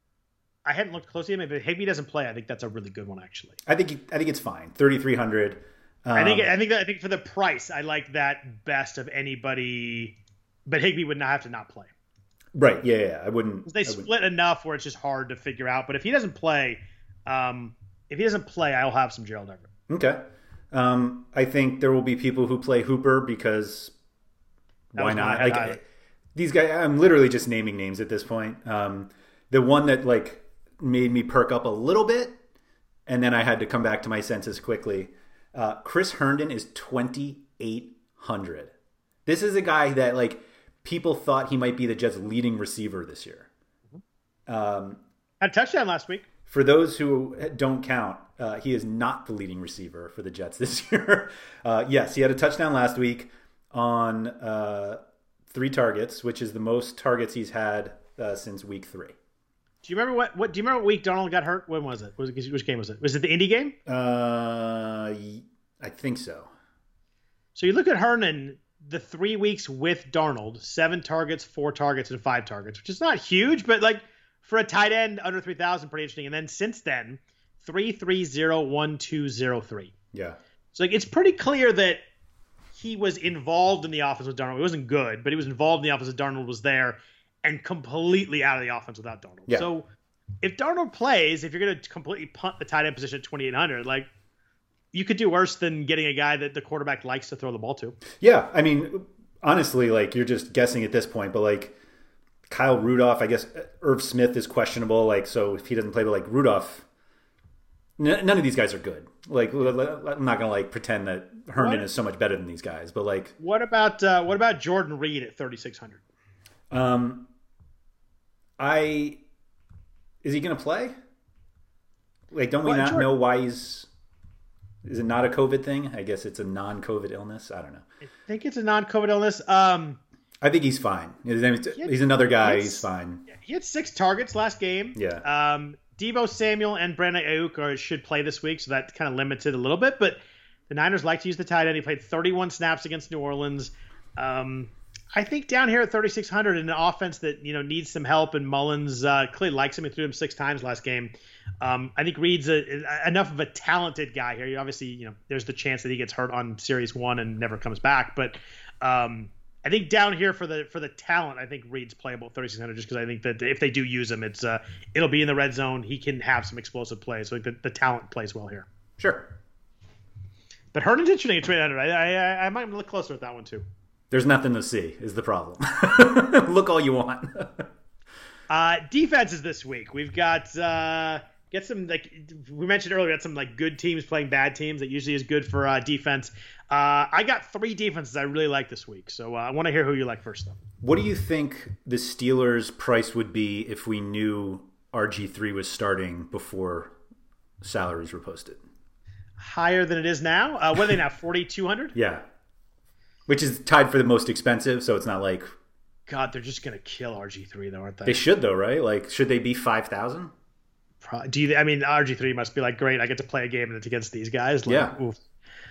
[SPEAKER 4] I hadn't looked closely at him, but if Higbee doesn't play, I think that's a really good one actually.
[SPEAKER 5] I think I think it's fine. thirty-three hundred. Um,
[SPEAKER 4] I think I think that I think for the price, I like that best of anybody. But Higbee would not have to not play.
[SPEAKER 5] Right? Yeah, yeah. I wouldn't.
[SPEAKER 4] They
[SPEAKER 5] I
[SPEAKER 4] split
[SPEAKER 5] wouldn't.
[SPEAKER 4] enough where it's just hard to figure out. But if he doesn't play, um, if he doesn't play, I'll have some Gerald Everett.
[SPEAKER 5] Okay. Um, I think there will be people who play Hooper because
[SPEAKER 4] that
[SPEAKER 5] why not? Like I, these guys, I'm literally just naming names at this point. Um, the one that like made me perk up a little bit, and then I had to come back to my senses quickly. Uh, Chris Herndon is twenty-eight hundred. This is a guy that like people thought he might be the Jets' leading receiver this year. Um,
[SPEAKER 4] Had a touchdown last week.
[SPEAKER 5] For those who don't count, uh, he is not the leading receiver for the Jets this year. uh, yes, he had a touchdown last week on uh, three targets, which is the most targets he's had uh, since week three.
[SPEAKER 4] Do you remember what, what? Do you remember what week Darnold got hurt? When was it? Was it which game was it? Was it the Indy game?
[SPEAKER 5] Uh, I think so.
[SPEAKER 4] So you look at Herndon, the three weeks with Darnold, seven targets, four targets, and five targets, which is not huge, but like for a tight end under three thousand, pretty interesting. And then since then, three three zero one two zero three.
[SPEAKER 5] Yeah.
[SPEAKER 4] So like it's pretty clear that he was involved in the offense with Darnold. He wasn't good, but he was involved in the offense with Darnold was there. And completely out of the offense without Darnold.
[SPEAKER 5] Yeah.
[SPEAKER 4] So if Darnold plays, if you're going to completely punt the tight end position at twenty-eight hundred, like you could do worse than getting a guy that the quarterback likes to throw the ball to.
[SPEAKER 5] Yeah. I mean, honestly, like you're just guessing at this point, but like Kyle Rudolph, I guess Irv Smith is questionable. Like, so if he doesn't play, but like Rudolph, n- none of these guys are good. Like, I'm not going to like pretend that Herndon what? is so much better than these guys, but like,
[SPEAKER 4] what about, uh, what about Jordan Reed at thirty-six hundred?
[SPEAKER 5] Um, I Is he going to play? Like, don't we
[SPEAKER 4] well,
[SPEAKER 5] not
[SPEAKER 4] Jordan,
[SPEAKER 5] know why he's... Is it not a COVID thing? I guess it's a non-COVID illness. I don't know.
[SPEAKER 4] I think it's a non-COVID illness. Um,
[SPEAKER 5] I think he's fine. He's, he's another guy. He he's fine.
[SPEAKER 4] He had six targets last game.
[SPEAKER 5] Yeah.
[SPEAKER 4] Um, Deebo Samuel and Brandon Ayuk are, should play this week, so that kind of limits it a little bit. But the Niners like to use the tight end. He played thirty-one snaps against New Orleans. Um, I think down here at thirty-six hundred in an offense that you know needs some help, and Mullins uh, clearly likes him and threw him six times last game. Um, I think Reed's a, a, enough of a talented guy here. Obviously, you know, there's the chance that he gets hurt on Series One and never comes back. But um, I think down here for the for the talent, I think Reed's playable at thirty-six hundred just because I think that if they do use him, it's uh, it'll be in the red zone. He can have some explosive plays. So I think the, the talent plays well here.
[SPEAKER 5] Sure.
[SPEAKER 4] But Herndon's interesting at twenty-eight hundred. I, I I might look closer at that one too.
[SPEAKER 5] There's nothing to see is the problem. Look all you want.
[SPEAKER 4] uh, defenses this week. We've got uh, get some like we mentioned earlier. We got some like good teams playing bad teams. That usually is good for uh, defense. Uh, I got three defenses I really like this week. So uh, I want to hear who you like first, though.
[SPEAKER 5] What do you think the Steelers' price would be if we knew R G three was starting before salaries were posted?
[SPEAKER 4] Higher than it is now. Uh, what are they now? forty-two hundred?
[SPEAKER 5] Yeah. Which is tied for the most expensive, so it's not like...
[SPEAKER 4] God, they're just going to kill R G three, though, aren't they?
[SPEAKER 5] They should, though, right? Like, should they be five thousand?
[SPEAKER 4] Do you? I mean, R G three must be like, great, I get to play a game and it's against these guys. Like,
[SPEAKER 5] yeah.
[SPEAKER 4] Oof.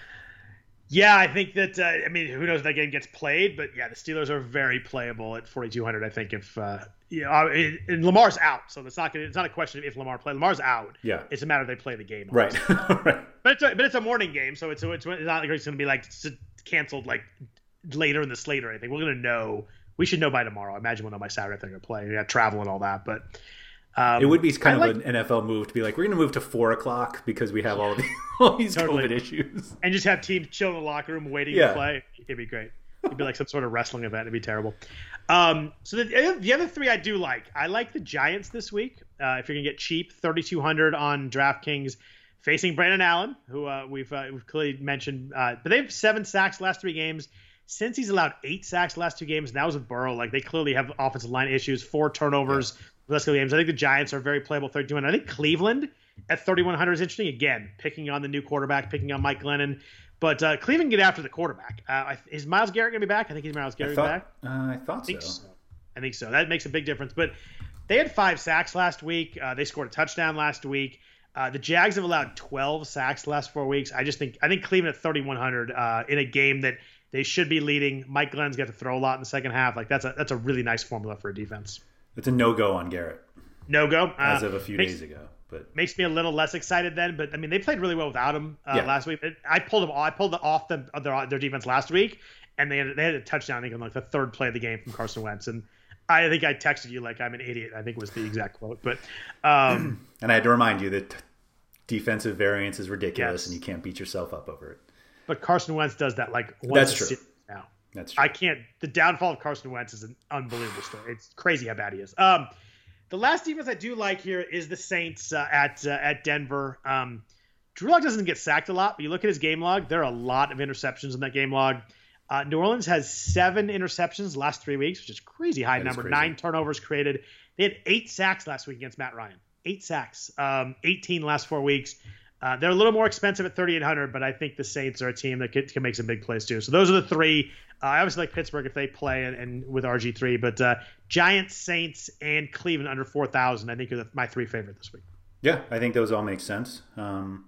[SPEAKER 4] Yeah, I think that, uh, I mean, who knows if that game gets played, but yeah, the Steelers are very playable at forty-two hundred, I think, if, uh, you know, it, and Lamar's out, so it's not gonna, it's not a question of if Lamar plays. Lamar's out.
[SPEAKER 5] Yeah.
[SPEAKER 4] It's a matter of they play the game.
[SPEAKER 5] Right. Right.
[SPEAKER 4] But it's a, but it's a morning game, so it's, it's, it's not like it's going to be like canceled like later in the slate or anything. We're going to know, we should know by tomorrow. I imagine we'll know by Saturday if they're going to play. We got travel and all that, but. Um,
[SPEAKER 5] it would be kind
[SPEAKER 4] I
[SPEAKER 5] of
[SPEAKER 4] like,
[SPEAKER 5] an N F L move to be like, we're going to move to four o'clock because we have all, the, all these totally. COVID issues.
[SPEAKER 4] And just have teams chill in the locker room waiting
[SPEAKER 5] yeah.
[SPEAKER 4] to play. It'd be great. It'd be like some sort of wrestling event. It'd be terrible. Um, so the, the other three I do like. I like the Giants this week. Uh, if you're going to get cheap, thirty-two hundred on DraftKings, facing Brandon Allen, who uh, we've, uh, we've clearly mentioned. Uh, but they have seven sacks last three games. Since he's allowed eight sacks last two games, and that was with Burrow. Like, they clearly have offensive line issues, four turnovers. Yeah. Last couple games. I think the Giants are very playable thirty-two hundred. I think Cleveland at thirty-one hundred is interesting. Again, picking on the new quarterback, picking on Mike Glennon. But uh, Cleveland get after the quarterback. Uh, is Myles Garrett going to be back? I think he's Myles Garrett
[SPEAKER 5] thought,
[SPEAKER 4] back.
[SPEAKER 5] Uh, I thought
[SPEAKER 4] I think
[SPEAKER 5] so.
[SPEAKER 4] so. I think so. That makes a big difference. But they had five sacks last week. Uh, they scored a touchdown last week. Uh, the Jags have allowed twelve sacks the last four weeks. I just think I think Cleveland at thirty-one hundred uh, in a game that they should be leading. Mike Glenn's got to throw a lot in the second half. Like that's a that's a really nice formula for a defense.
[SPEAKER 5] It's a no-go on Garrett.
[SPEAKER 4] No go
[SPEAKER 5] as of a few
[SPEAKER 4] uh, makes,
[SPEAKER 5] days ago, but
[SPEAKER 4] makes me a little less excited then. But I mean, they played really well without him uh,
[SPEAKER 5] yeah.
[SPEAKER 4] last week. I pulled them. I pulled off the, their their defense last week, and they had, they had a touchdown. I think on like the third play of the game from Carson Wentz, and I think I texted you like I'm an idiot. I think was the exact quote. But um,
[SPEAKER 5] and I had to remind you that defensive variance is ridiculous,
[SPEAKER 4] yes.
[SPEAKER 5] and you can't beat yourself up over it.
[SPEAKER 4] But Carson Wentz does that like once
[SPEAKER 5] that's true.
[SPEAKER 4] Now
[SPEAKER 5] that's true.
[SPEAKER 4] I can't. The downfall of Carson Wentz is an unbelievable story. It's crazy how bad he is. Um. The last defense I do like here is the Saints uh, at uh, at Denver. Um, Drew Lock doesn't get sacked a lot, but you look at his game log, there are a lot of interceptions in that game log. Uh, New Orleans has seven interceptions the last three weeks, which is crazy high
[SPEAKER 5] that
[SPEAKER 4] number.
[SPEAKER 5] Crazy.
[SPEAKER 4] Nine turnovers created. They had eight sacks last week against Matt Ryan. Eight sacks. Um, eighteen last four weeks. Uh, they're a little more expensive at thirty-eight hundred, but I think the Saints are a team that can, can make some big plays too. So those are the three. Uh, I obviously like Pittsburgh if they play and, and with R G three, but uh, Giants, Saints, and Cleveland under four thousand I think are the, my three favorite this week.
[SPEAKER 5] Yeah, I think those all make sense. Um,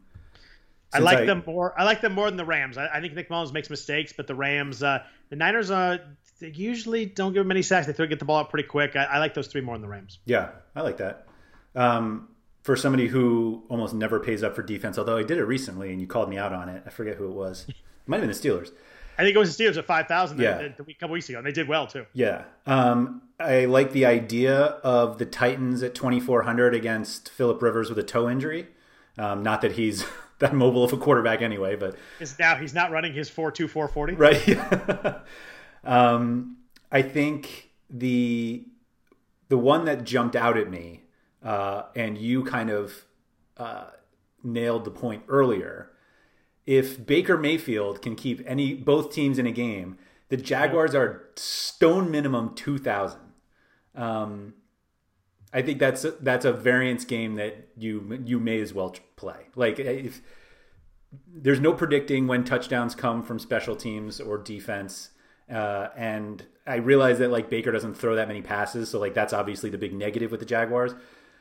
[SPEAKER 4] I like I, them more. I like them more than the Rams. I, I think Nick Mullins makes mistakes, but the Rams, uh, the Niners, uh, they usually don't give them many sacks. They throw, get the ball out pretty quick. I, I like those three more than the Rams.
[SPEAKER 5] Yeah, I like that. Um, for somebody who almost never pays up for defense, although I did it recently and you called me out on it. I forget who it was. It might have been the Steelers.
[SPEAKER 4] I think it was the Steelers at five thousand
[SPEAKER 5] yeah.
[SPEAKER 4] a couple weeks ago, and they did well too.
[SPEAKER 5] Yeah. Um, I like the idea of the Titans at twenty-four hundred against Phillip Rivers with a toe injury. Um, not that he's that mobile of a quarterback anyway, but
[SPEAKER 4] is now he's not running his four two four forty.
[SPEAKER 5] Right. um, I think the the one that jumped out at me, uh, and you kind of uh, nailed the point earlier. If Baker Mayfield can keep any both teams in a game, the Jaguars are stone minimum two thousand. Um, I think that's a, that's a variance game that you you may as well play. Like if there's no predicting when touchdowns come from special teams or defense, uh, and I realize that like Baker doesn't throw that many passes, so like that's obviously the big negative with the Jaguars.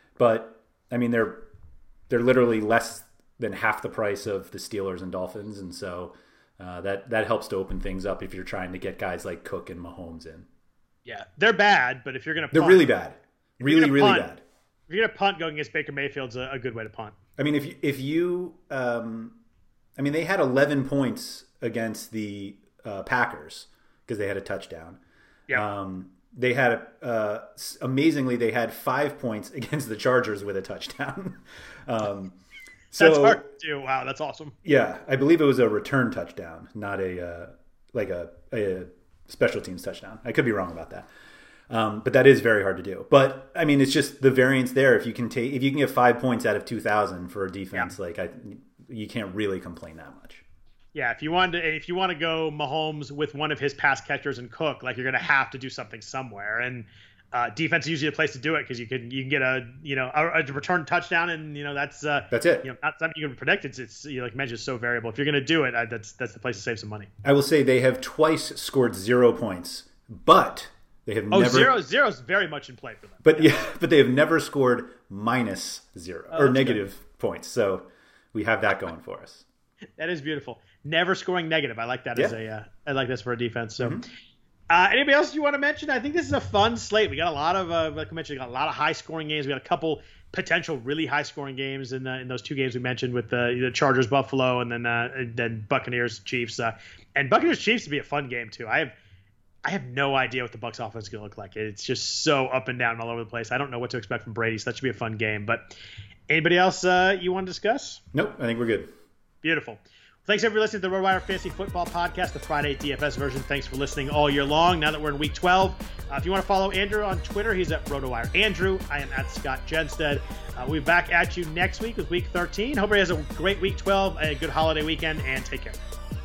[SPEAKER 5] But I mean they're they're literally less than half the price of the Steelers and Dolphins, and so uh, that that helps to open things up if you're trying to get guys like Cook and Mahomes in.
[SPEAKER 4] Yeah, they're bad, but if you're going to,
[SPEAKER 5] they're really bad, really really
[SPEAKER 4] punt,
[SPEAKER 5] bad.
[SPEAKER 4] If you're going to punt going against Baker Mayfield's a, a good way to punt.
[SPEAKER 5] I mean, if you, if you, um, I mean, they had eleven points against the uh, Packers because they had a touchdown.
[SPEAKER 4] Yeah.
[SPEAKER 5] Um, they had uh, amazingly they had five points against the Chargers with a touchdown. um, so,
[SPEAKER 4] that's hard to do. Wow, that's awesome.
[SPEAKER 5] Yeah, I believe it was a return touchdown, not a uh, like a, a special teams touchdown. I could be wrong about that. Um, but that is very hard to do. But I mean, it's just the variance there. If you can take, if you can get five points out of two thousand for a defense, yeah. like I, you can't really complain that much.
[SPEAKER 4] Yeah, if you want to, if you want to go Mahomes with one of his pass catchers and Cook, like you're going to have to do something somewhere. And uh, defense is usually a place to do it because you can you can get a you know a, a return touchdown, and you know that's uh,
[SPEAKER 5] that's it.
[SPEAKER 4] You know, not something you can predict. It's it's you know, like you mentioned, it's so variable. If you're going to do it, uh, that's that's the place to save some money.
[SPEAKER 5] I will say they have twice scored zero points, but they have
[SPEAKER 4] oh
[SPEAKER 5] never.
[SPEAKER 4] zero zero is very much in play for them.
[SPEAKER 5] But yeah, yeah but they have never scored minus zero oh, or negative good. points. So we have that going for us.
[SPEAKER 4] That is beautiful. Never scoring negative. I like that
[SPEAKER 5] yeah.
[SPEAKER 4] as a. Uh, I like this for a defense. So,
[SPEAKER 5] mm-hmm.
[SPEAKER 4] uh, anybody else you want to mention? I think this is a fun slate. We got a lot of, uh, like I mentioned, we got a lot of high scoring games. We got a couple potential really high scoring games in uh, in those two games we mentioned with the, the Chargers Buffalo and then uh, and then Buccaneers Chiefs. Uh, and Buccaneers Chiefs would be a fun game too. I have I have no idea what the Bucs offense is going to look like. It's just so up and down all over the place. I don't know what to expect from Brady. So that should be a fun game. But anybody else uh, you want to discuss?
[SPEAKER 5] Nope. I think we're good.
[SPEAKER 4] Beautiful. Thanks everybody for listening to the RotoWire Fantasy Football Podcast, the Friday D F S version. Thanks for listening all year long. Now that we're in week twelve, uh, if you want to follow Andrew on Twitter, he's at RotoWire Andrew. I am at Scott Genstead. Uh, we'll be back at you next week with week thirteen. Hope everybody has a great week twelve, a good holiday weekend, and take care.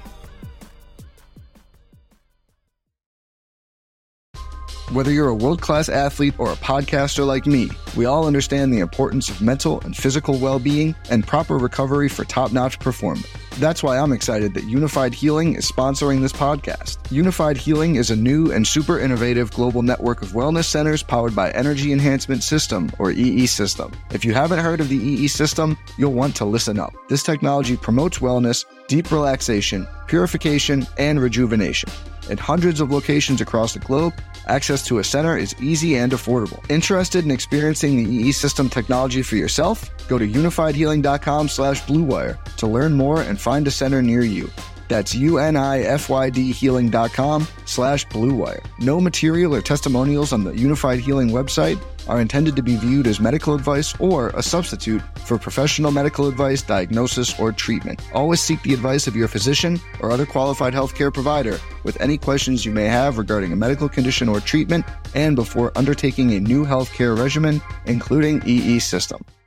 [SPEAKER 6] Whether you're a world-class athlete or a podcaster like me, we all understand the importance of mental and physical well-being and proper recovery for top-notch performance. That's why I'm excited that Unified Healing is sponsoring this podcast. Unified Healing is a new and super innovative global network of wellness centers powered by Energy Enhancement System, or E E System. If you haven't heard of the E E System, you'll want to listen up. This technology promotes wellness, deep relaxation, purification, and rejuvenation. At hundreds of locations across the globe, access to a center is easy and affordable. Interested in experiencing the E E System technology for yourself? Go to unified healing dot com slash blue wire to learn more and find a center near you. That's unified healing dot com slash blue wire. No material or testimonials on the Unified Healing website are intended to be viewed as medical advice or a substitute for professional medical advice, diagnosis, or treatment. Always seek the advice of your physician or other qualified healthcare provider with any questions you may have regarding a medical condition or treatment and before undertaking a new healthcare regimen, including E E System.